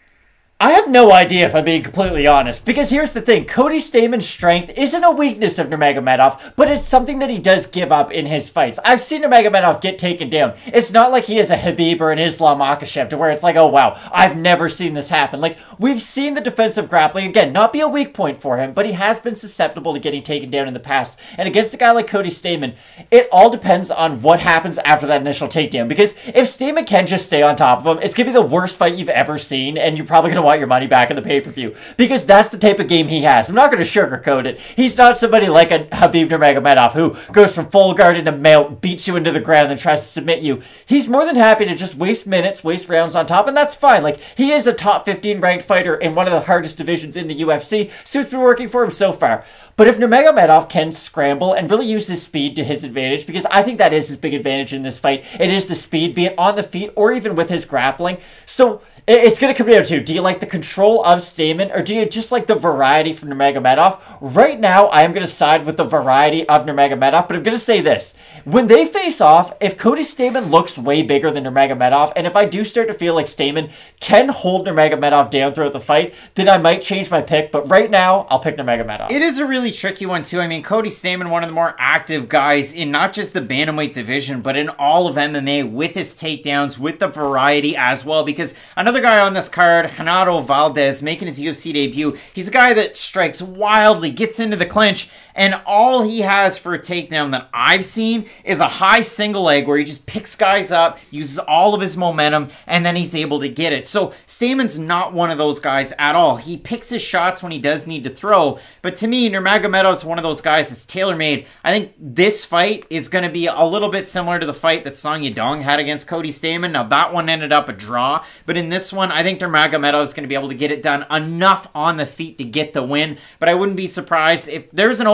I have no idea, if I'm being completely honest, because here's the thing. Cody Stamann's strength isn't a weakness of Nurmagomedov, but it's something that he does give up in his fights. I've seen Nurmagomedov get taken down. It's not like he is a Khabib or an Islam Makhachev to where it's like, oh wow, I've never seen this happen. Like, we've seen the defensive grappling, again, not be a weak point for him, but he has been susceptible to getting taken down in the past. And against a guy like Cody Stamann, it all depends on what happens after that initial takedown, because if Stamann can just stay on top of him, it's going to be the worst fight you've ever seen, and you're probably going to want your money back in the pay-per-view, because that's the type of game he has. I'm not going to sugarcoat it. He's not somebody like a Khabib Nurmagomedov who goes from full guard into mount, beats you into the ground, and tries to submit you. He's more than happy to just waste minutes, waste rounds on top, and that's fine. Like, he is a top 15 ranked fighter in one of the hardest divisions in the UFC, so it's been working for him so far. But if Nurmagomedov can scramble and really use his speed to his advantage, because I think that is his big advantage in this fight, it is the speed, be it on the feet or even with his grappling. So it's going to come down to, do you like the control of Stamann, or do you just like the variety from Nurmagomedov? Right now, I am going to side with the variety of Nurmagomedov, but I'm going to say this. When they face off, if Cody Stamann looks way bigger than Nurmagomedov, and if I do start to feel like Stamann can hold Nurmagomedov down throughout the fight, then I might change my pick, but right now, I'll pick Nurmagomedov. It is a really tricky one, too. I mean, Cody Stamann, one of the more active guys in not just the bantamweight division, but in all of MMA, with his takedowns, with the variety as well, because another guy on this card, Renato Valdez, making his UFC debut, he's a guy that strikes wildly, gets into the clinch, and all he has for a takedown that I've seen is a high single leg where he just picks guys up, uses all of his momentum, and then he's able to get it. So Stamann's not one of those guys at all. He picks his shots when he does need to throw, but to me, Nurmagomedov's one of those guys that's tailor-made. I think this fight is going to be a little bit similar to the fight that Song Yadong had against Cody Stamann. Now, that one ended up a draw, but in this one, I think Nurmagomedov is going to be able to get it done enough on the feet to get the win, but I wouldn't be surprised if there's an over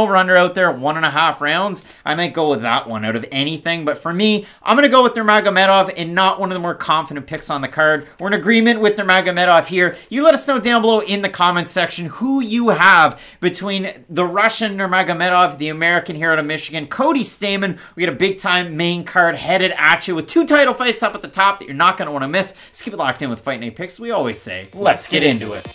over-under out there, 1.5 rounds. I might go with that one out of anything. But for me, I'm going to go with Nurmagomedov and not one of the more confident picks on the card. We're in agreement with Nurmagomedov here. You let us know down below in the comments section who you have between the Russian Nurmagomedov, the American hero to Michigan, Cody Stamann. We got a big-time main card headed at you with 2 title fights up at the top that you're not going to want to miss. Just keep it locked in with Fight Night Picks. We always say, let's get into it.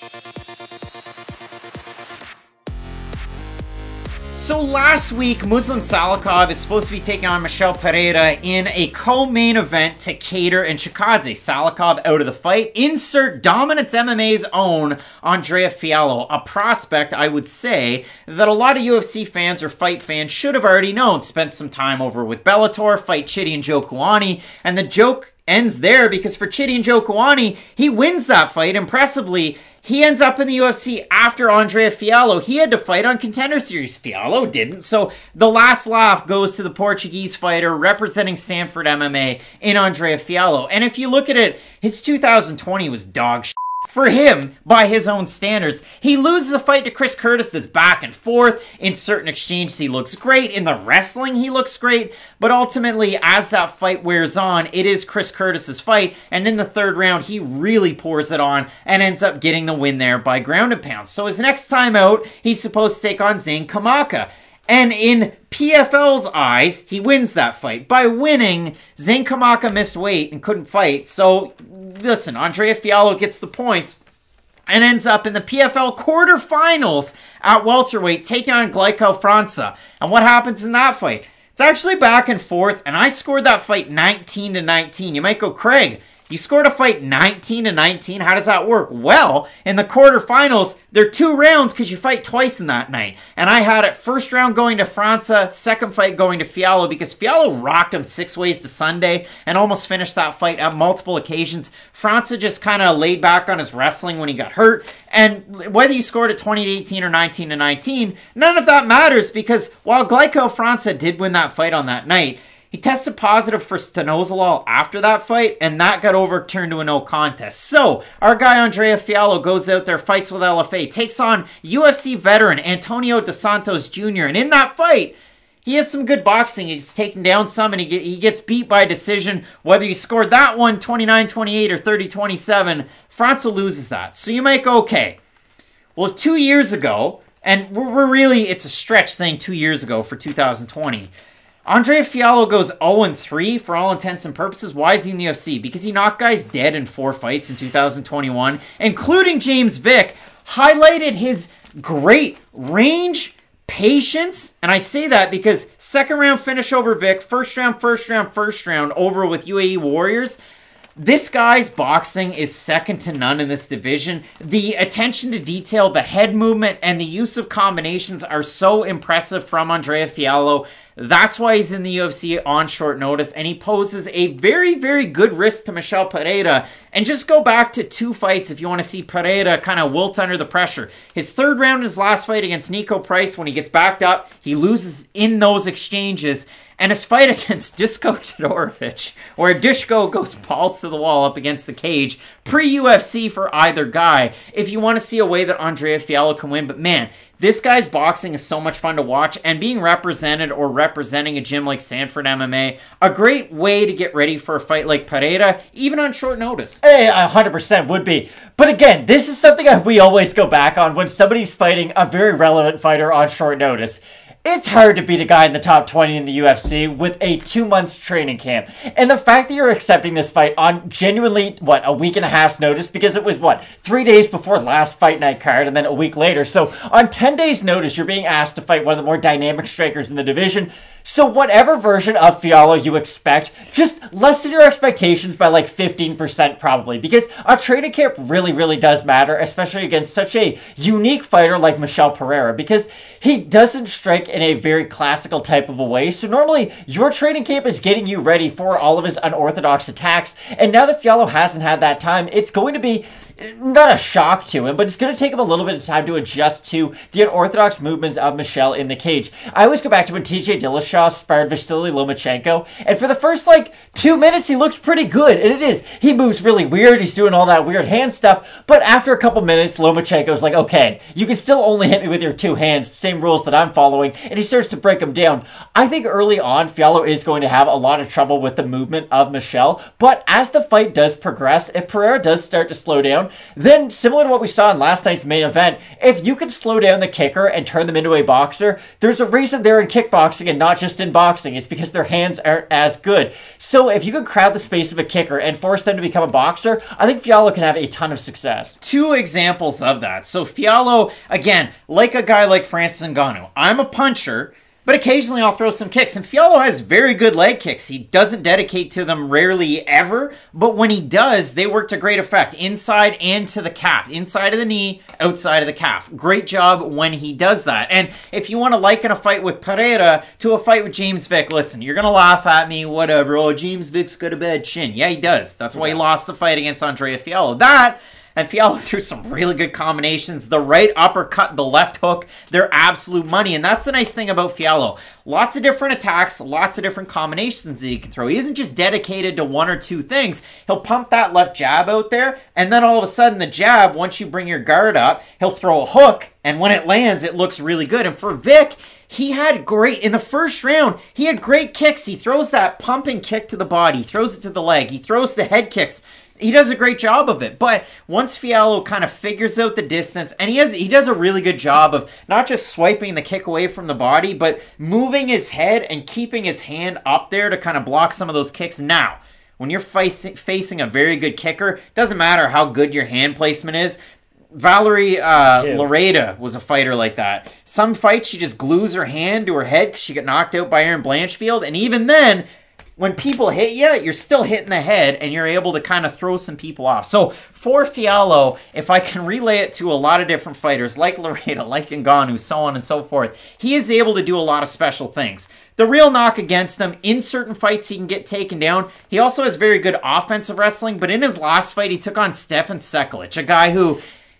So last week, Muslim Salikhov is supposed to be taking on Michel Pereira in a co-main event to Kattar and Chikadze. Salikhov out of the fight. Insert Dominance MMA's own Andrea Fiallo, a prospect, I would say, that a lot of UFC fans or fight fans should have already known. Spent some time over with Bellator, fight Chidi and Joe Kuani, and the joke ends there because for Chidi and Joe Kuani, he wins that fight impressively. He ends up in the UFC after Andrea Fiallo. He had to fight on Contender Series. Fiallo didn't. So the last laugh goes to the Portuguese fighter representing Sanford MMA in Andrea Fiallo. And if you look at it, his 2020 was dog shit. For him, by his own standards, he loses a fight to Chris Curtis that's back and forth. In certain exchanges, he looks great. In the wrestling, he looks great. But ultimately, as that fight wears on, it is Chris Curtis's fight. And in the third round, he really pours it on and ends up getting the win there by ground and pound. So his next time out, he's supposed to take on Zane Kamaka. And in PFL's eyes, he wins that fight. By winning, Zane Kamaka missed weight and couldn't fight. So, listen, Andrea Fiallo gets the points and ends up in the PFL quarterfinals at welterweight, taking on Glyco França. And what happens in that fight? It's actually back and forth, and I scored that fight 19-19. You might go, Craig, you scored a fight 19-19. How does that work? Well, in the quarterfinals, they're 2 rounds because you fight twice in that night. And I had it first round going to França, second fight going to Fiallo because Fiallo rocked him 6 ways to Sunday and almost finished that fight at multiple occasions. França just kind of laid back on his wrestling when he got hurt. And whether you scored it 20-18 or 19-19, none of that matters because while Glyco França did win that fight on that night, he tested positive for stanozolol after that fight, and that got overturned to a no contest. So, our guy Andrea Fiallo goes out there, fights with LFA, takes on UFC veteran Antonio Dos Santos Jr., and in that fight, he has some good boxing. He's taken down some, and he gets beat by decision. Whether you scored that one 29-28 or 30-27, França loses that. So you might go, okay, well, 2 years ago, and we're really, it's a stretch saying 2 years ago for 2020, Andrea Fiallo goes 0-3 for all intents and purposes. Why is he in the UFC? Because he knocked guys dead in 4 fights in 2021, including James Vick, highlighted his great range, patience, and I say that because second round finish over Vick, first round over with UAE Warriors. This guy's boxing is second to none in this division. The attention to detail, the head movement, and the use of combinations are so impressive from Andrea Fiallo. That's why he's in the UFC on short notice, and he poses a very, very good risk to Michel Pereira. And just go back to 2 fights if you want to see Pereira kind of wilt under the pressure. His third round in his last fight against Nico Price, when he gets backed up, he loses in those exchanges. And his fight against Duško Todorovic, where Duško goes balls to the wall up against the cage, pre-UFC for either guy, if you want to see a way that Andrea Fiallo can win. But man, this guy's boxing is so much fun to watch, and being represented or representing a gym like Sanford MMA, a great way to get ready for a fight like Pereira, even on short notice. Hey, 100% would be. But again, this is something we always go back on when somebody's fighting a very relevant fighter on short notice. It's hard to beat a guy in the top 20 in the UFC with a 2 months training camp. And the fact that you're accepting this fight on genuinely, a week and a half's notice, because it was, 3 days before the last Fight Night card and then a week later. So on 10 days notice, you're being asked to fight one of the more dynamic strikers in the division. So whatever version of Fiallo you expect, just lessen your expectations by 15% probably, because a training camp really, really does matter, especially against such a unique fighter like Michel Pereira, because he doesn't strike in a very classical type of a way. So normally your training camp is getting you ready for all of his unorthodox attacks. And now that Fiallo hasn't had that time, it's going to be not a shock to him, but it's going to take him a little bit of time to adjust to the unorthodox movements of Michel in the cage. I always go back to when TJ Dillashaw sparred Vasily Lomachenko, and for the first 2 minutes he looks pretty good, and it is. He moves really weird, he's doing all that weird hand stuff, but after a couple minutes Lomachenko's like, okay, you can still only hit me with your two hands, same rules that I'm following, and he starts to break him down. I think early on Fialho is going to have a lot of trouble with the movement of Michel, but as the fight does progress, if Pereira does start to slow down, then similar to what we saw in last night's main event, if you can slow down the kicker and turn them into a boxer, there's a reason they're in kickboxing and not just in boxing. It's because their hands aren't as good. So if you can crowd the space of a kicker and force them to become a boxer, I think Fialho can have a ton of success. Two examples of that. So Fialho, again, like a guy like Francis Ngannou, I'm a puncher, but occasionally I'll throw some kicks. And Fialho has very good leg kicks. He doesn't dedicate to them rarely ever, but when he does, they work to great effect. Inside and to the calf. Inside of the knee, outside of the calf. Great job when he does that. And if you want to liken a fight with Pereira to a fight with James Vick, listen, you're going to laugh at me, whatever. Oh, James Vick's got a bad chin. Yeah, he does. That's why he lost the fight against Andrea Fialho. And Fialho threw some really good combinations. The right uppercut, the left hook, they're absolute money. And that's the nice thing about Fialho. Lots of different attacks, lots of different combinations that he can throw. He isn't just dedicated to one or two things. He'll pump that left jab out there, and then all of a sudden the jab, once you bring your guard up, he'll throw a hook, and when it lands, it looks really good. And for Vick, he had great, in the first round, he had great kicks. He throws that pumping kick to the body, he throws it to the leg, he throws the head kicks. He does a great job of it, but once Fialho kind of figures out the distance, and he does a really good job of not just swiping the kick away from the body, but moving his head and keeping his hand up there to kind of block some of those kicks. Now, when you're facing a very good kicker, doesn't matter how good your hand placement is. Valerie Loreda was a fighter like that. Some fights, she just glues her hand to her head because she got knocked out by Erin Blanchfield, and even then, when people hit you, you're still hitting the head, and you're able to kind of throw some people off. So for Fialho, if I can relay it to a lot of different fighters, like Loreda, like Ngannou, so on and so forth, he is able to do a lot of special things. The real knock against him, in certain fights he can get taken down. He also has very good offensive wrestling, but in his last fight, he took on Stefan Seklic, a guy who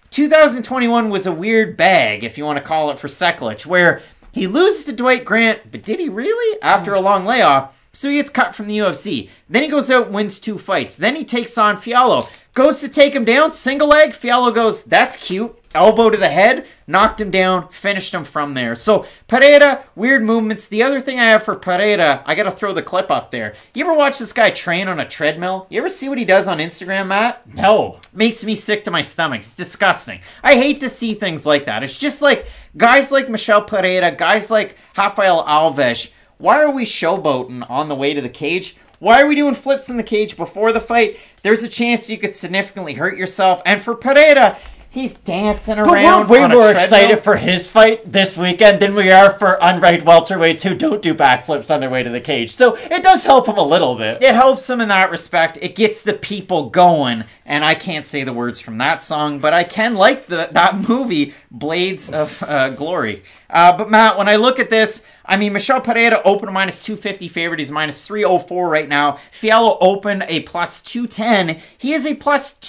2021 was a weird bag, if you want to call it, for Seklic, where he loses to Dwight Grant, but did he really? After a long layoff. So he gets cut from the UFC. Then he goes out and wins 2 fights. Then he takes on Fialho. Goes to take him down, single leg. Fialho goes, that's cute. Elbow to the head, knocked him down, finished him from there. So Pereira, weird movements. The other thing I have for Pereira, I got to throw the clip up there. You ever watch this guy train on a treadmill? You ever see what he does on Instagram, Matt? No. Makes me sick to my stomach. It's disgusting. I hate to see things like that. It's just like guys like Michel Pereira, guys like Rafael Alves. Why are we showboating on the way to the cage? Why are we doing flips in the cage before the fight? There's a chance you could significantly hurt yourself. And for Pereira, he's dancing around. But we're way more treadmill. excited for his fight this weekend than we are for unranked welterweights who don't do backflips on their way to the cage. So it does help him a little bit. It helps him in that respect. It gets the people going. And I can't say the words from that song, but I can like that movie, Blades of Glory. But Matt, when I look at this, I mean, Michel Pereira opened a -250 favorite. He's -304 right now. Fialho opened a +210. He is a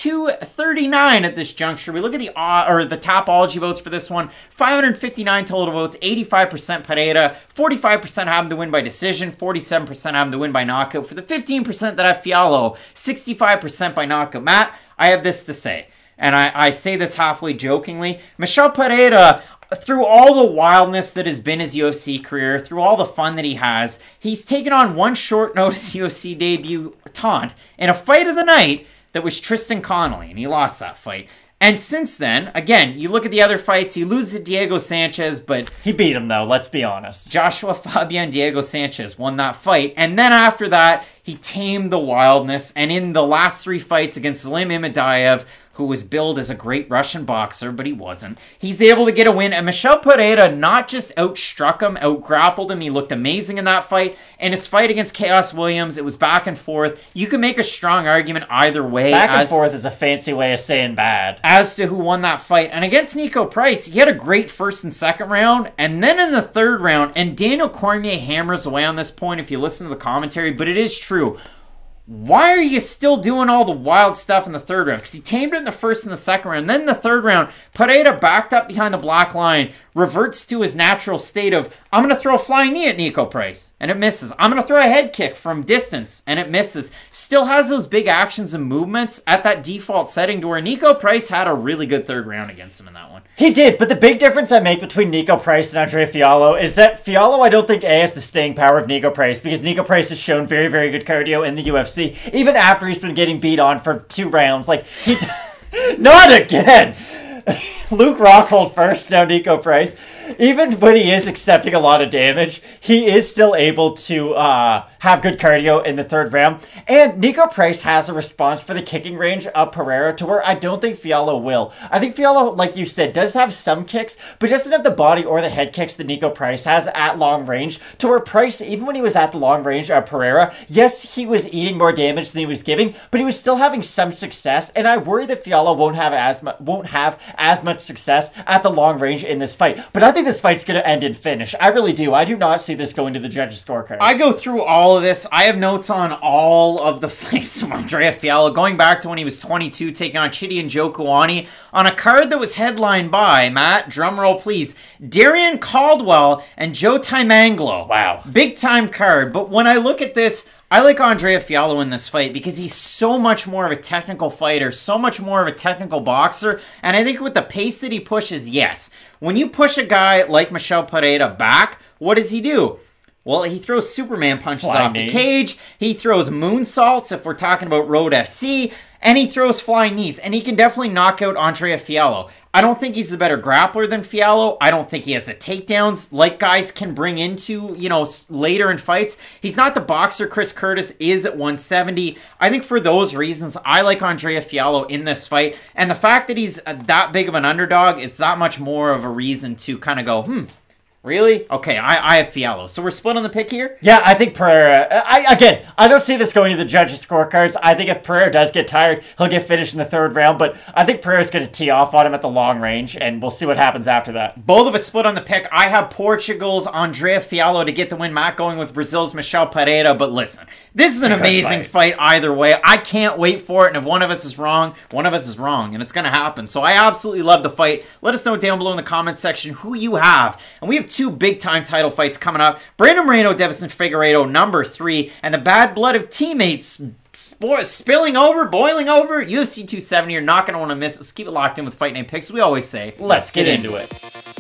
+239 at this juncture. We look at the Topology votes for this one. 559 total votes. 85% Pereira. 45% have him to win by decision. 47% have him to win by knockout. For the 15% that have Fialho, 65% by knockout. Matt, I have this to say, and I say this halfway jokingly. Michel Pereira, through all the wildness that has been his UFC career, through all the fun that he has, he's taken on one short notice UFC debutant in a fight of the night that was Tristan Connolly, and he lost that fight. And since then, again, you look at the other fights, he loses to Diego Sanchez, but he beat him though, let's be honest. Joshua Fabian Diego Sanchez won that fight. And then after that, he tamed the wildness. And in the last 3 fights against Salim Imadaev, who was billed as a great Russian boxer, but he wasn't, he's able to get a win. And Michel Pereira not just outstruck him, outgrappled him. He looked amazing in that fight. In his fight against Chaos Williams, it was back and forth. You can make a strong argument either way. Back and forth is a fancy way of saying bad. As to who won that fight. And against Nico Price, he had a great first and second round. And then in the third round, and Daniel Cormier hammers away on this point if you listen to the commentary, but it is true. why are you still doing all the wild stuff in the third round? Because he tamed it in the first and the second round. Then in the third round, Pereira backed up behind the black line, reverts to his natural state of, I'm going to throw a flying knee at Nico Price, and it misses. I'm going to throw a head kick from distance, and it misses. Still has those big actions and movements at that default setting to where Nico Price had a really good third round against him in that one. He did, but the big difference I make between Nico Price and Andre Fiallo is that Fiallo, I don't think, has the staying power of Nico Price, because Nico Price has shown very, very good cardio in the UFC, even after he's been getting beat on for 2 rounds. Like, not again! Luke Rockhold first, now Nico Price. Even when he is accepting a lot of damage, he is still able to have good cardio in the third round. And Nico Price has a response for the kicking range of Pereira to where I don't think Fiallo will. I think Fiallo, like you said, does have some kicks, but doesn't have the body or the head kicks that Nico Price has at long range, to where Price, even when he was at the long range of Pereira, yes, he was eating more damage than he was giving, but he was still having some success, and I worry that Fiallo won't have as much success at the long range in this fight. But I think this fight's going to end in finish. I really do. I do not see this going to the judges' scorecards. I go through all of this. I have notes on all of the fights of Andrea Fiallo, going back to when he was 22, taking on Chidi Njokuani on a card that was headlined by, Matt, drumroll please, Darian Caldwell and Joe Timanglo. Wow. Big time card. But when I look at this, I like Andrea Fiallo in this fight because he's so much more of a technical fighter, so much more of a technical boxer, and I think with the pace that he pushes, yes. When you push a guy like Michel Pereira back, what does he do? Well, he throws Superman punches off the cage, he throws moonsaults if we're talking about Road FC, and he throws flying knees, and he can definitely knock out Andrea Fiallo. I don't think he's a better grappler than Fiallo. I don't think he has the takedowns like guys can bring into, later in fights. He's not the boxer Chris Curtis is at 170. I think for those reasons, I like Andrea Fiallo in this fight. And the fact that he's that big of an underdog, it's that much more of a reason to kind of go, really? Okay, I have Fiallo. So we're split on the pick here? Yeah, I think Pereira... I don't see this going to the judges' scorecards. I think if Pereira does get tired, he'll get finished in the third round, but I think Pereira's going to tee off on him at the long range, and we'll see what happens after that. Both of us split on the pick. I have Portugal's Andrea Fiallo to get the win. Matt going with Brazil's Michel Pereira, but listen, this is an amazing fight either way. I can't wait for it, and if one of us is wrong, one of us is wrong, and it's going to happen. So I absolutely love the fight. Let us know down below in the comments section who you have. And we have 2 big-time title fights coming up. Brandon Moreno, Deiveson Figueiredo, number 3, and the bad blood of teammates spilling over, boiling over. UFC 270, you're not going to want to miss it. So keep it locked in with Fight Night Picks. We always say, let's get into it.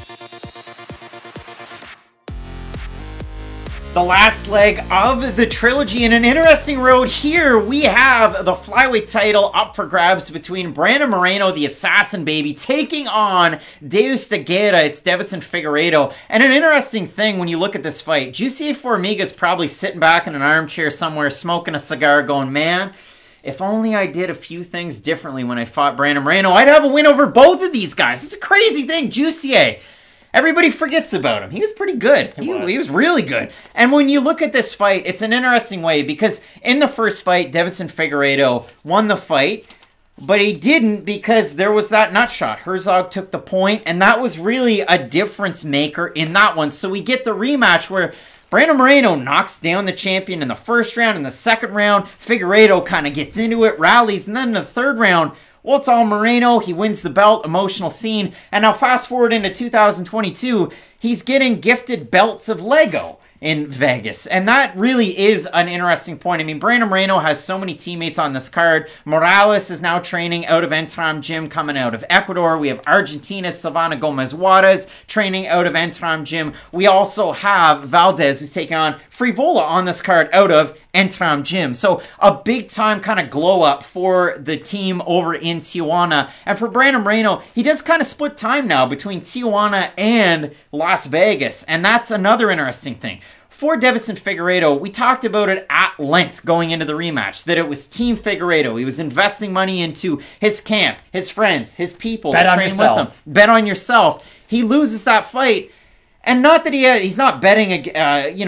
The last leg of the trilogy. In an interesting road here, we have the flyweight title up for grabs between Brandon Moreno, the assassin baby, taking on Deus de Guerra. It's Deiveson Figueiredo. And an interesting thing when you look at this fight, Jussier Formiga's probably sitting back in an armchair somewhere, smoking a cigar, going, man, if only I did a few things differently when I fought Brandon Moreno, I'd have a win over both of these guys. It's a crazy thing. Jussier, everybody forgets about him. He was pretty good. He was really good. And when you look at this fight, it's an interesting way because in the first fight, Deiveson Figueiredo won the fight, but he didn't because there was that nut shot. Herzog took the point, and that was really a difference maker in that one. So we get the rematch where Brandon Moreno knocks down the champion in the first round. In the second round, Figueiredo kind of gets into it, rallies, and then in the third round, well, it's all Moreno. He wins the belt, emotional scene. And now fast forward into 2022, he's getting gifted belts of Lego in Vegas. And that really is an interesting point. I mean, Brandon Moreno has so many teammates on this card. Morales is now training out of Entram Gym coming out of Ecuador. We have Argentina's Silvana Gomez Juarez training out of Entram Gym. We also have Valdez, who's taking on Frivola on this card out of Entram Gym. So a big time kind of glow up for the team over in Tijuana. And for Brandon Moreno, he does kind of split time now between Tijuana and Las Vegas. And that's another interesting thing. For Deiveson Figueiredo, we talked about it at length going into the rematch, that it was Team Figueiredo. He was investing money into his camp, his friends, his people. Bet on yourself. Bet on yourself. He loses that fight. And not that he's not betting,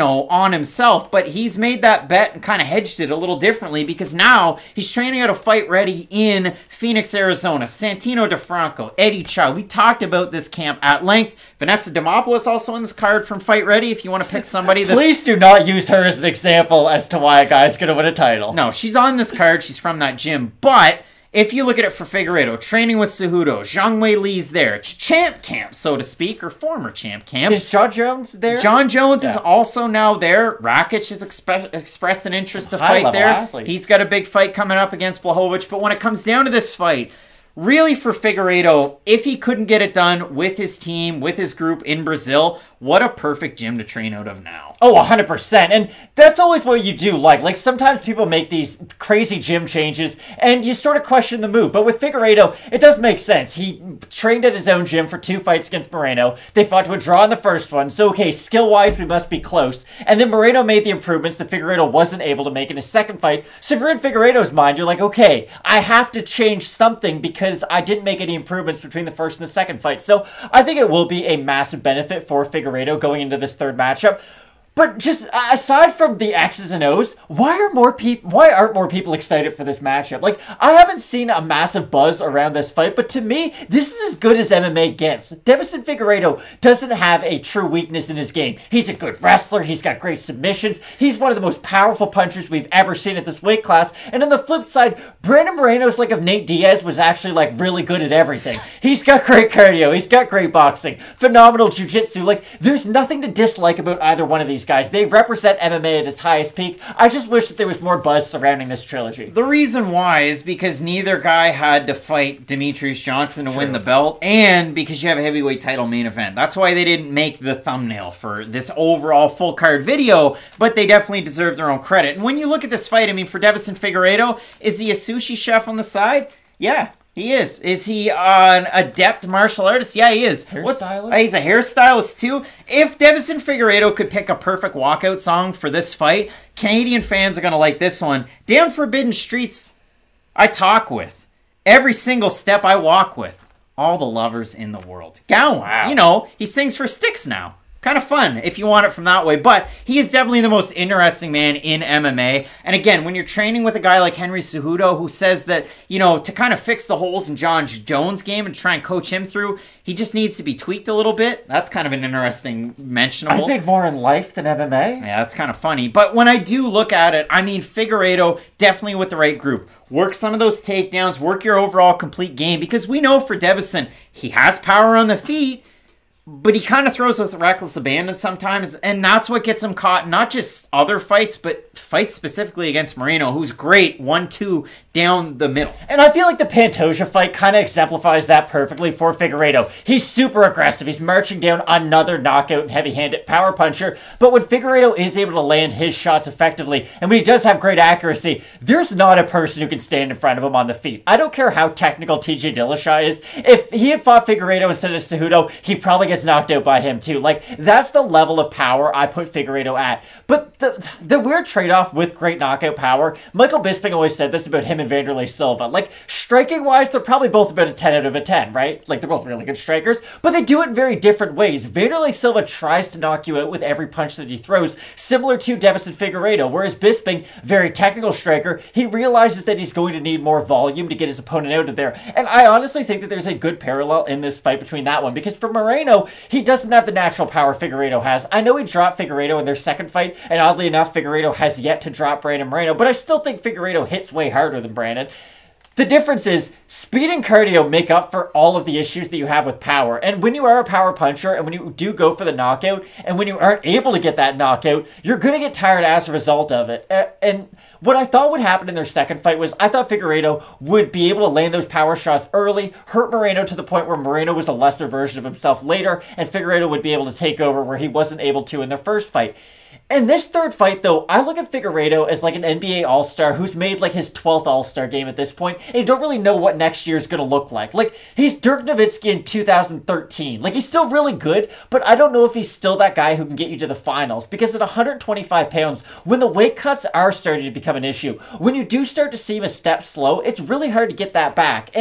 on himself, but he's made that bet and kind of hedged it a little differently because now he's training out a fight ready in Phoenix, Arizona. Santino DeFranco, Eddie Chow. We talked about this camp at length. Vanessa Demopoulos also on this card from Fight Ready if you want to pick somebody that's... Please do not use her as an example as to why a guy's going to win a title. No, she's on this card. She's from that gym. But... if you look at it for Figueiredo, training with Cejudo, Zhang Wei Li's there. It's champ camp, so to speak, or former champ camp. Is John Jones there? John Jones is also now there. Rakic has expressed an interest to fight there. Athletes. He's got a big fight coming up against Blachowicz. But when it comes down to this fight, really for Figueiredo, if he couldn't get it done with his team, with his group in Brazil, what a perfect gym to train out of now. Oh, 100%. And that's always what you do. Like sometimes people make these crazy gym changes and you sort of question the move. But with Figueiredo, it does make sense. He trained at his own gym for 2 fights against Moreno. They fought to a draw in the first one. So, okay, skill-wise, we must be close. And then Moreno made the improvements that Figueiredo wasn't able to make in his second fight. So if you're in Figueiredo's mind, you're like, okay, I have to change something because I didn't make any improvements between the first and the second fight. So I think it will be a massive benefit for Figueiredo going into this third matchup. But just aside from the X's and O's, why aren't more people excited for this matchup? Like, I haven't seen a massive buzz around this fight, but to me, this is as good as MMA gets. Deiveson Figueiredo doesn't have a true weakness in his game. He's a good wrestler, he's got great submissions, he's one of the most powerful punchers we've ever seen at this weight class, and on the flip side, Brandon Moreno's like if Nate Diaz was actually like really good at everything. He's got great cardio, he's got great boxing, phenomenal jiu-jitsu, like there's nothing to dislike about either one of these guys. They represent MMA at its highest peak. I just wish that there was more buzz surrounding this trilogy. The reason why is because neither guy had to fight Demetrius Johnson to win the belt, and because you have a heavyweight title main event. That's why they didn't make the thumbnail for this overall full card video, but they definitely deserve their own credit. And when you look at this fight, I mean, for Deiveson Figueiredo, is he a sushi chef on the side? Yeah. He is. Is he an adept martial artist? Yeah, he is. Hairstylist? He's a hairstylist, too. If Deiveson Figueiredo could pick a perfect walkout song for this fight, Canadian fans are going to like this one. Damn forbidden streets I talk with. Every single step I walk with. All the lovers in the world. Gowan. Wow. You know, he sings for Styx now. Kind of fun if you want it from that way. But he is definitely the most interesting man in MMA. And again, when you're training with a guy like Henry Cejudo, who says that, you know, to kind of fix the holes in John Jones' game and try and coach him through, he just needs to be tweaked a little bit. That's kind of an interesting mentionable. I think more in life than MMA. Yeah, that's kind of funny. But when I do look at it, I mean, Figueiredo definitely with the right group. Work some of those takedowns, work your overall complete game, because we know for Deiveson, he has power on the feet, but he kind of throws with reckless abandon sometimes, and that's what gets him caught. Not just other fights, but fights specifically against Moreno, who's great 1-2 down the middle. And I feel like the Pantoja fight kind of exemplifies that perfectly for Figueiredo. He's super aggressive. He's marching down another knockout and heavy-handed power puncher. But when Figueiredo is able to land his shots effectively, and when he does have great accuracy, there's not a person who can stand in front of him on the feet. I don't care how technical TJ Dillashaw is. If he had fought Figueiredo instead of Cejudo, he probably gets knocked out by him too. Like, that's the level of power I put Figueiredo at. But the weird trade-off with great knockout power, Michael Bisping always said this about him and Vanderlei Silva. Like, striking-wise, they're probably both about a 10 out of a 10, right? Like, they're both really good strikers, but they do it in very different ways. Vanderlei Silva tries to knock you out with every punch that he throws, similar to Deiveson Figueiredo, whereas Bisping, very technical striker, he realizes that he's going to need more volume to get his opponent out of there. And I honestly think that there's a good parallel in this fight between that one, because for Moreno, he doesn't have the natural power Figueiredo has. I know he dropped Figueiredo in their second fight, and oddly enough, Figueiredo has yet to drop Brandon Moreno, but I still think Figueiredo hits way harder than Brandon. The difference is speed and cardio make up for all of the issues that you have with power. And when you are a power puncher and when you do go for the knockout and when you aren't able to get that knockout, you're going to get tired as a result of it. And what I thought would happen in their second fight was I thought Figueiredo would be able to land those power shots early, hurt Moreno to the point where Moreno was a lesser version of himself later, and Figueiredo would be able to take over where he wasn't able to in their first fight. In this third fight, though, I look at Figueiredo as like an NBA All-Star who's made like his 12th All-Star game at this point, and you don't really know what next year is going to look like. Like, he's Dirk Nowitzki in 2013. Like, he's still really good, but I don't know if he's still that guy who can get you to the finals, because at 125 pounds, when the weight cuts are starting to become an issue, when you do start to see him a step slow, it's really hard to get that back. And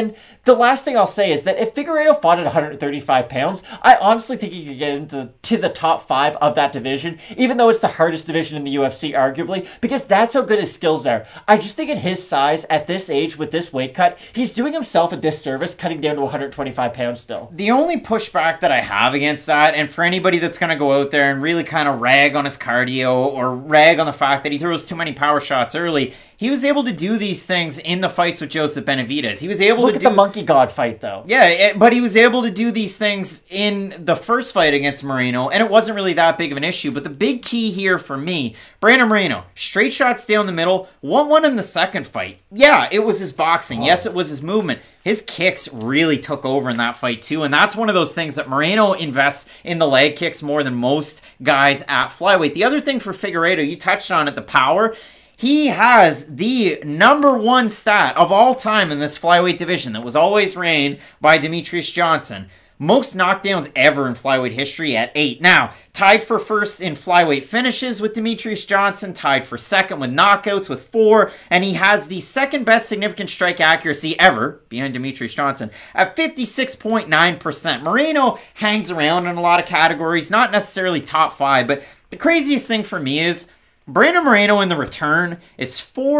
the last thing I'll say is that if Figueiredo fought at 135 pounds, I honestly think he could get into the top 5 of that division, even though it's the hardest division in the UFC, arguably, because that's how good his skills are. I just think at his size, at this age, with this weight cut, he's doing himself a disservice cutting down to 125 pounds still. The only pushback that I have against that, and for anybody that's going to go out there and really kind of rag on his cardio or rag on the fact that he throws too many power shots early, he was able to do these things in the fights with Joseph Benavidez. He was able Look to at the Monkey God fight, though. Yeah, but he was able to do these things in the first fight against Moreno, and it wasn't really that big of an issue. But the big key here for me, Brandon Moreno, straight shots down the middle, 1-1 in the second fight. Yeah, it was his boxing. Yes, it was his movement. His kicks really took over in that fight, too. And that's one of those things that Moreno invests in the leg kicks more than most guys at flyweight. The other thing for Figueiredo, you touched on it, the power. He has the number 1 stat of all time in this flyweight division that was always reigned by Demetrius Johnson. Most knockdowns ever in flyweight history at 8. Now, tied for first in flyweight finishes with Demetrius Johnson, tied for second with knockouts with 4, and he has the second best significant strike accuracy ever, behind Demetrius Johnson, at 56.9%. Moreno hangs around in a lot of categories, not necessarily top 5, but the craziest thing for me is Brandon Moreno in the return is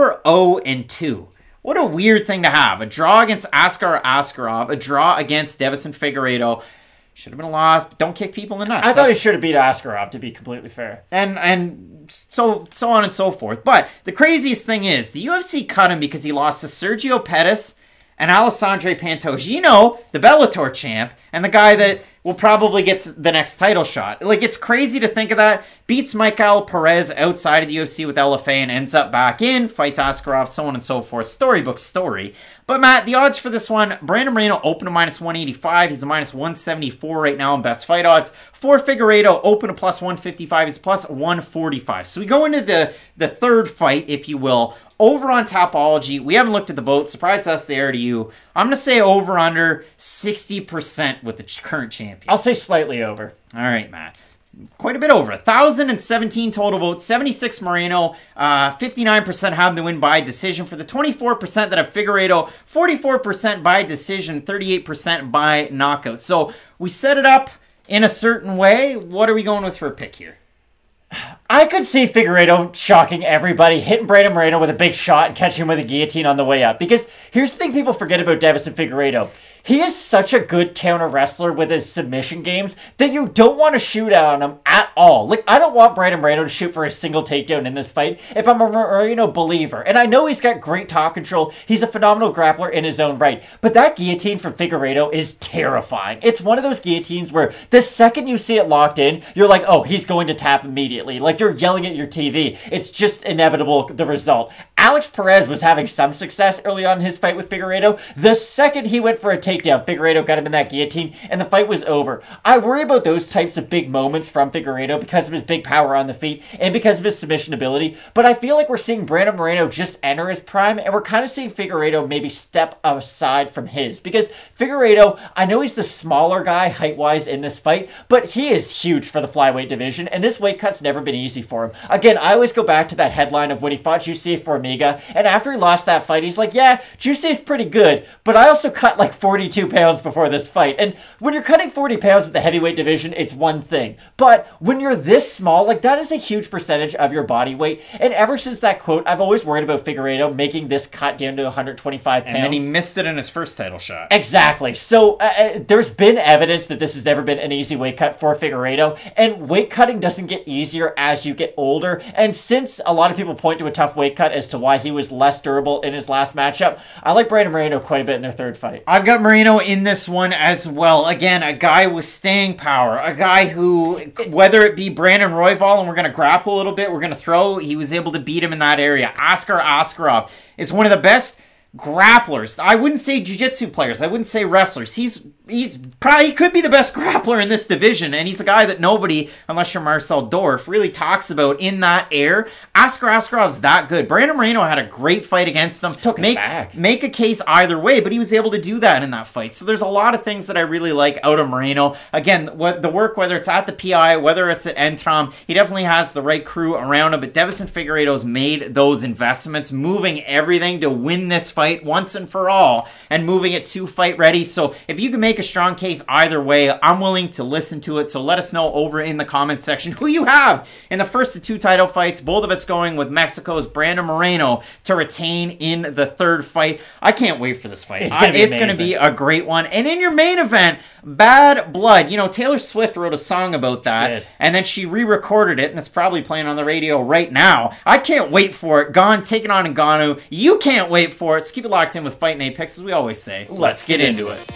4-0-2. What a weird thing to have. A draw against Askar Askarov, a draw against Deiveson Figueiredo. Should have been a loss, but don't kick people in the nuts. I thought he should have beat Askarov, to be completely fair. And so on and so forth. But the craziest thing is, the UFC cut him because he lost to Sergio Pettis and Alessandro Pantogino, the Bellator champ, and the guy that will probably get the next title shot. Like, it's crazy to think of that. Beats Michael Perez outside of the UFC with LFA and ends up back in, fights Askarov, so on and so forth. Storybook story. But Matt, the odds for this one, Brandon Moreno open to minus 185. He's a minus 174 right now in best fight odds. For Figueiredo, open to plus 155. He's plus 145. So we go into the third fight, if you will. Over on Tapology, we haven't looked at the votes. Surprise us there to you. I'm going to say over under 60% with the current champion. I'll say slightly over. All right, Matt. Quite a bit over. 1,017 total votes. 76 Moreno. 59% have the win by decision. For the 24% that have Figueiredo, 44% by decision, 38% by knockout. So we set it up in a certain way. What are we going with for a pick here? I could see Figueiredo shocking everybody, hitting Brandon Moreno with a big shot and catching him with a guillotine on the way up. Because here's the thing people forget about Deiveson Figueiredo. He is such a good counter wrestler with his submission games that you don't want to shoot on him at all. Like, I don't want Brandon Moreno to shoot for a single takedown in this fight if I'm a Moreno believer. And I know he's got great top control. He's a phenomenal grappler in his own right. But that guillotine from Figueiredo is terrifying. It's one of those guillotines where the second you see it locked in, you're like, oh, he's going to tap immediately. Like, you're yelling at your TV. It's just inevitable, the result. Alex Perez was having some success early on in his fight with Figueiredo. The second he went for a takedown, Figueiredo got him in that guillotine, and the fight was over. I worry about those types of big moments from Figueiredo because of his big power on the feet and because of his submission ability, but I feel like we're seeing Brandon Moreno just enter his prime, and we're kind of seeing Figueiredo maybe step aside from his, because Figueiredo, I know he's the smaller guy height-wise in this fight, but he is huge for the flyweight division, and this weight cut's never been easy for him. Again, I always go back to that headline of when he fought Jussier Formiga, and after he lost that fight, he's like, yeah, Jussier's pretty good, but I also cut like 42 pounds before this fight. And when you're cutting 40 pounds at the heavyweight division, it's one thing. But when you're this small, like, that is a huge percentage of your body weight. And ever since that quote, I've always worried about Figueiredo making this cut down to 125 pounds. And then he missed it in his first title shot. Exactly. So there's been evidence that this has never been an easy weight cut for Figueiredo. And weight cutting doesn't get easier as you get older. And since a lot of people point to a tough weight cut as to why he was less durable in his last matchup, I like Brandon Moreno quite a bit in their third fight. I've got Moreno in this one as well. Again, a guy with staying power. A guy who, whether it be Brandon Royval, and we're going to grapple a little bit, we're going to throw, he was able to beat him in that area. Askar Askarov is one of the best grapplers. I wouldn't say jiu-jitsu players. I wouldn't say wrestlers. He's he could be the best grappler in this division, and he's a guy that nobody, unless you're Marcel Dorf, really talks about in that air. Askar Askarov's that good. Brandon Moreno had a great fight against him. Took his back. Make a case either way, but he was able to do that in that fight. So there's a lot of things that I really like out of Moreno. Again, the work, whether it's at the PI, whether it's at Entram, he definitely has the right crew around him, but Deiveson Figueiredo's made those investments, moving everything to win this fight once and for all, and moving it to fight ready. So if you can make a strong case either way, I'm willing to listen to it. So let us know over in the comments section who you have in the first of 2 title fights. Both of us going with Mexico's Brandon Moreno to retain in the third fight. I can't wait for this fight. It's going to be a great one. And in your main event, Bad Blood. You know, Taylor Swift wrote a song about that, and then she re-recorded it, and it's probably playing on the radio right now. I can't wait for it. Gane taking on Ngannou. You can't wait for it. So keep it locked in with Fight Night Picks, as we always say. Let's get into it.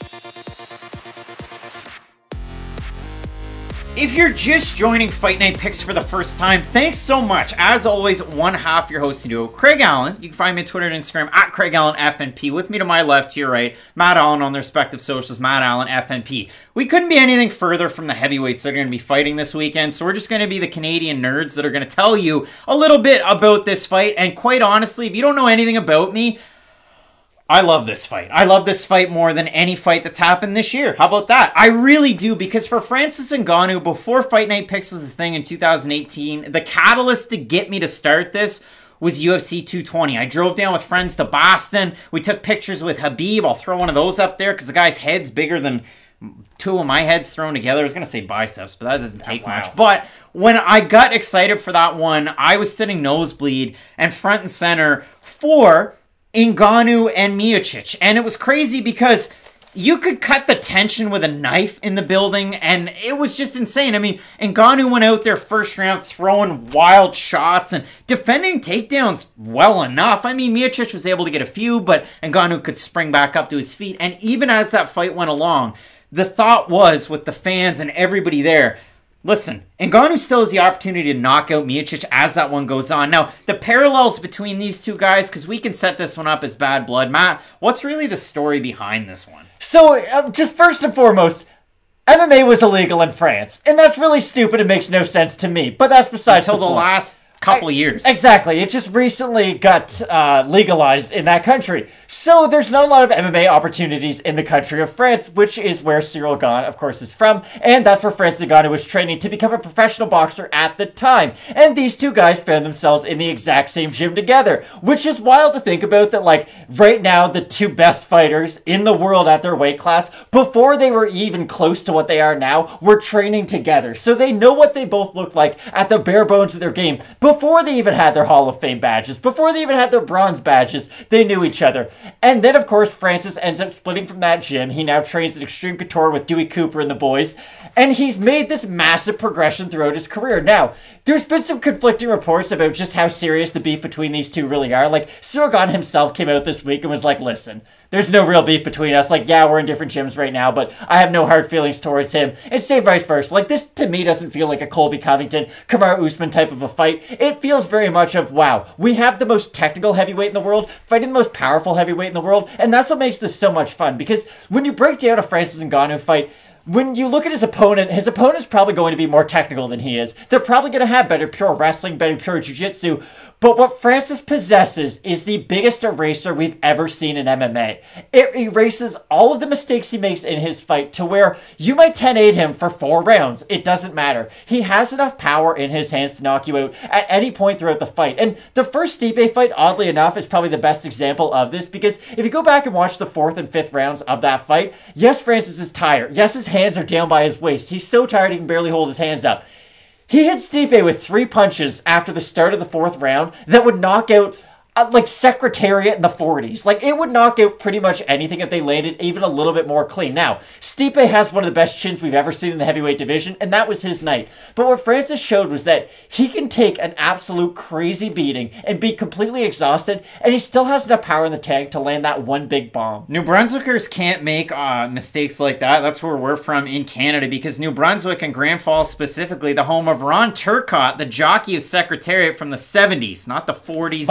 If you're just joining Fight Night Picks for the first time, thanks so much. As always, one half your hosting duo, Craig Allen. You can find me on Twitter and Instagram at Craig Allen FNP. With me to my left, to your right, Matt Allen on their respective socials, Matt Allen FNP. We couldn't be anything further from the heavyweights that are going to be fighting this weekend, so we're just going to be the Canadian nerds that are going to tell you a little bit about this fight. And quite honestly, if you don't know anything about me, I love this fight. I love this fight more than any fight that's happened this year. How about that? I really do, because for Francis Ngannou, before Fight Night Picks was a thing in 2018, the catalyst to get me to start this was UFC 220. I drove down with friends to Boston. We took pictures with Habib. I'll throw one of those up there because the guy's head's bigger than 2 of my heads thrown together. I was going to say biceps, but that doesn't take much. But when I got excited for that one, I was sitting nosebleed and front and center for Ngannou and Miocic. And it was crazy because you could cut the tension with a knife in the building, and it was just insane. I mean, Ngannou went out there first round throwing wild shots and defending takedowns well enough. I mean, Miocic was able to get a few, but Ngannou could spring back up to his feet. And even as that fight went along, the thought was, with the fans and everybody there, listen, Ngannou still has the opportunity to knock out Miocic as that one goes on. Now, the parallels between these two guys, because we can set this one up as Bad Blood. Matt, what's really the story behind this one? So, just first and foremost, MMA was illegal in France, and that's really stupid and makes no sense to me, but that's besides Until the last couple of years. Exactly. It just recently got legalized in that country. So there's not a lot of MMA opportunities in the country of France, which is where Cyril Gane, of course, is from. And that's where Francis Ngannou was training to become a professional boxer at the time. And these two guys found themselves in the exact same gym together, which is wild to think about that, like, right now, the two best fighters in the world at their weight class, before they were even close to what they are now, were training together. So they know what they both look like at the bare bones of their game. Before they even had their Hall of Fame badges, before they even had their bronze badges, they knew each other. And then, of course, Francis ends up splitting from that gym. He now trains at Extreme Couture with Dewey Cooper and the boys, and he's made this massive progression throughout his career. Now, there's been some conflicting reports about just how serious the beef between these two really are. Like, Cyril Gane himself came out this week and was like, listen, there's no real beef between us. Like, yeah, we're in different gyms right now, but I have no hard feelings towards him. And same vice versa. Like, this to me doesn't feel like a Colby Covington, Kamaru Usman type of a fight. It feels very much of, wow, we have the most technical heavyweight in the world, fighting the most powerful heavyweight in the world, and that's what makes this so much fun. Because when you break down a Francis Ngannou fight, when you look at his opponent's probably going to be more technical than he is. They're probably going to have better pure wrestling, better pure jiu-jitsu. But what Francis possesses is the biggest eraser we've ever seen in MMA. It erases all of the mistakes he makes in his fight to where you might 10-8 him for 4 rounds. It doesn't matter. He has enough power in his hands to knock you out at any point throughout the fight. And the first Stipe fight, oddly enough, is probably the best example of this, because if you go back and watch the 4th and 5th rounds of that fight, yes, Francis is tired. Yes, his hands are down by his waist. He's so tired he can barely hold his hands up. He hit Stipe with 3 punches after the start of the 4th round that would knock out like Secretariat in the 40s. Like, it would knock out pretty much anything if they landed even a little bit more clean. Now, Stipe has one of the best chins we've ever seen in the heavyweight division, and that was his night. But what Francis showed was that he can take an absolute crazy beating and be completely exhausted, and he still has enough power in the tank to land that one big bomb. New Brunswickers can't make mistakes like that. That's where we're from in Canada, because New Brunswick and Grand Falls specifically, the home of Ron Turcotte, the jockey of Secretariat from the 70s, not the 40s, the 70s.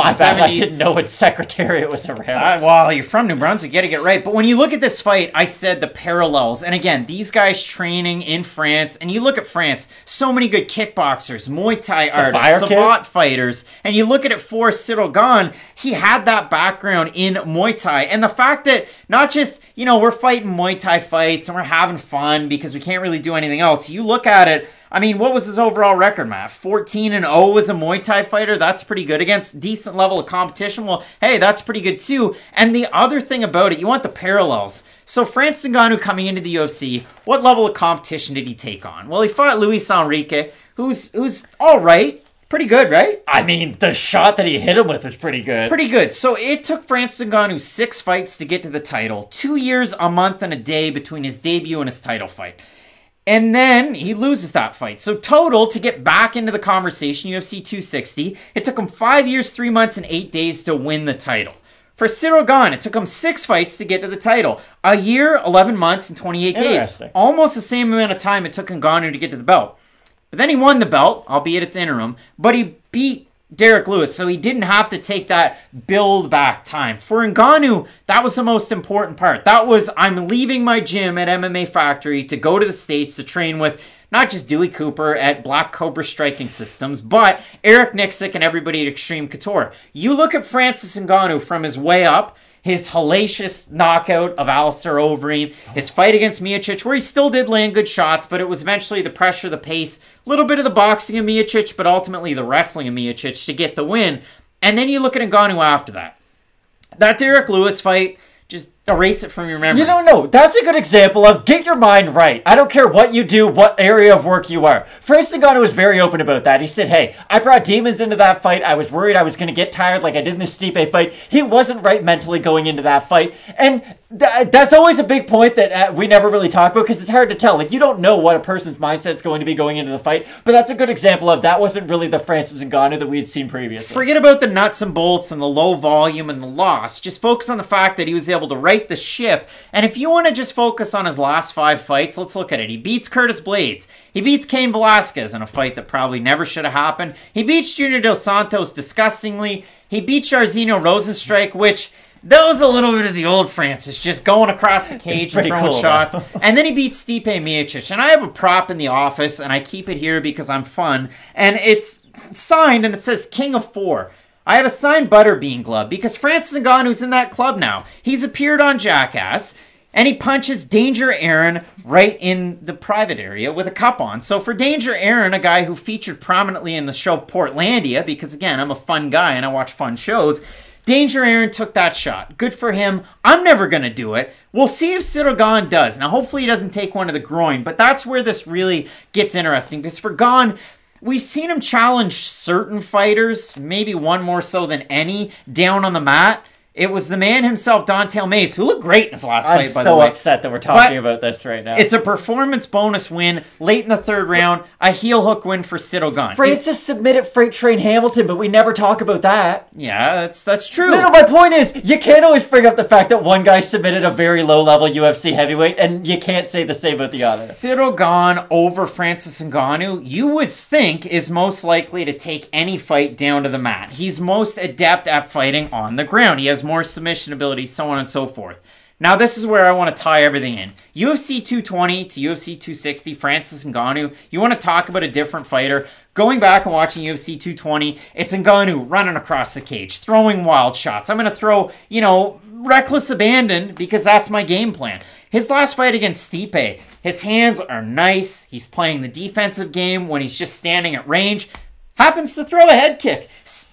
didn't know when Secretariat was around. Well, you're from New Brunswick, you gotta get right. But when you look at this fight, I said the parallels. And again, these guys training in France, and you look at France, so many good kickboxers, Muay Thai artists, Savate fighters, and you look at it for Ciryl Gane, he had that background in Muay Thai. And the fact that not just, we're fighting Muay Thai fights and we're having fun because we can't really do anything else. You look at it, I mean, what was his overall record, Matt? 14-0 as a Muay Thai fighter? That's pretty good. Against decent level of competition? Well, hey, that's pretty good too. And the other thing about it, you want the parallels. So Francis Ngannou coming into the UFC, what level of competition did he take on? Well, he fought Luis Enrique, who's all right. Pretty good, right? I mean, the shot that he hit him with was pretty good. Pretty good. So it took Francis Ngannou 6 fights to get to the title. 2 years, a month, and a day between his debut and his title fight. And then he loses that fight. So total, to get back into the conversation, UFC 260, it took him 5 years, 3 months, and 8 days to win the title. For Ciryl Gane, it took him 6 fights to get to the title. A year, 11 months, and 28 days. Almost the same amount of time it took Ngannou to get to the belt. But then he won the belt, albeit it's interim, but he beat Derek Lewis, so he didn't have to take that build back time. For Ngannou, that was the most important part. That was, I'm leaving my gym at MMA Factory to go to the States to train with not just Dewey Cooper at Black Cobra Striking Systems, but Eric Nicksick and everybody at Extreme Couture. You look at Francis Ngannou from his way up, his hellacious knockout of Alistair Overeem, his fight against Miocic, where he still did land good shots, but it was eventually the pressure, the pace, a little bit of the boxing of Miocic, but ultimately the wrestling of Miocic to get the win. And then you look at Ngannou after that. That Derek Lewis fight, just erase it from your memory. No, that's a good example of get your mind right. I don't care what you do, what area of work you are. Francis Ngannou was very open about that. He said, hey, I brought demons into that fight. I was worried I was going to get tired like I did in the Stipe fight. He wasn't right mentally going into that fight. And that's always a big point that we never really talk about because it's hard to tell. Like, you don't know what a person's mindset's going to be going into the fight. But that's a good example of that wasn't really the Francis Ngannou that we had seen previously. Forget about the nuts and bolts and the low volume and the loss. Just focus on the fact that he was able to right the ship. And if you want to just focus on his last 5 fights, let's look at it. He beats Curtis Blades. He beats Cain Velasquez in a fight that probably never should have happened. He beats Junior Dos Santos disgustingly. He beats Jairzinho Rozenstruik, which that was a little bit of the old Francis, just going across the cage and throwing shots. And then he beats Stipe Miocic. And I have a prop in the office, and I keep it here because I'm fun. And it's signed, and it says King of 4. I have a signed Butterbean glove because Francis Ngannou's in that club now. He's appeared on Jackass, and he punches Danger Aaron right in the private area with a cup on. So for Danger Aaron, a guy who featured prominently in the show Portlandia, because again, I'm a fun guy and I watch fun shows, Danger Aaron took that shot. Good for him. I'm never going to do it. We'll see if Ciryl Gane does. Now, hopefully he doesn't take one to the groin, but that's where this really gets interesting, because for Gane, we've seen him challenge certain fighters, maybe one more so than any, down on the mat. It was the man himself, Don'Tale Mayes, who looked great in his last fight, by the way. I'm so upset that we're talking about this right now. It's a performance bonus win late in the 3rd round, a heel hook win for Ciryl Gane. Francis submitted Freight Train Hamilton, but we never talk about that. Yeah, that's true. No, my point is, you can't always bring up the fact that one guy submitted a very low-level UFC heavyweight, and you can't say the same about the other. Ciryl Gane over Francis Ngannou, you would think, is most likely to take any fight down to the mat. He's most adept at fighting on the ground. He has more submission ability, so on and so forth. Now, this is where I want to tie everything in. UFC 220 to UFC 260, Francis Ngannou. You want to talk about a different fighter. Going back and watching UFC 220, it's Ngannou running across the cage, throwing wild shots. I'm going to throw, reckless abandon because that's my game plan. His last fight against Stipe, his hands are nice. He's playing the defensive game when he's just standing at range. Happens to throw a head kick.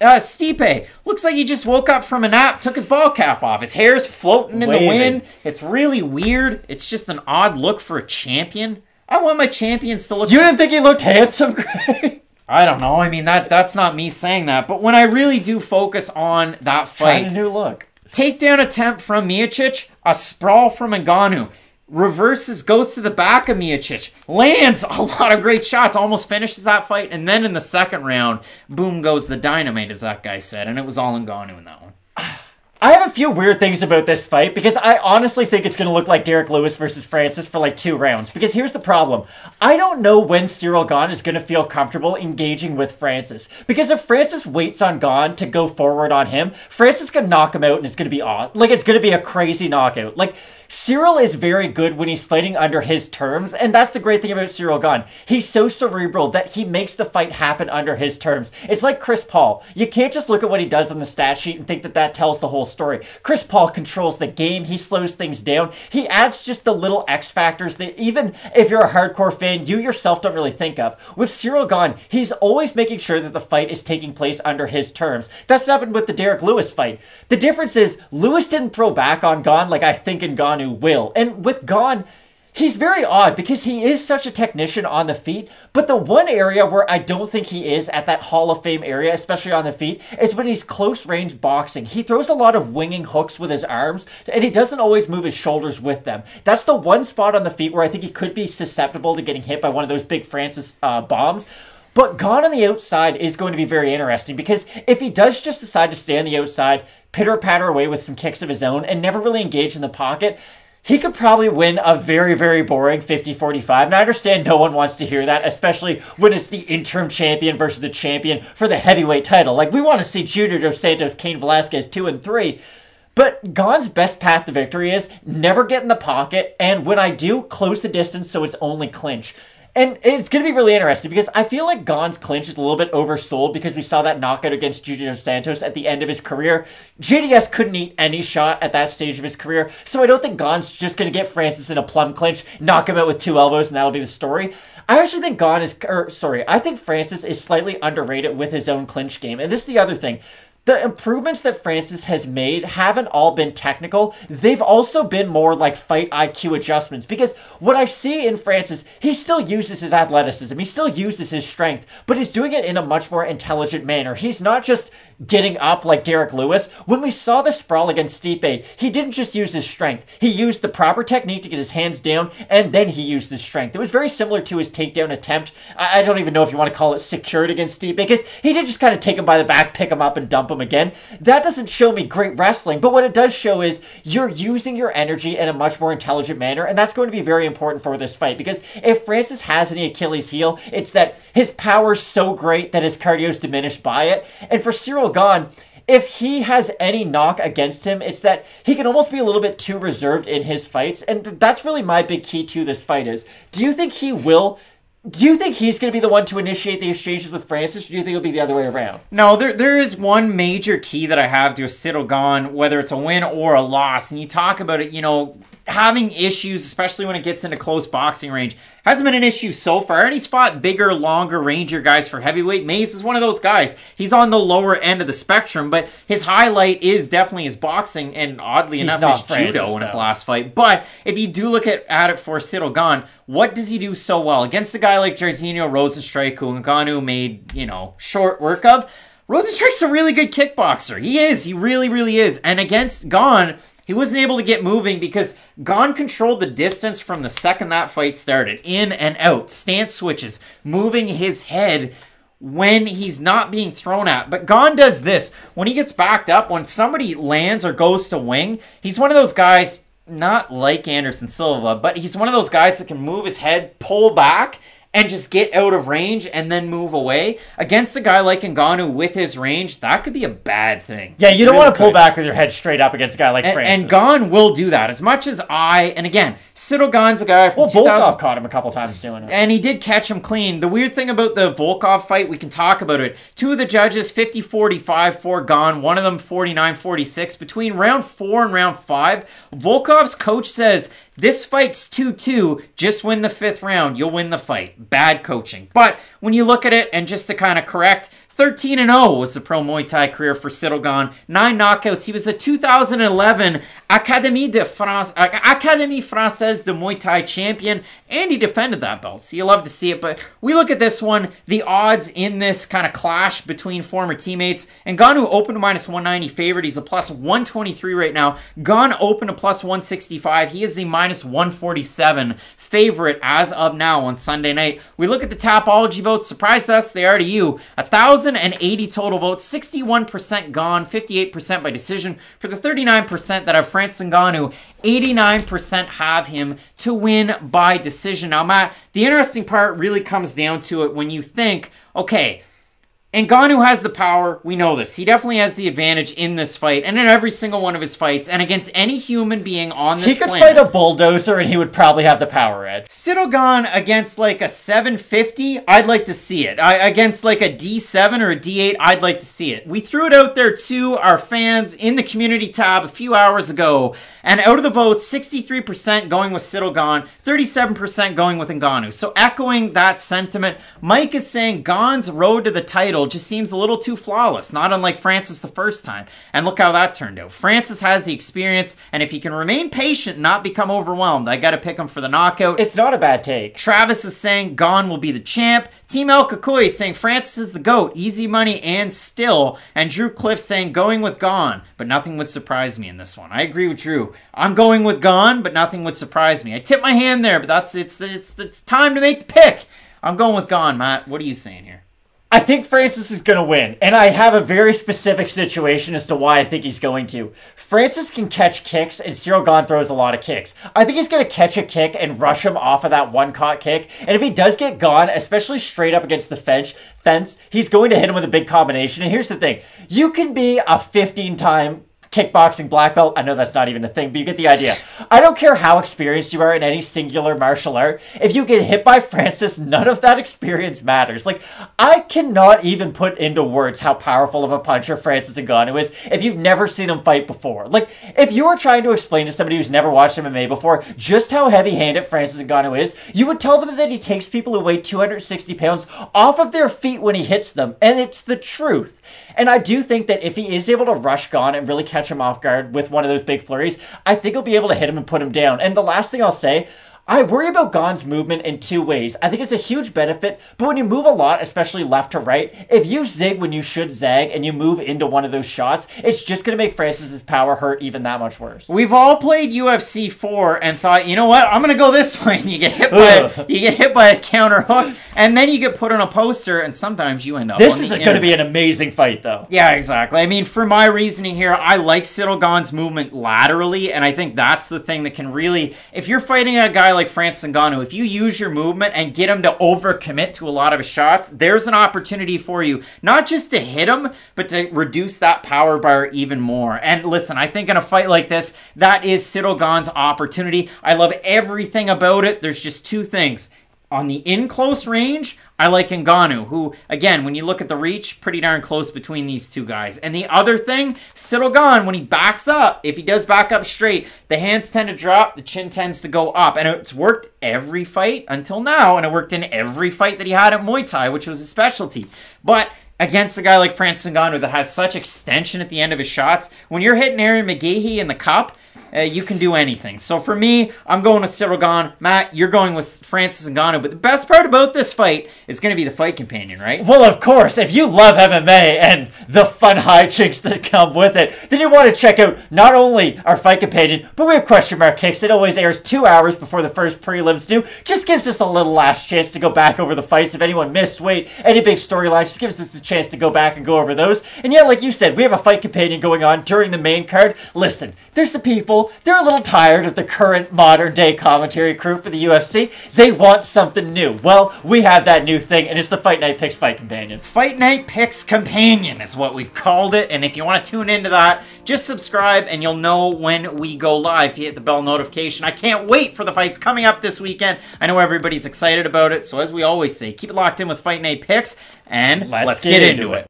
Stipe looks like he just woke up from a nap, took his ball cap off. His hair's floating in the wind. It's really weird. It's just an odd look for a champion. I want my champions to look... You didn't think he looked handsome, Greg? I don't know. I mean, that's not me saying that. But when I really do focus on that fight... Trying a new look. Takedown attempt from Miocic, a sprawl from Ngannou. Reverses, goes to the back of Miocic, lands a lot of great shots, almost finishes that fight, and then in the 2nd round, boom goes the dynamite, as that guy said, and it was all Ngannou in that one. I have a few weird things about this fight because I honestly think it's going to look like Derek Lewis versus Francis for like 2 rounds. Because here's the problem. I don't know when Ciryl Gane is going to feel comfortable engaging with Francis. Because if Francis waits on Gane to go forward on him, Francis can knock him out and it's going to be odd. Like, it's going to be a crazy knockout. Like, Ciryl is very good when he's fighting under his terms, and that's the great thing about Ciryl Gane. He's so cerebral that he makes the fight happen under his terms. It's like Chris Paul. You can't just look at what he does on the stat sheet and think that that tells the whole story. Chris Paul controls the game. He slows things down. He adds just the little X factors that even if you're a hardcore fan, you yourself don't really think of. With Ciryl Gane, he's always making sure that the fight is taking place under his terms. That's what happened with the Derek Lewis fight. The difference is Lewis didn't throw back on Gane like I think Ngannou will. And with Gane, he's very odd because he is such a technician on the feet, but the one area where I don't think he is at that Hall of Fame area, especially on the feet, is when he's close range boxing. He throws a lot of winging hooks with his arms, and he doesn't always move his shoulders with them. That's the one spot on the feet where I think he could be susceptible to getting hit by one of those big Francis bombs. But Gane on the outside is going to be very interesting because if he does just decide to stay on the outside, pitter-patter away with some kicks of his own, and never really engage in the pocket, he could probably win a very, very boring 50-45. And I understand no one wants to hear that, especially when it's the interim champion versus the champion for the heavyweight title. Like, we want to see Junior Dos Santos, Cain Velasquez 2 and 3. But Gane's best path to victory is never get in the pocket, and when I do, close the distance so it's only clinch. And it's going to be really interesting because I feel like Gane's clinch is a little bit oversold because we saw that knockout against Junior Dos Santos at the end of his career. JDS couldn't eat any shot at that stage of his career, so I don't think Gane's just going to get Francis in a plum clinch, knock him out with 2 elbows, and that'll be the story. I actually think I think Francis is slightly underrated with his own clinch game. And this is the other thing. The improvements that Francis has made haven't all been technical. They've also been more like fight IQ adjustments. Because what I see in Francis, he still uses his athleticism. He still uses his strength. But he's doing it in a much more intelligent manner. He's not just getting up like Derek Lewis. When we saw the sprawl against Stipe, he didn't just use his strength. He used the proper technique to get his hands down, and then he used his strength. It was very similar to his takedown attempt. I don't even know if you want to call it secured against Stipe, because he did just kind of take him by the back, pick him up, and dump him again. That doesn't show me great wrestling, but what it does show is you're using your energy in a much more intelligent manner, and that's going to be very important for this fight, because if Francis has any Achilles heel, it's that his power's so great that his cardio's diminished by it. And for Ciryl Gane, if he has any knock against him, it's that he can almost be a little bit too reserved in his fights, and that's really my big key to this fight is, do you think he's going to be the one to initiate the exchanges with Francis, or do you think it'll be the other way around? No, there is one major key that I have to a Ciryl Gane, whether it's a win or a loss, and you talk about it, having issues, especially when it gets into close boxing range. Hasn't been an issue so far, and he's fought bigger, longer, rangier guys for heavyweight. Mace is one of those guys. He's on the lower end of the spectrum, but his highlight is definitely his boxing, and oddly enough, his judo in his last fight. But if you do look at it for Ciryl Gane, what does he do so well? Against a guy like Jairzinho Rozenstruik, who Ngannou made, short work of, Rozenstruik's a really good kickboxer. He is. He really, really is. And against Gane, he wasn't able to get moving because Gane controlled the distance from the second that fight started. In and out, stance switches, moving his head when he's not being thrown at. But Gane does this. When he gets backed up, when somebody lands or goes to wing, he's one of those guys, not like Anderson Silva, but he's one of those guys that can move his head, pull back, and just get out of range and then move away. Against a guy like Ngannou with his range, that could be a bad thing. Yeah, you don't want to pull back with your head straight up against a guy like Francis. And Gane will do that. As much as and again, Ciryl Gane's a guy from 2000. Volkov caught him a couple times doing it. And he did catch him clean. The weird thing about the Volkov fight, we can talk about it. 2 of the judges, 50-45 for Gane. One of them, 49-46. Between round 4 and round 5, Volkov's coach says, this fight's 2-2. Just win the 5th round. You'll win the fight. Bad coaching. But when you look at it, and just to kind of correct, 13-0 was the pro Muay Thai career for Ciryl Gane. 9 knockouts. He was the 2011 Académie Française de Muay Thai champion, and he defended that belt. So you love to see it. But we look at this one, the odds in this kind of clash between former teammates. And Ngannou opened to minus 190 favorite. He's a plus 123 right now. Gane opened to plus 165. He is the minus 147 favorite as of now on Sunday night. We look at the Tapology votes. Surprised us, they are to you. 1,080 total votes, 61% gone, 58% by decision. For the 39% that have Francis Ngannou, 89% have him to win by decision. Now, Matt, the interesting part really comes down to it when you think, okay, Ngannou has the power. We know this. He definitely has the advantage in this fight and in every single one of his fights and against any human being on this planet. He could fight a bulldozer and he would probably have the power edge. Ciryl Gane against like a 750, I'd like to see it. Against like a D7 or a D8, I'd like to see it. We threw it out there to our fans in the community tab a few hours ago, and out of the votes, 63% going with Ciryl Gane, 37% going with Ngannou. So echoing that sentiment, Mike is saying Gane's road to the title just seems a little too flawless, not unlike Francis the first time. And look how that turned out. Francis has the experience, and if he can remain patient and not become overwhelmed, I gotta pick him for the knockout. It's not a bad take. Travis is saying Gane will be the champ. Team El Kakoi is saying Francis is the GOAT, easy money and still. And Drew Cliff saying going with Gane, but nothing would surprise me in this one. I agree with Drew. I'm going with Gane, but nothing would surprise me. I tip my hand there, but it's time to make the pick. I'm going with Gane, Matt. What are you saying here? I think Francis is going to win, and I have a very specific situation as to why I think he's going to. Francis can catch kicks, and Ciryl Gane throws a lot of kicks. I think he's going to catch a kick and rush him off of that one-caught kick, and if he does get Gane, especially straight up against the fence, he's going to hit him with a big combination. And here's the thing. You can be a 15-time kickboxing black belt. I know that's not even a thing, but you get the idea. I don't care how experienced you are in any singular martial art. If you get hit by Francis, none of that experience matters. Like, I cannot even put into words how powerful of a puncher Francis Ngannou is if you've never seen him fight before. Like, if you were trying to explain to somebody who's never watched MMA before just how heavy-handed Francis Ngannou is, you would tell them that he takes people who weigh 260 pounds off of their feet when he hits them, and it's the truth. And I do think that if he is able to rush Gane and really catch him off guard with one of those big flurries, I think he'll be able to hit him and put him down. And the last thing I'll say, I worry about Gane's movement in two ways. I think it's a huge benefit, but when you move a lot, especially left to right, if you zig when you should zag and you move into one of those shots, it's just going to make Francis's power hurt even that much worse. We've all played UFC 4 and thought, you know what, I'm going to go this way, and you get hit by a counter hook, and then you get put on a poster, and sometimes you end up This is going to be an amazing fight, though. Yeah, exactly. I mean, for my reasoning here, I like Ciryl Gane's movement laterally, and I think that's the thing that can really, if you're fighting a guy like Francis Ngannou, if you use your movement and get him to overcommit to a lot of his shots, there's an opportunity for you, not just to hit him, but to reduce that power bar even more. And listen, I think in a fight like this, that is Ciryl Gane's opportunity. I love everything about it. There's just two things. On the in-close range, I like Ngannou, who, again, when you look at the reach, pretty darn close between these two guys. And the other thing, Ciryl Gane, when he backs up, if he does back up straight, the hands tend to drop, the chin tends to go up. And it's worked every fight until now, and it worked in every fight that he had at Muay Thai, which was his specialty. But against a guy like Francis Ngannou that has such extension at the end of his shots, when you're hitting Aaron McGahee in the cup, you can do anything. So for me, I'm going with Ciryl Gane. Matt, you're going with Francis Ngannou. But the best part about this fight is going to be the fight companion, right? Well, of course. If you love MMA and the fun hijinks that come with it, then you want to check out not only our fight companion, but we have Question Mark Kicks. It always airs 2 hours before the first prelims do. Just gives us a little last chance to go back over the fights. If anyone missed weight, any big storylines, just gives us a chance to go back and go over those. And yeah, like you said, we have a fight companion going on during the main card. Listen, there's some people, they're a little tired of the current modern day commentary crew for the UFC. They want something new. Well, we have that new thing, and it's the Fight Night Picks Fight Companion. Fight Night Picks Companion is what we've called it, and if you want to tune into that, just subscribe and you'll know when we go live. You hit the bell notification. I can't wait for the fights coming up this weekend. I know everybody's excited about it, so as we always say, keep it locked in with Fight Night Picks, and let's get into it.